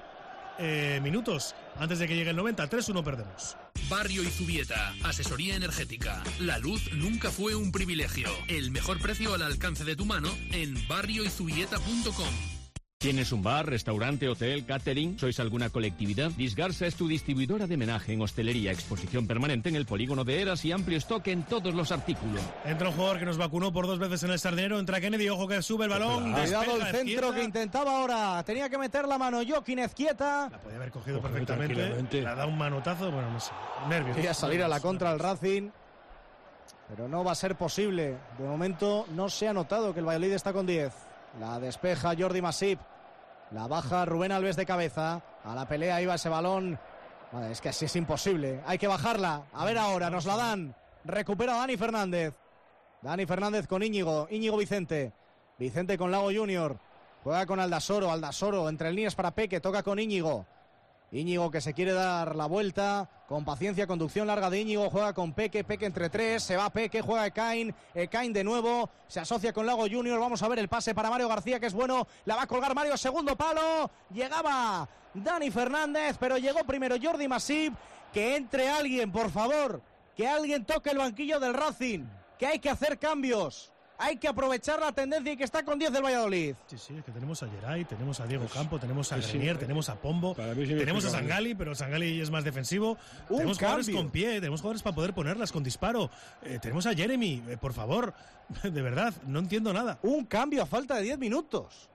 minutos antes de que llegue el 90. 3-1 perdemos. Barrio y Zubieta, asesoría energética. La luz nunca fue un privilegio. El mejor precio al alcance de tu mano en barrioyzubieta.com. ¿Tienes un bar, restaurante, hotel, catering? ¿Sois alguna colectividad? Disgarsa es tu distribuidora de menaje en hostelería, exposición permanente en el polígono de Eras y amplio stock en todos los artículos. Entra un jugador que nos vacunó por 2 veces en el Sardinero, entra Kennedy, ojo que sube el balón. Cuidado el centro que intentaba ahora, tenía que meter la mano Joaquín Ezquieta. La podía haber cogido perfectamente, la da un manotazo, bueno, no sé, nervios. Quería salir a la contra el Racing, pero no va a ser posible. De momento no se ha notado que el Valladolid está con 10. La despeja Jordi Masip. La baja Rubén Alves de cabeza. A la pelea iba ese balón. Vale, es que así es imposible. Hay que bajarla. A ver ahora, nos la dan. Recupera Dani Fernández. Dani Fernández con Íñigo. Íñigo Vicente. Vicente con Lago Junior. Juega con Aldasoro. Aldasoro entre líneas para Peque. Toca con Íñigo. Íñigo que se quiere dar la vuelta. Con paciencia, conducción larga de Íñigo, juega con Peque, Peque entre 3, se va Peque, juega Ekain de nuevo, se asocia con Lago Junior, vamos a ver el pase para Mario García que es bueno, la va a colgar Mario, segundo palo, llegaba Dani Fernández, pero llegó primero Jordi Masip, que entre alguien, por favor, que alguien toque el banquillo del Racing, que hay que hacer cambios. Hay que aprovechar la tendencia y que está con 10 del Valladolid. Sí, es que tenemos a Geray, tenemos a Diego Campo, tenemos a Grenier, tenemos a Pombo, tenemos a Sangali, pero Sangali es más defensivo. Tenemos jugadores con pie, tenemos jugadores para poder ponerlas con disparo. Tenemos a Jeremy, por favor, de verdad, no entiendo nada. Un cambio a falta de 10 minutos.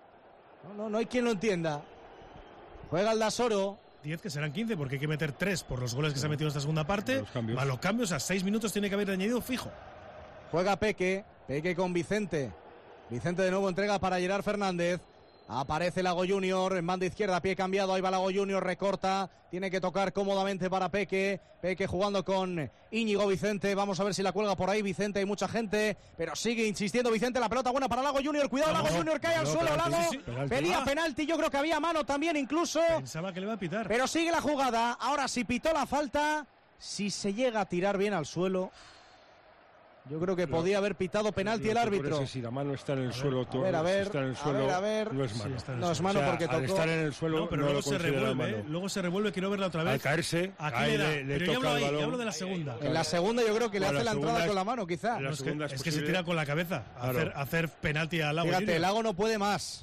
No hay quien lo entienda. Juega Aldasoro. 10 que serán 15 porque hay que meter 3 por los goles que se han metido en esta segunda parte. Más los cambios, a 6 minutos tiene que haber añadido fijo. Juega Peque con Vicente. Vicente de nuevo entrega para Gerard Fernández. Aparece Lago Junior en banda izquierda, pie cambiado, ahí va Lago Junior, recorta, tiene que tocar cómodamente para Peque. Peque jugando con Íñigo Vicente, vamos a ver si la cuelga por ahí Vicente, hay mucha gente, pero sigue insistiendo Vicente, la pelota buena para Lago Junior, cuidado, Lago Junior cae al suelo, Lago, pedía penalti, yo creo que había mano también incluso. Pensaba que le iba a pitar. Pero sigue la jugada, ahora si pitó la falta, si se llega a tirar bien al suelo... Yo creo que podía haber pitado penalti el árbitro. Si la mano está en el suelo, a ver, está en el suelo, no es mano. Sí, no es mano porque tocó. Al estar en el suelo, pero luego se revuelve, quiero verla otra vez. Al caerse, aquí le toca el balón. Yo hablo de la segunda. En la segunda yo creo que le hace la entrada con la mano, quizá. Es que se tira con la cabeza a hacer penalti a Lago. Fíjate, Lago no puede más.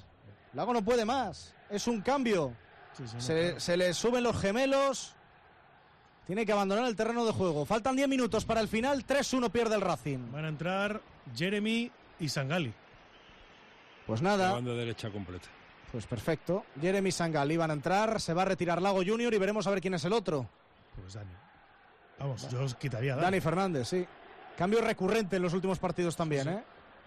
Es un cambio. Se le suben los gemelos. Tiene que abandonar el terreno de juego. Faltan 10 minutos para el final. 3-1 pierde el Racing. Van a entrar Jeremy y Sangali. Pues nada. La banda derecha completa. Pues perfecto. Jeremy y Sangali van a entrar. Se va a retirar Lago Junior y veremos a ver quién es el otro. Pues Dani. Vamos, yo os quitaría a Dani Fernández, sí. Cambio recurrente en los últimos partidos también, sí.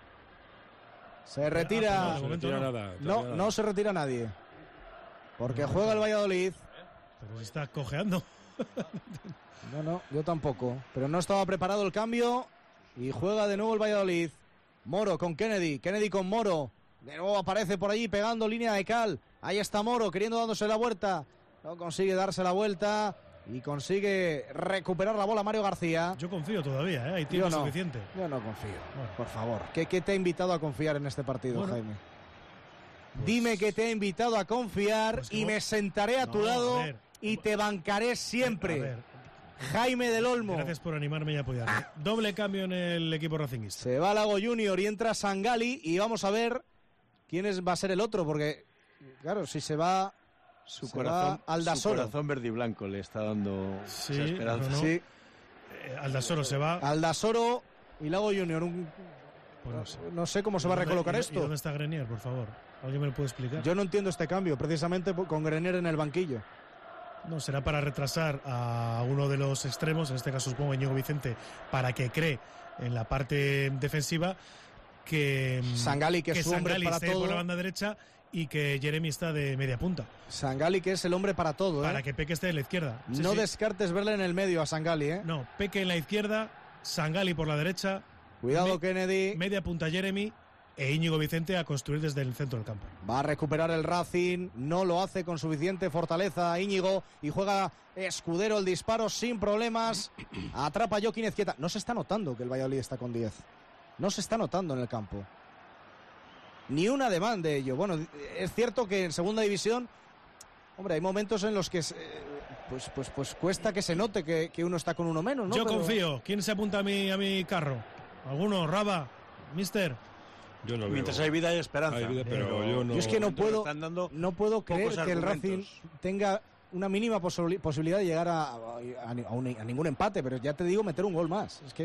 Se retira. No se retira nadie. Porque juega el Valladolid. Pero se está cojeando. No, yo tampoco. Pero no estaba preparado el cambio. Y juega de nuevo el Valladolid. Moro con Kennedy. Kennedy con Moro. De nuevo aparece por allí pegando línea de cal. Ahí está Moro queriendo dándose la vuelta. No consigue darse la vuelta. Y consigue recuperar la bola Mario García. Yo confío todavía, hay tiempo suficiente. Yo no confío. Bueno. Por favor. ¿Qué te ha invitado a confiar en este partido, Jaime? Dime que te ha invitado a confiar y me sentaré a tu lado. Y te bancaré siempre. Jaime del Olmo. Gracias por animarme y apoyarme. Doble cambio en el equipo racingista. Se va Lago Junior y entra Sangali. Y vamos a ver quién va a ser el otro. Porque, claro, si se va... Su corazón verde y blanco le está dando esa esperanza. Sí. Aldasoro se va. Aldasoro y Lago Junior. No sé cómo se va a recolocar esto. ¿Y dónde está Grenier, por favor? ¿Alguien me lo puede explicar? Yo no entiendo este cambio, precisamente con Grenier en el banquillo. No, será para retrasar a uno de los extremos, en este caso supongo Íñigo Vicente, para que cree en la parte defensiva que Sangali, que es su hombre para todo, por la banda derecha, y que Jeremy está de media punta. Sangali, que es el hombre para todo. Para que Peque esté en la izquierda. No descartes verle en el medio a Sangali, No, Peque en la izquierda, Sangali por la derecha. Cuidado, Kennedy. Media punta Jeremy. e Íñigo Vicente a construir desde el centro del campo. Va a recuperar el Racing, no lo hace con suficiente fortaleza Íñigo y juega Escudero el disparo sin problemas. Atrapa a Joaquín Ezquieta. No se está notando que el Valladolid está con 10. No se está notando en el campo. Ni un ademán de ello. Bueno, es cierto que en segunda división, hombre, hay momentos en los que pues cuesta que se note que uno está con uno menos, ¿no? Yo confío. ¿Quién se apunta a mi carro? ¿Alguno? ¿Raba? ¿Mister? Yo no veo. Mientras hay vida hay esperanza. Hay vida, pero yo no. Yo es que no puedo creer que el Racing tenga una mínima posibilidad de llegar a ningún empate, pero ya te digo, meter un gol más. Es que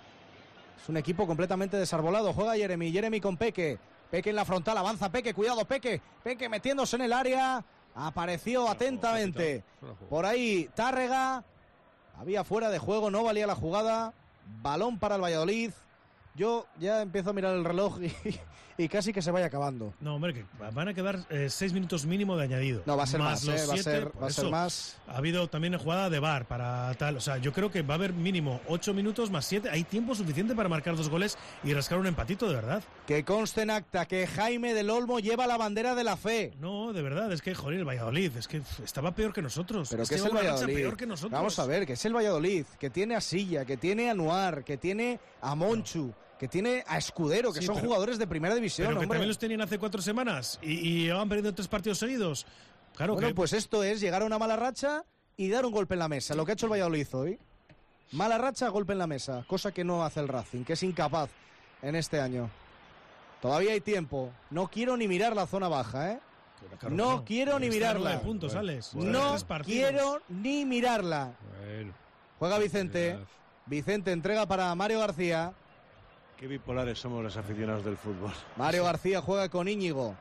es un equipo completamente desarbolado. Juega Jeremy con Peque. Peque en la frontal, avanza Peque, cuidado Peque metiéndose en el área, apareció atentamente por ahí Tárrega, había fuera de juego, no valía la jugada, balón para el Valladolid. Yo ya empiezo a mirar el reloj y casi que se vaya acabando. No, hombre, que van a quedar 6 minutos mínimo de añadido. No, va a ser más, los 7, va a ser más. Ha habido también jugada de VAR para tal, o sea, yo creo que va a haber mínimo 8 minutos más 7, hay tiempo suficiente para marcar 2 goles y rascar un empatito, de verdad. Que conste en acta que Jaime del Olmo lleva la bandera de la fe. No, de verdad, es que, joder, el Valladolid, es que estaba peor que nosotros. Pero que es el Valladolid. Peor que nosotros. Vamos a ver, que es el Valladolid, que tiene a Silla, que tiene a Nuar, que tiene a Monchu, que tiene a Escudero, que son jugadores de primera división. Pero que hombre. también los tenían hace 4 semanas y han perdido 3 partidos seguidos. Claro. Bueno, pues esto es llegar a una mala racha y dar un golpe en la mesa, lo que ha hecho el Valladolid hoy. Mala racha, golpe en la mesa, cosa que no hace el Racing, que es incapaz en este año. Todavía hay tiempo. No quiero ni mirar la zona baja, ¿eh? Claro, no quiero ni mirarla. Puntos, Alex. No quiero ni mirarla. Bueno, juega Vicente. Vicente entrega para Mario García. Qué bipolares somos los aficionados del fútbol. Mario García juega con Íñigo.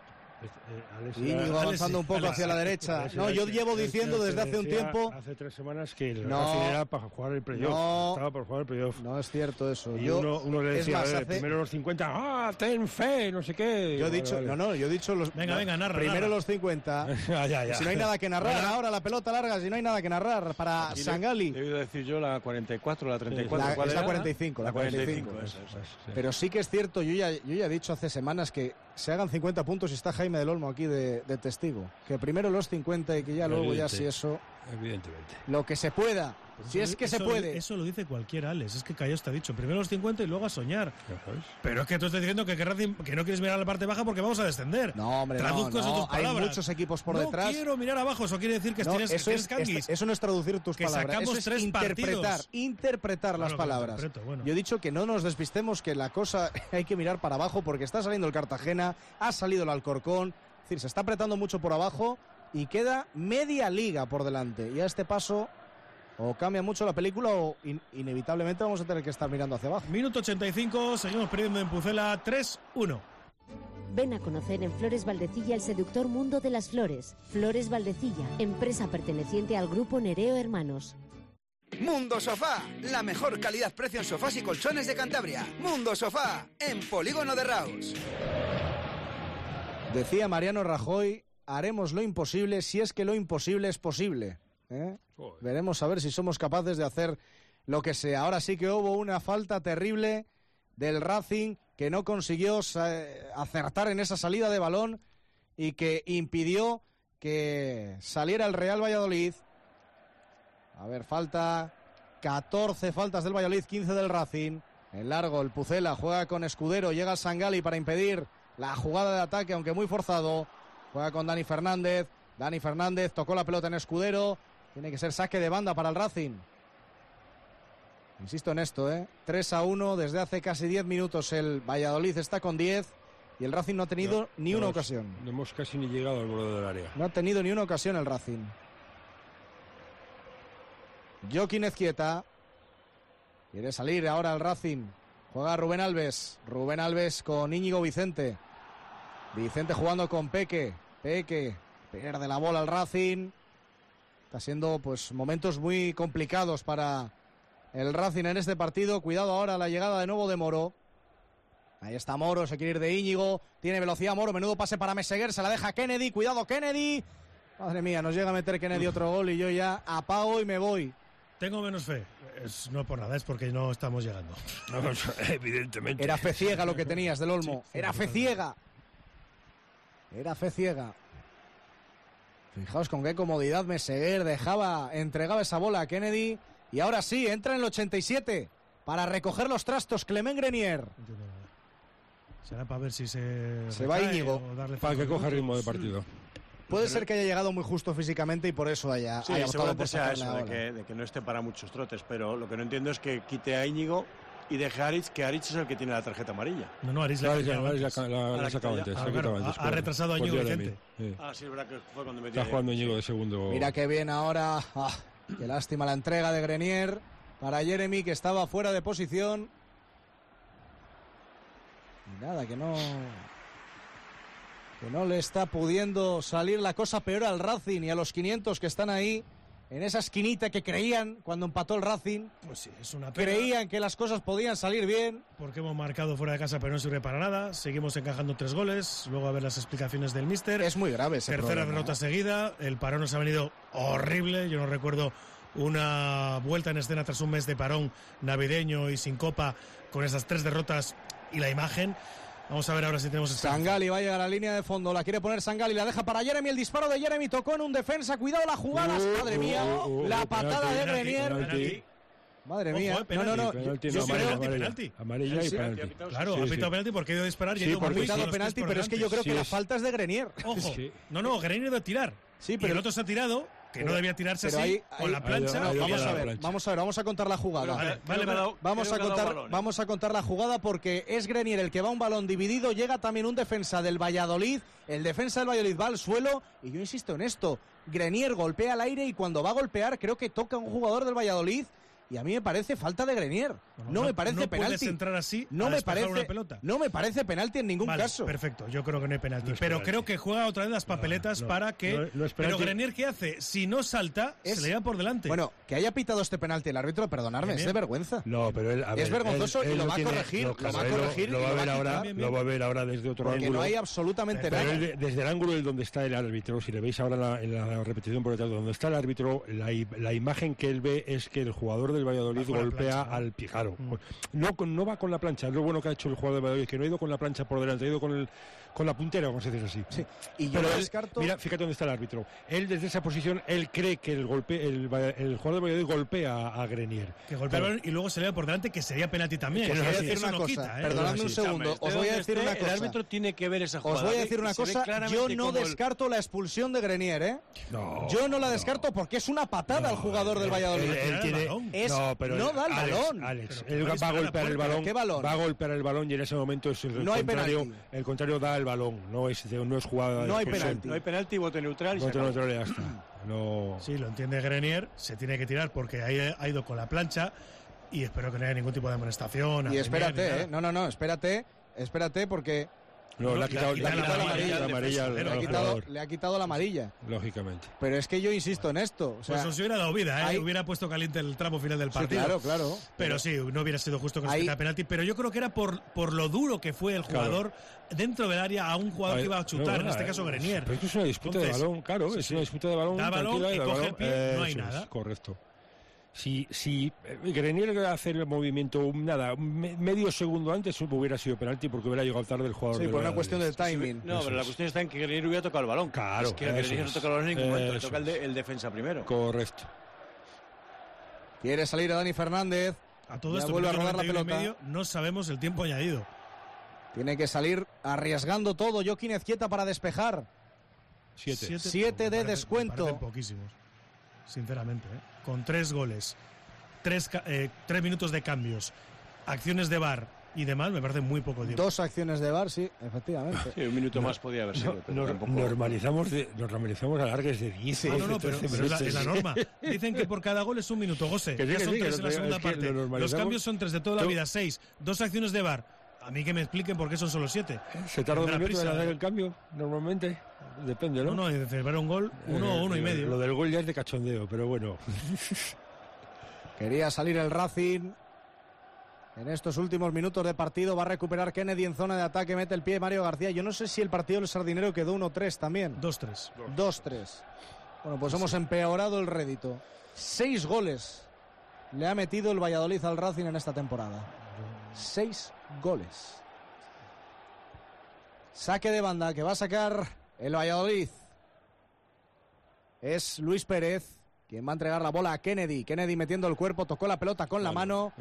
Íñigo avanzando un poco hacia la derecha. No, yo llevo diciendo desde hace un tiempo. Hace 3 semanas que el Racing era para jugar el playoff. Estaba para jugar el playoff. No es cierto eso. Y uno le decía, primero los 50, ten fe, no sé qué. Yo he dicho, yo he dicho los. Venga, narra. Primero los 50. ya. Si no hay nada que narrar, ahora la pelota larga, si no hay nada que narrar para Sangali. He oído decir yo la 44, la 34. Es la 45. La 45. Pero sí que es cierto, yo ya he dicho hace semanas que se hagan 50 puntos y está Jaime del Olmo aquí de testigo. Que primero los 50 y que ya luego ya si eso... Evidentemente. Lo que se pueda. Si es que se puede. Eso lo dice cualquiera, Alex. Es que Cayo está dicho. Primero los 50 y luego a soñar. Pero es que tú estás diciendo que no quieres mirar la parte baja porque vamos a descender. No, hombre, Traduzco eso tus palabras. Hay muchos equipos por detrás. No quiero mirar abajo. Eso quiere decir que tienes canguis. Eso no es traducir tus palabras. Eso es interpretar las palabras. Bueno. Yo he dicho que no nos despistemos, que la cosa hay que mirar para abajo porque está saliendo el Cartagena, ha salido el Alcorcón. Es decir, se está apretando mucho por abajo y queda media liga por delante. Y a este paso o cambia mucho la película o inevitablemente vamos a tener que estar mirando hacia abajo. Minuto 85, seguimos perdiendo en Pucela 3-1. Ven a conocer en Flores Valdecilla el seductor mundo de las flores. Flores Valdecilla, empresa perteneciente al grupo Nereo Hermanos. Mundo Sofá, la mejor calidad-precio en sofás y colchones de Cantabria. Mundo Sofá, en Polígono de Raus. Decía Mariano Rajoy, haremos lo imposible si es que lo imposible es posible. Veremos a ver si somos capaces de hacer lo que sea. Ahora sí que hubo una falta terrible del Racing que no consiguió acertar en esa salida de balón y que impidió que saliera el Real Valladolid. A ver, falta 14 faltas del Valladolid, 15 del Racing. En largo, el Pucela juega con Escudero, llega Sangali para impedir la jugada de ataque, aunque muy forzado. Juega con Dani Fernández. Dani Fernández tocó la pelota en Escudero. Tiene que ser saque de banda para el Racing. Insisto en esto, 3-1 desde hace casi 10 minutos. El Valladolid está con 10 y el Racing no ha tenido ni una ocasión. No hemos casi ni llegado al borde del área. No ha tenido ni una ocasión el Racing. Joaquín Ezquieta. Quiere salir ahora el Racing. Juega Rubén Alves. Rubén Alves con Íñigo Vicente. Vicente jugando con Peque. Peque pierde la bola al Racing. Está siendo pues momentos muy complicados para el Racing en este partido. Cuidado ahora la llegada de nuevo de Moro. Ahí está Moro, se quiere ir de Íñigo. Tiene velocidad Moro, menudo pase para Meseguer. Se la deja Kennedy, cuidado Kennedy. Madre mía, nos llega a meter Kennedy otro gol y yo ya apago y me voy. Tengo menos fe. No por nada, es porque no estamos llegando. No, evidentemente. Era fe ciega lo que tenías del Olmo. Sí, Era fe ciega. Era fe ciega. Fijaos con qué comodidad Meseguer entregaba esa bola a Kennedy. Y ahora sí, entra en el 87 para recoger los trastos Clement Grenier. Será para ver si se va Íñigo. Para que coja ritmo de partido. Puede ser que haya llegado muy justo físicamente y por eso haya optado por sea sacarle eso, ahora. de que no esté para muchos trotes, pero lo que no entiendo es que quite a Íñigo y deje a Aritz, que Aritz es el que tiene la tarjeta amarilla. No, Aritz la sacaba antes. Ha retrasado a Íñigo Vicente. Sí, es verdad que fue cuando metió. Está jugando Íñigo de segundo. Mira que bien ahora. Qué lástima la entrega de Grenier para Jeremy, que estaba fuera de posición. Y nada, que no le está pudiendo salir la cosa peor al Racing y a los 500 que están ahí en esa esquinita que creían cuando empató el Racing. Pues sí, es una pena. Creían que las cosas podían salir bien. Porque hemos marcado fuera de casa, pero no sirve para nada. Seguimos encajando 3 goles. Luego a ver las explicaciones del míster. Es muy grave ese Tercera problema, derrota seguida. El parón nos ha venido horrible. Yo no recuerdo una vuelta en escena tras un mes de parón navideño y sin copa con esas 3 derrotas y la imagen. Vamos a ver ahora si tenemos... Sangali va a llegar a la línea de fondo, la quiere poner Sangali, la deja para Jeremy, el disparo de Jeremy tocó en un defensa, cuidado la jugada, madre mía, la patada de Grenier. Madre mía, no. Yo creo penalti. Amarilla y penalti. Claro, ha pitado penalti porque ha ido a disparar. Sí, ha pitado penalti, pero es que yo creo que la falta es de Grenier. Ojo, no, Grenier debe tirar. Sí, pero el otro se ha tirado... Que no debía tirarse así, con la plancha. Vamos a contar la jugada. Vamos a contar la jugada porque es Grenier el que va a un balón dividido, llega también un defensa del Valladolid, el defensa del Valladolid va al suelo, y yo insisto en esto, Grenier golpea al aire y cuando va a golpear creo que toca a un jugador del Valladolid. Y a mí me parece falta de Grenier. No me parece penalti. Puedes entrar así no me parece una pelota. No me parece penalti en ningún caso. Perfecto, yo creo que no hay penalti. Pero creo que juega otra vez las papeletas para que... Pero Grenier, ¿qué hace? Si no salta, se le lleva por delante. Bueno, que haya pitado este penalti el árbitro, perdonadme, es de vergüenza. No, pero él... Es vergonzoso y lo va a corregir. Lo va a ver ahora desde otro ángulo. Porque no hay absolutamente nada. Desde el ángulo en donde está el árbitro, si le veis ahora en la repetición por detrás donde está el árbitro, la imagen que él ve es que el jugador del Valladolid golpea al pijaro. No va con la plancha, es lo bueno que ha hecho el jugador de Valladolid, que no ha ido con la plancha por delante, ha ido con la puntera, vamos a decir así. Sí. Y yo descarto... Mira, fíjate dónde está el árbitro. Él desde esa posición, él cree que el jugador de Valladolid golpea a Grenier. Que golpea el balón y luego se le va por delante, que sería penalti también. Os voy a decir una cosa, perdonadme un segundo, os voy a decir una cosa. El árbitro tiene que ver esa jugada. Os voy a decir una cosa, yo no descarto la expulsión de Grenier, ¿eh? Yo no la descarto porque es una patada al jugador del Valladolid. No da el balón. Alex, él va a golpear el balón. ¿Qué balón? Va a golpear el balón y en ese momento es el contrario da el balón, no es jugada. No hay penalti. No hay penalti, voto neutral y voto neutral y ya está. No. Sí, lo entiende Grenier, se tiene que tirar porque ha ido con la plancha y espero que no haya ningún tipo de amonestación. Y espérate, no, espérate porque... No, le ha quitado la amarilla. Le ha quitado la amarilla. Lógicamente. Pero es que yo insisto en esto. O sea, pues os hubiera dado vida, hubiera puesto caliente el tramo final del partido. Sí, claro. Pero sí, no hubiera sido justo que se quitara penalti. Pero yo creo que era por lo duro que fue el jugador dentro del área a un jugador que iba a chutar, en este caso Grenier. Pero es una disputa de balón, claro. Es una disputa de balón. Da balón y coge el pie, no hay nada. Correcto. Si Grenier hace el movimiento medio segundo antes hubiera sido penalti porque hubiera llegado tarde el jugador. Sí, por una cuestión del timing. No, pero la cuestión está en que Grenier hubiera tocado el balón. Claro. Es que Grenier no toca el balón en ningún momento, le toca el defensa primero. Correcto. Quiere salir a Dani Fernández. A todo esto vuelve a rodar la pelota. Medio, no sabemos el tiempo añadido. Tiene que salir arriesgando todo. Joaquín Ezquieta para despejar. 7 de descuento. Me poquísimos, sinceramente, con 3 goles, 3 minutos de cambios, acciones de VAR y demás, me parece muy poco tiempo. 2 acciones de VAR, sí, efectivamente. Sí, un minuto más podía haber sido. Normalizamos alargues de 10. Pero es la norma. Dicen que por cada gol es 1 minuto, José. Ya son 3 en la segunda parte. Los cambios son 3 de toda la vida, 6. 2 acciones de VAR. A mí que me expliquen por qué son solo 7. ¿Se tarda un minuto en hacer el cambio? Normalmente. Depende, ¿no? No, de celebrar un gol, 1 o 1 y medio. Lo del gol ya es de cachondeo, pero bueno. Quería salir el Racing. En estos últimos minutos de partido va a recuperar Kennedy en zona de ataque, mete el pie Mario García. Yo no sé si el partido del Sardinero quedó 1-3 también. 2-3. 2-3. Bueno, pues hemos empeorado el rédito. 6 goles le ha metido el Valladolid al Racing en esta temporada. 6 goles. Saque de banda que va a sacar el Valladolid. Es Luis Pérez quien va a entregar la bola a Kennedy. Kennedy metiendo el cuerpo, tocó la pelota con la mano.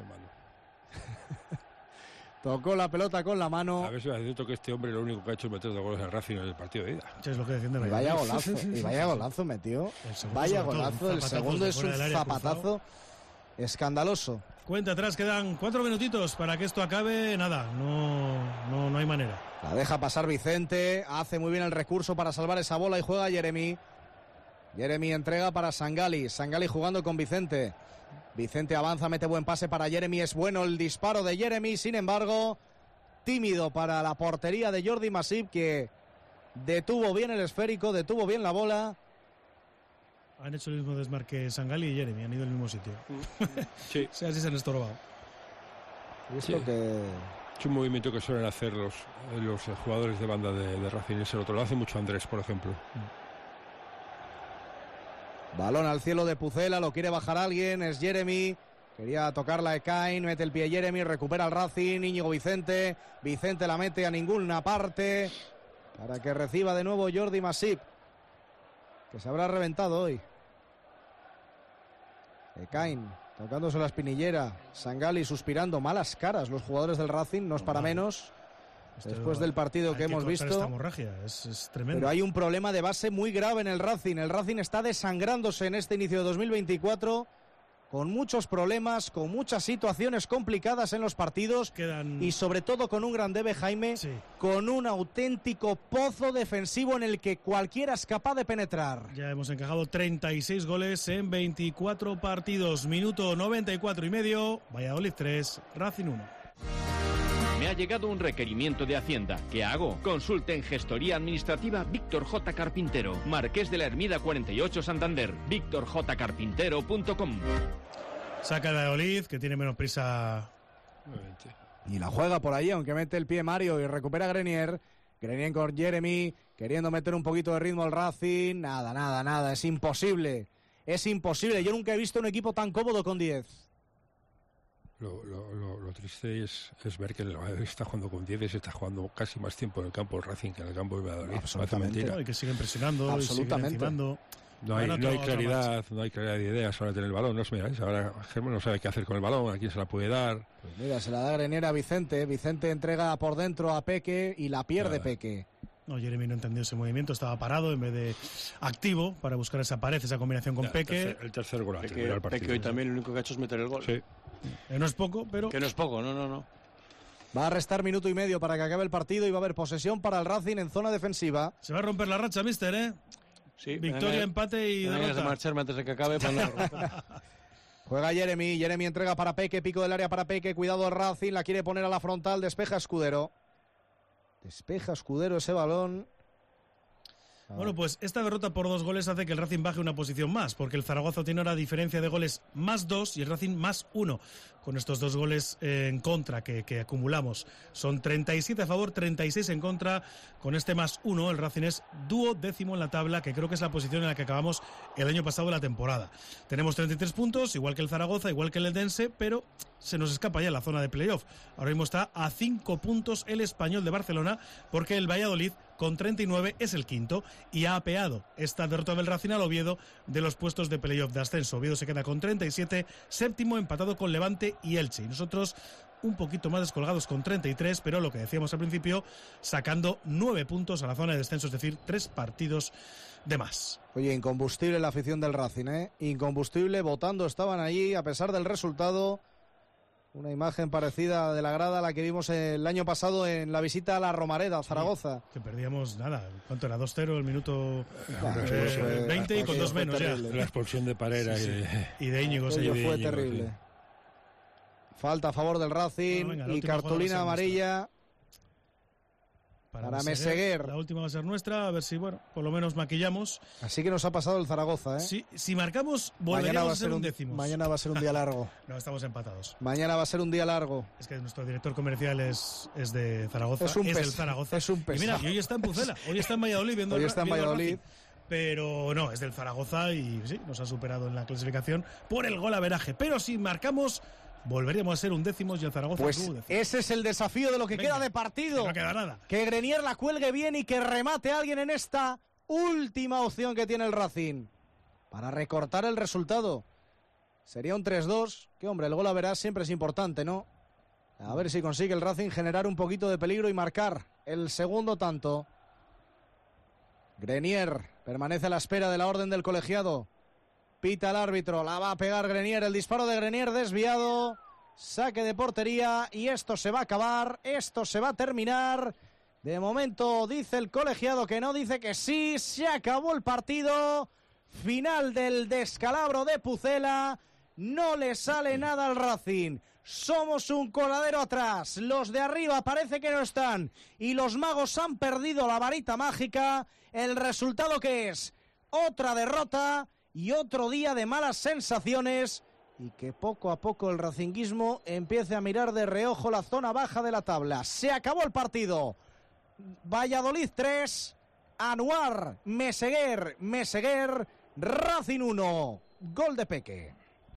Tocó la pelota con la mano. A ver si es cierto que este hombre lo único que ha hecho es meter 2 goles al Racing en el partido de ida. Es lo que defiende y vaya golazo, y vaya golazo metió. Vaya golazo, el segundo es un zapatazo escandaloso. Cuenta atrás, quedan 4 minutitos para que esto acabe. Nada, no hay manera. La deja pasar Vicente, hace muy bien el recurso para salvar esa bola y juega Jeremy. Jeremy entrega para Sangali. Sangali jugando con Vicente. Vicente avanza, mete buen pase para Jeremy. Es bueno el disparo de Jeremy. Sin embargo, tímido para la portería de Jordi Masip, que detuvo bien el esférico, detuvo bien la bola. Han hecho el mismo desmarque Sangali y Jeremy. Han ido al mismo sitio. Sí. Sí, así se han estorbado. Es lo que... Es un movimiento que suelen hacer los jugadores de banda de Racing. Ese otro lo hace mucho Andrés, por ejemplo. Balón al cielo de Pucela, lo quiere bajar alguien, es Jeremy. Quería tocarla Ekain, mete el pie Jeremy, recupera el Racing, Íñigo Vicente. Vicente la mete a ninguna parte para que reciba de nuevo Jordi Masip, que se habrá reventado hoy. Ekain tocándose la espinillera, Sangali suspirando, malas caras los jugadores del Racing, no es para menos. Después del partido que hemos visto, esta hemorragia es tremendo. Pero hay un problema de base muy grave en el Racing. El Racing está desangrándose en este inicio de 2024, con muchos problemas, con muchas situaciones complicadas en los partidos y sobre todo con un gran debe, Jaime, con un auténtico pozo defensivo en el que cualquiera es capaz de penetrar. Ya hemos encajado 36 goles en 24 partidos. Minuto 94 y medio, Valladolid 3, Racing 1. Me ha llegado un requerimiento de Hacienda. ¿Qué hago? Consulte en Gestoría Administrativa Víctor J. Carpintero, Marqués de la Ermida 48, Santander. VíctorJCarpintero.com. Saca el Valladolid, que tiene menos prisa. Y la juega por ahí, aunque mete el pie Mario y recupera Grenier. Grenier con Jeremy, queriendo meter un poquito de ritmo al Racing. Nada, es imposible. Es imposible. Yo nunca he visto un equipo tan cómodo con 10. Lo triste es ver que el Valladolid está jugando con 10 y se está jugando casi más tiempo en el campo del Racing que en el campo del Valladolid. Absolutamente. Y que siguen presionando, absolutamente. Y siguen encimando. No hay claridad de ideas ahora de tener el balón. Ahora Germán no sabe qué hacer con el balón, a quién se la puede dar. Pues mira, se la da Grenier a Vicente. Vicente entrega por dentro a Peque y la pierde Peque. No, Jeremy no entendió ese movimiento, estaba parado en vez de activo para buscar esa pared, esa combinación con Peque. El tercer gol. Peque hoy también lo único que ha hecho es meter el gol. Sí. No es poco, pero... Que no es poco, no. Va a restar minuto y medio para que acabe el partido y va a haber posesión para el Racing en zona defensiva. Se va a romper la racha, mister, ¿eh? Sí. Victoria, empate y derrota. De marcharme antes de que acabe. Juega Jeremy entrega para Peque, pico del área para Peque, cuidado el Racing, la quiere poner a la frontal, despeja Escudero ese balón. Bueno, pues esta derrota por 2 goles hace que el Racing baje una posición más, porque el Zaragoza tiene ahora diferencia de goles +2 y el Racing +1. Con estos 2 goles en contra que acumulamos, son 37 a favor, 36 en contra. Con este +1, el Racing es 12º en la tabla, que creo que es la posición en la que acabamos el año pasado de la temporada. Tenemos 33 puntos, igual que el Zaragoza, igual que el Eldense, pero se nos escapa ya la zona de playoff. Ahora mismo está a 5 puntos el Español de Barcelona, porque el Valladolid con 39 es el quinto y ha apeado esta derrota del Racing al Oviedo de los puestos de playoff de ascenso. Oviedo se queda con 37, séptimo, empatado con Levante y Elche. Y nosotros un poquito más descolgados con 33, pero lo que decíamos al principio, sacando 9 puntos a la zona de descenso, es decir, 3 partidos de más. Oye, incombustible la afición del Racing, ¿eh? Incombustible, votando estaban allí a pesar del resultado. Una imagen parecida de la grada a la que vimos el año pasado en la visita a la Romareda, a Zaragoza. Que perdíamos nada, ¿cuánto era? 2-0 el minuto 20 y con 2 menos ya. La expulsión de Parera y de Íñigo. Fue terrible. Falta a favor del Racing y cartulina amarilla para Meseguer. La última va a ser nuestra, a ver si, por lo menos maquillamos. Así que nos ha pasado el Zaragoza, ¿eh? Sí, si marcamos, volveríamos a ser un décimo. Mañana va a ser un día largo. No, estamos empatados. Mañana va a ser un día largo. Es que nuestro director comercial es de Zaragoza. Es del Zaragoza. Es un pesado. Y mira, y hoy está en Pucela, hoy está en Valladolid viendo Hoy está en Valladolid. pero no, es del Zaragoza y sí, nos ha superado en la clasificación por el golaveraje. Pero si marcamos, volveríamos a ser 11º y el Zaragoza pues ese es el desafío de lo que queda de partido. No queda nada. Que Grenier la cuelgue bien y que remate a alguien en esta última opción que tiene el Racing para recortar el resultado. Sería un 3-2, que hombre, el golaveraje siempre es importante, ¿no? A ver si consigue el Racing generar un poquito de peligro y marcar el segundo tanto. Grenier permanece a la espera de la orden del colegiado. Pita el árbitro, la va a pegar Grenier, el disparo de Grenier desviado, saque de portería y esto se va a acabar, esto se va a terminar. De momento dice el colegiado que no, dice que sí, se acabó el partido. Final del descalabro de Pucela, no le sale nada al Racing. Somos un coladero atrás, los de arriba parece que no están y los magos han perdido la varita mágica. El resultado que es otra derrota y otro día de malas sensaciones y que poco a poco el racinguismo empiece a mirar de reojo la zona baja de la tabla. Se acabó el partido. Valladolid 3, Anuar, Meseguer, Racing 1. Gol de Peque.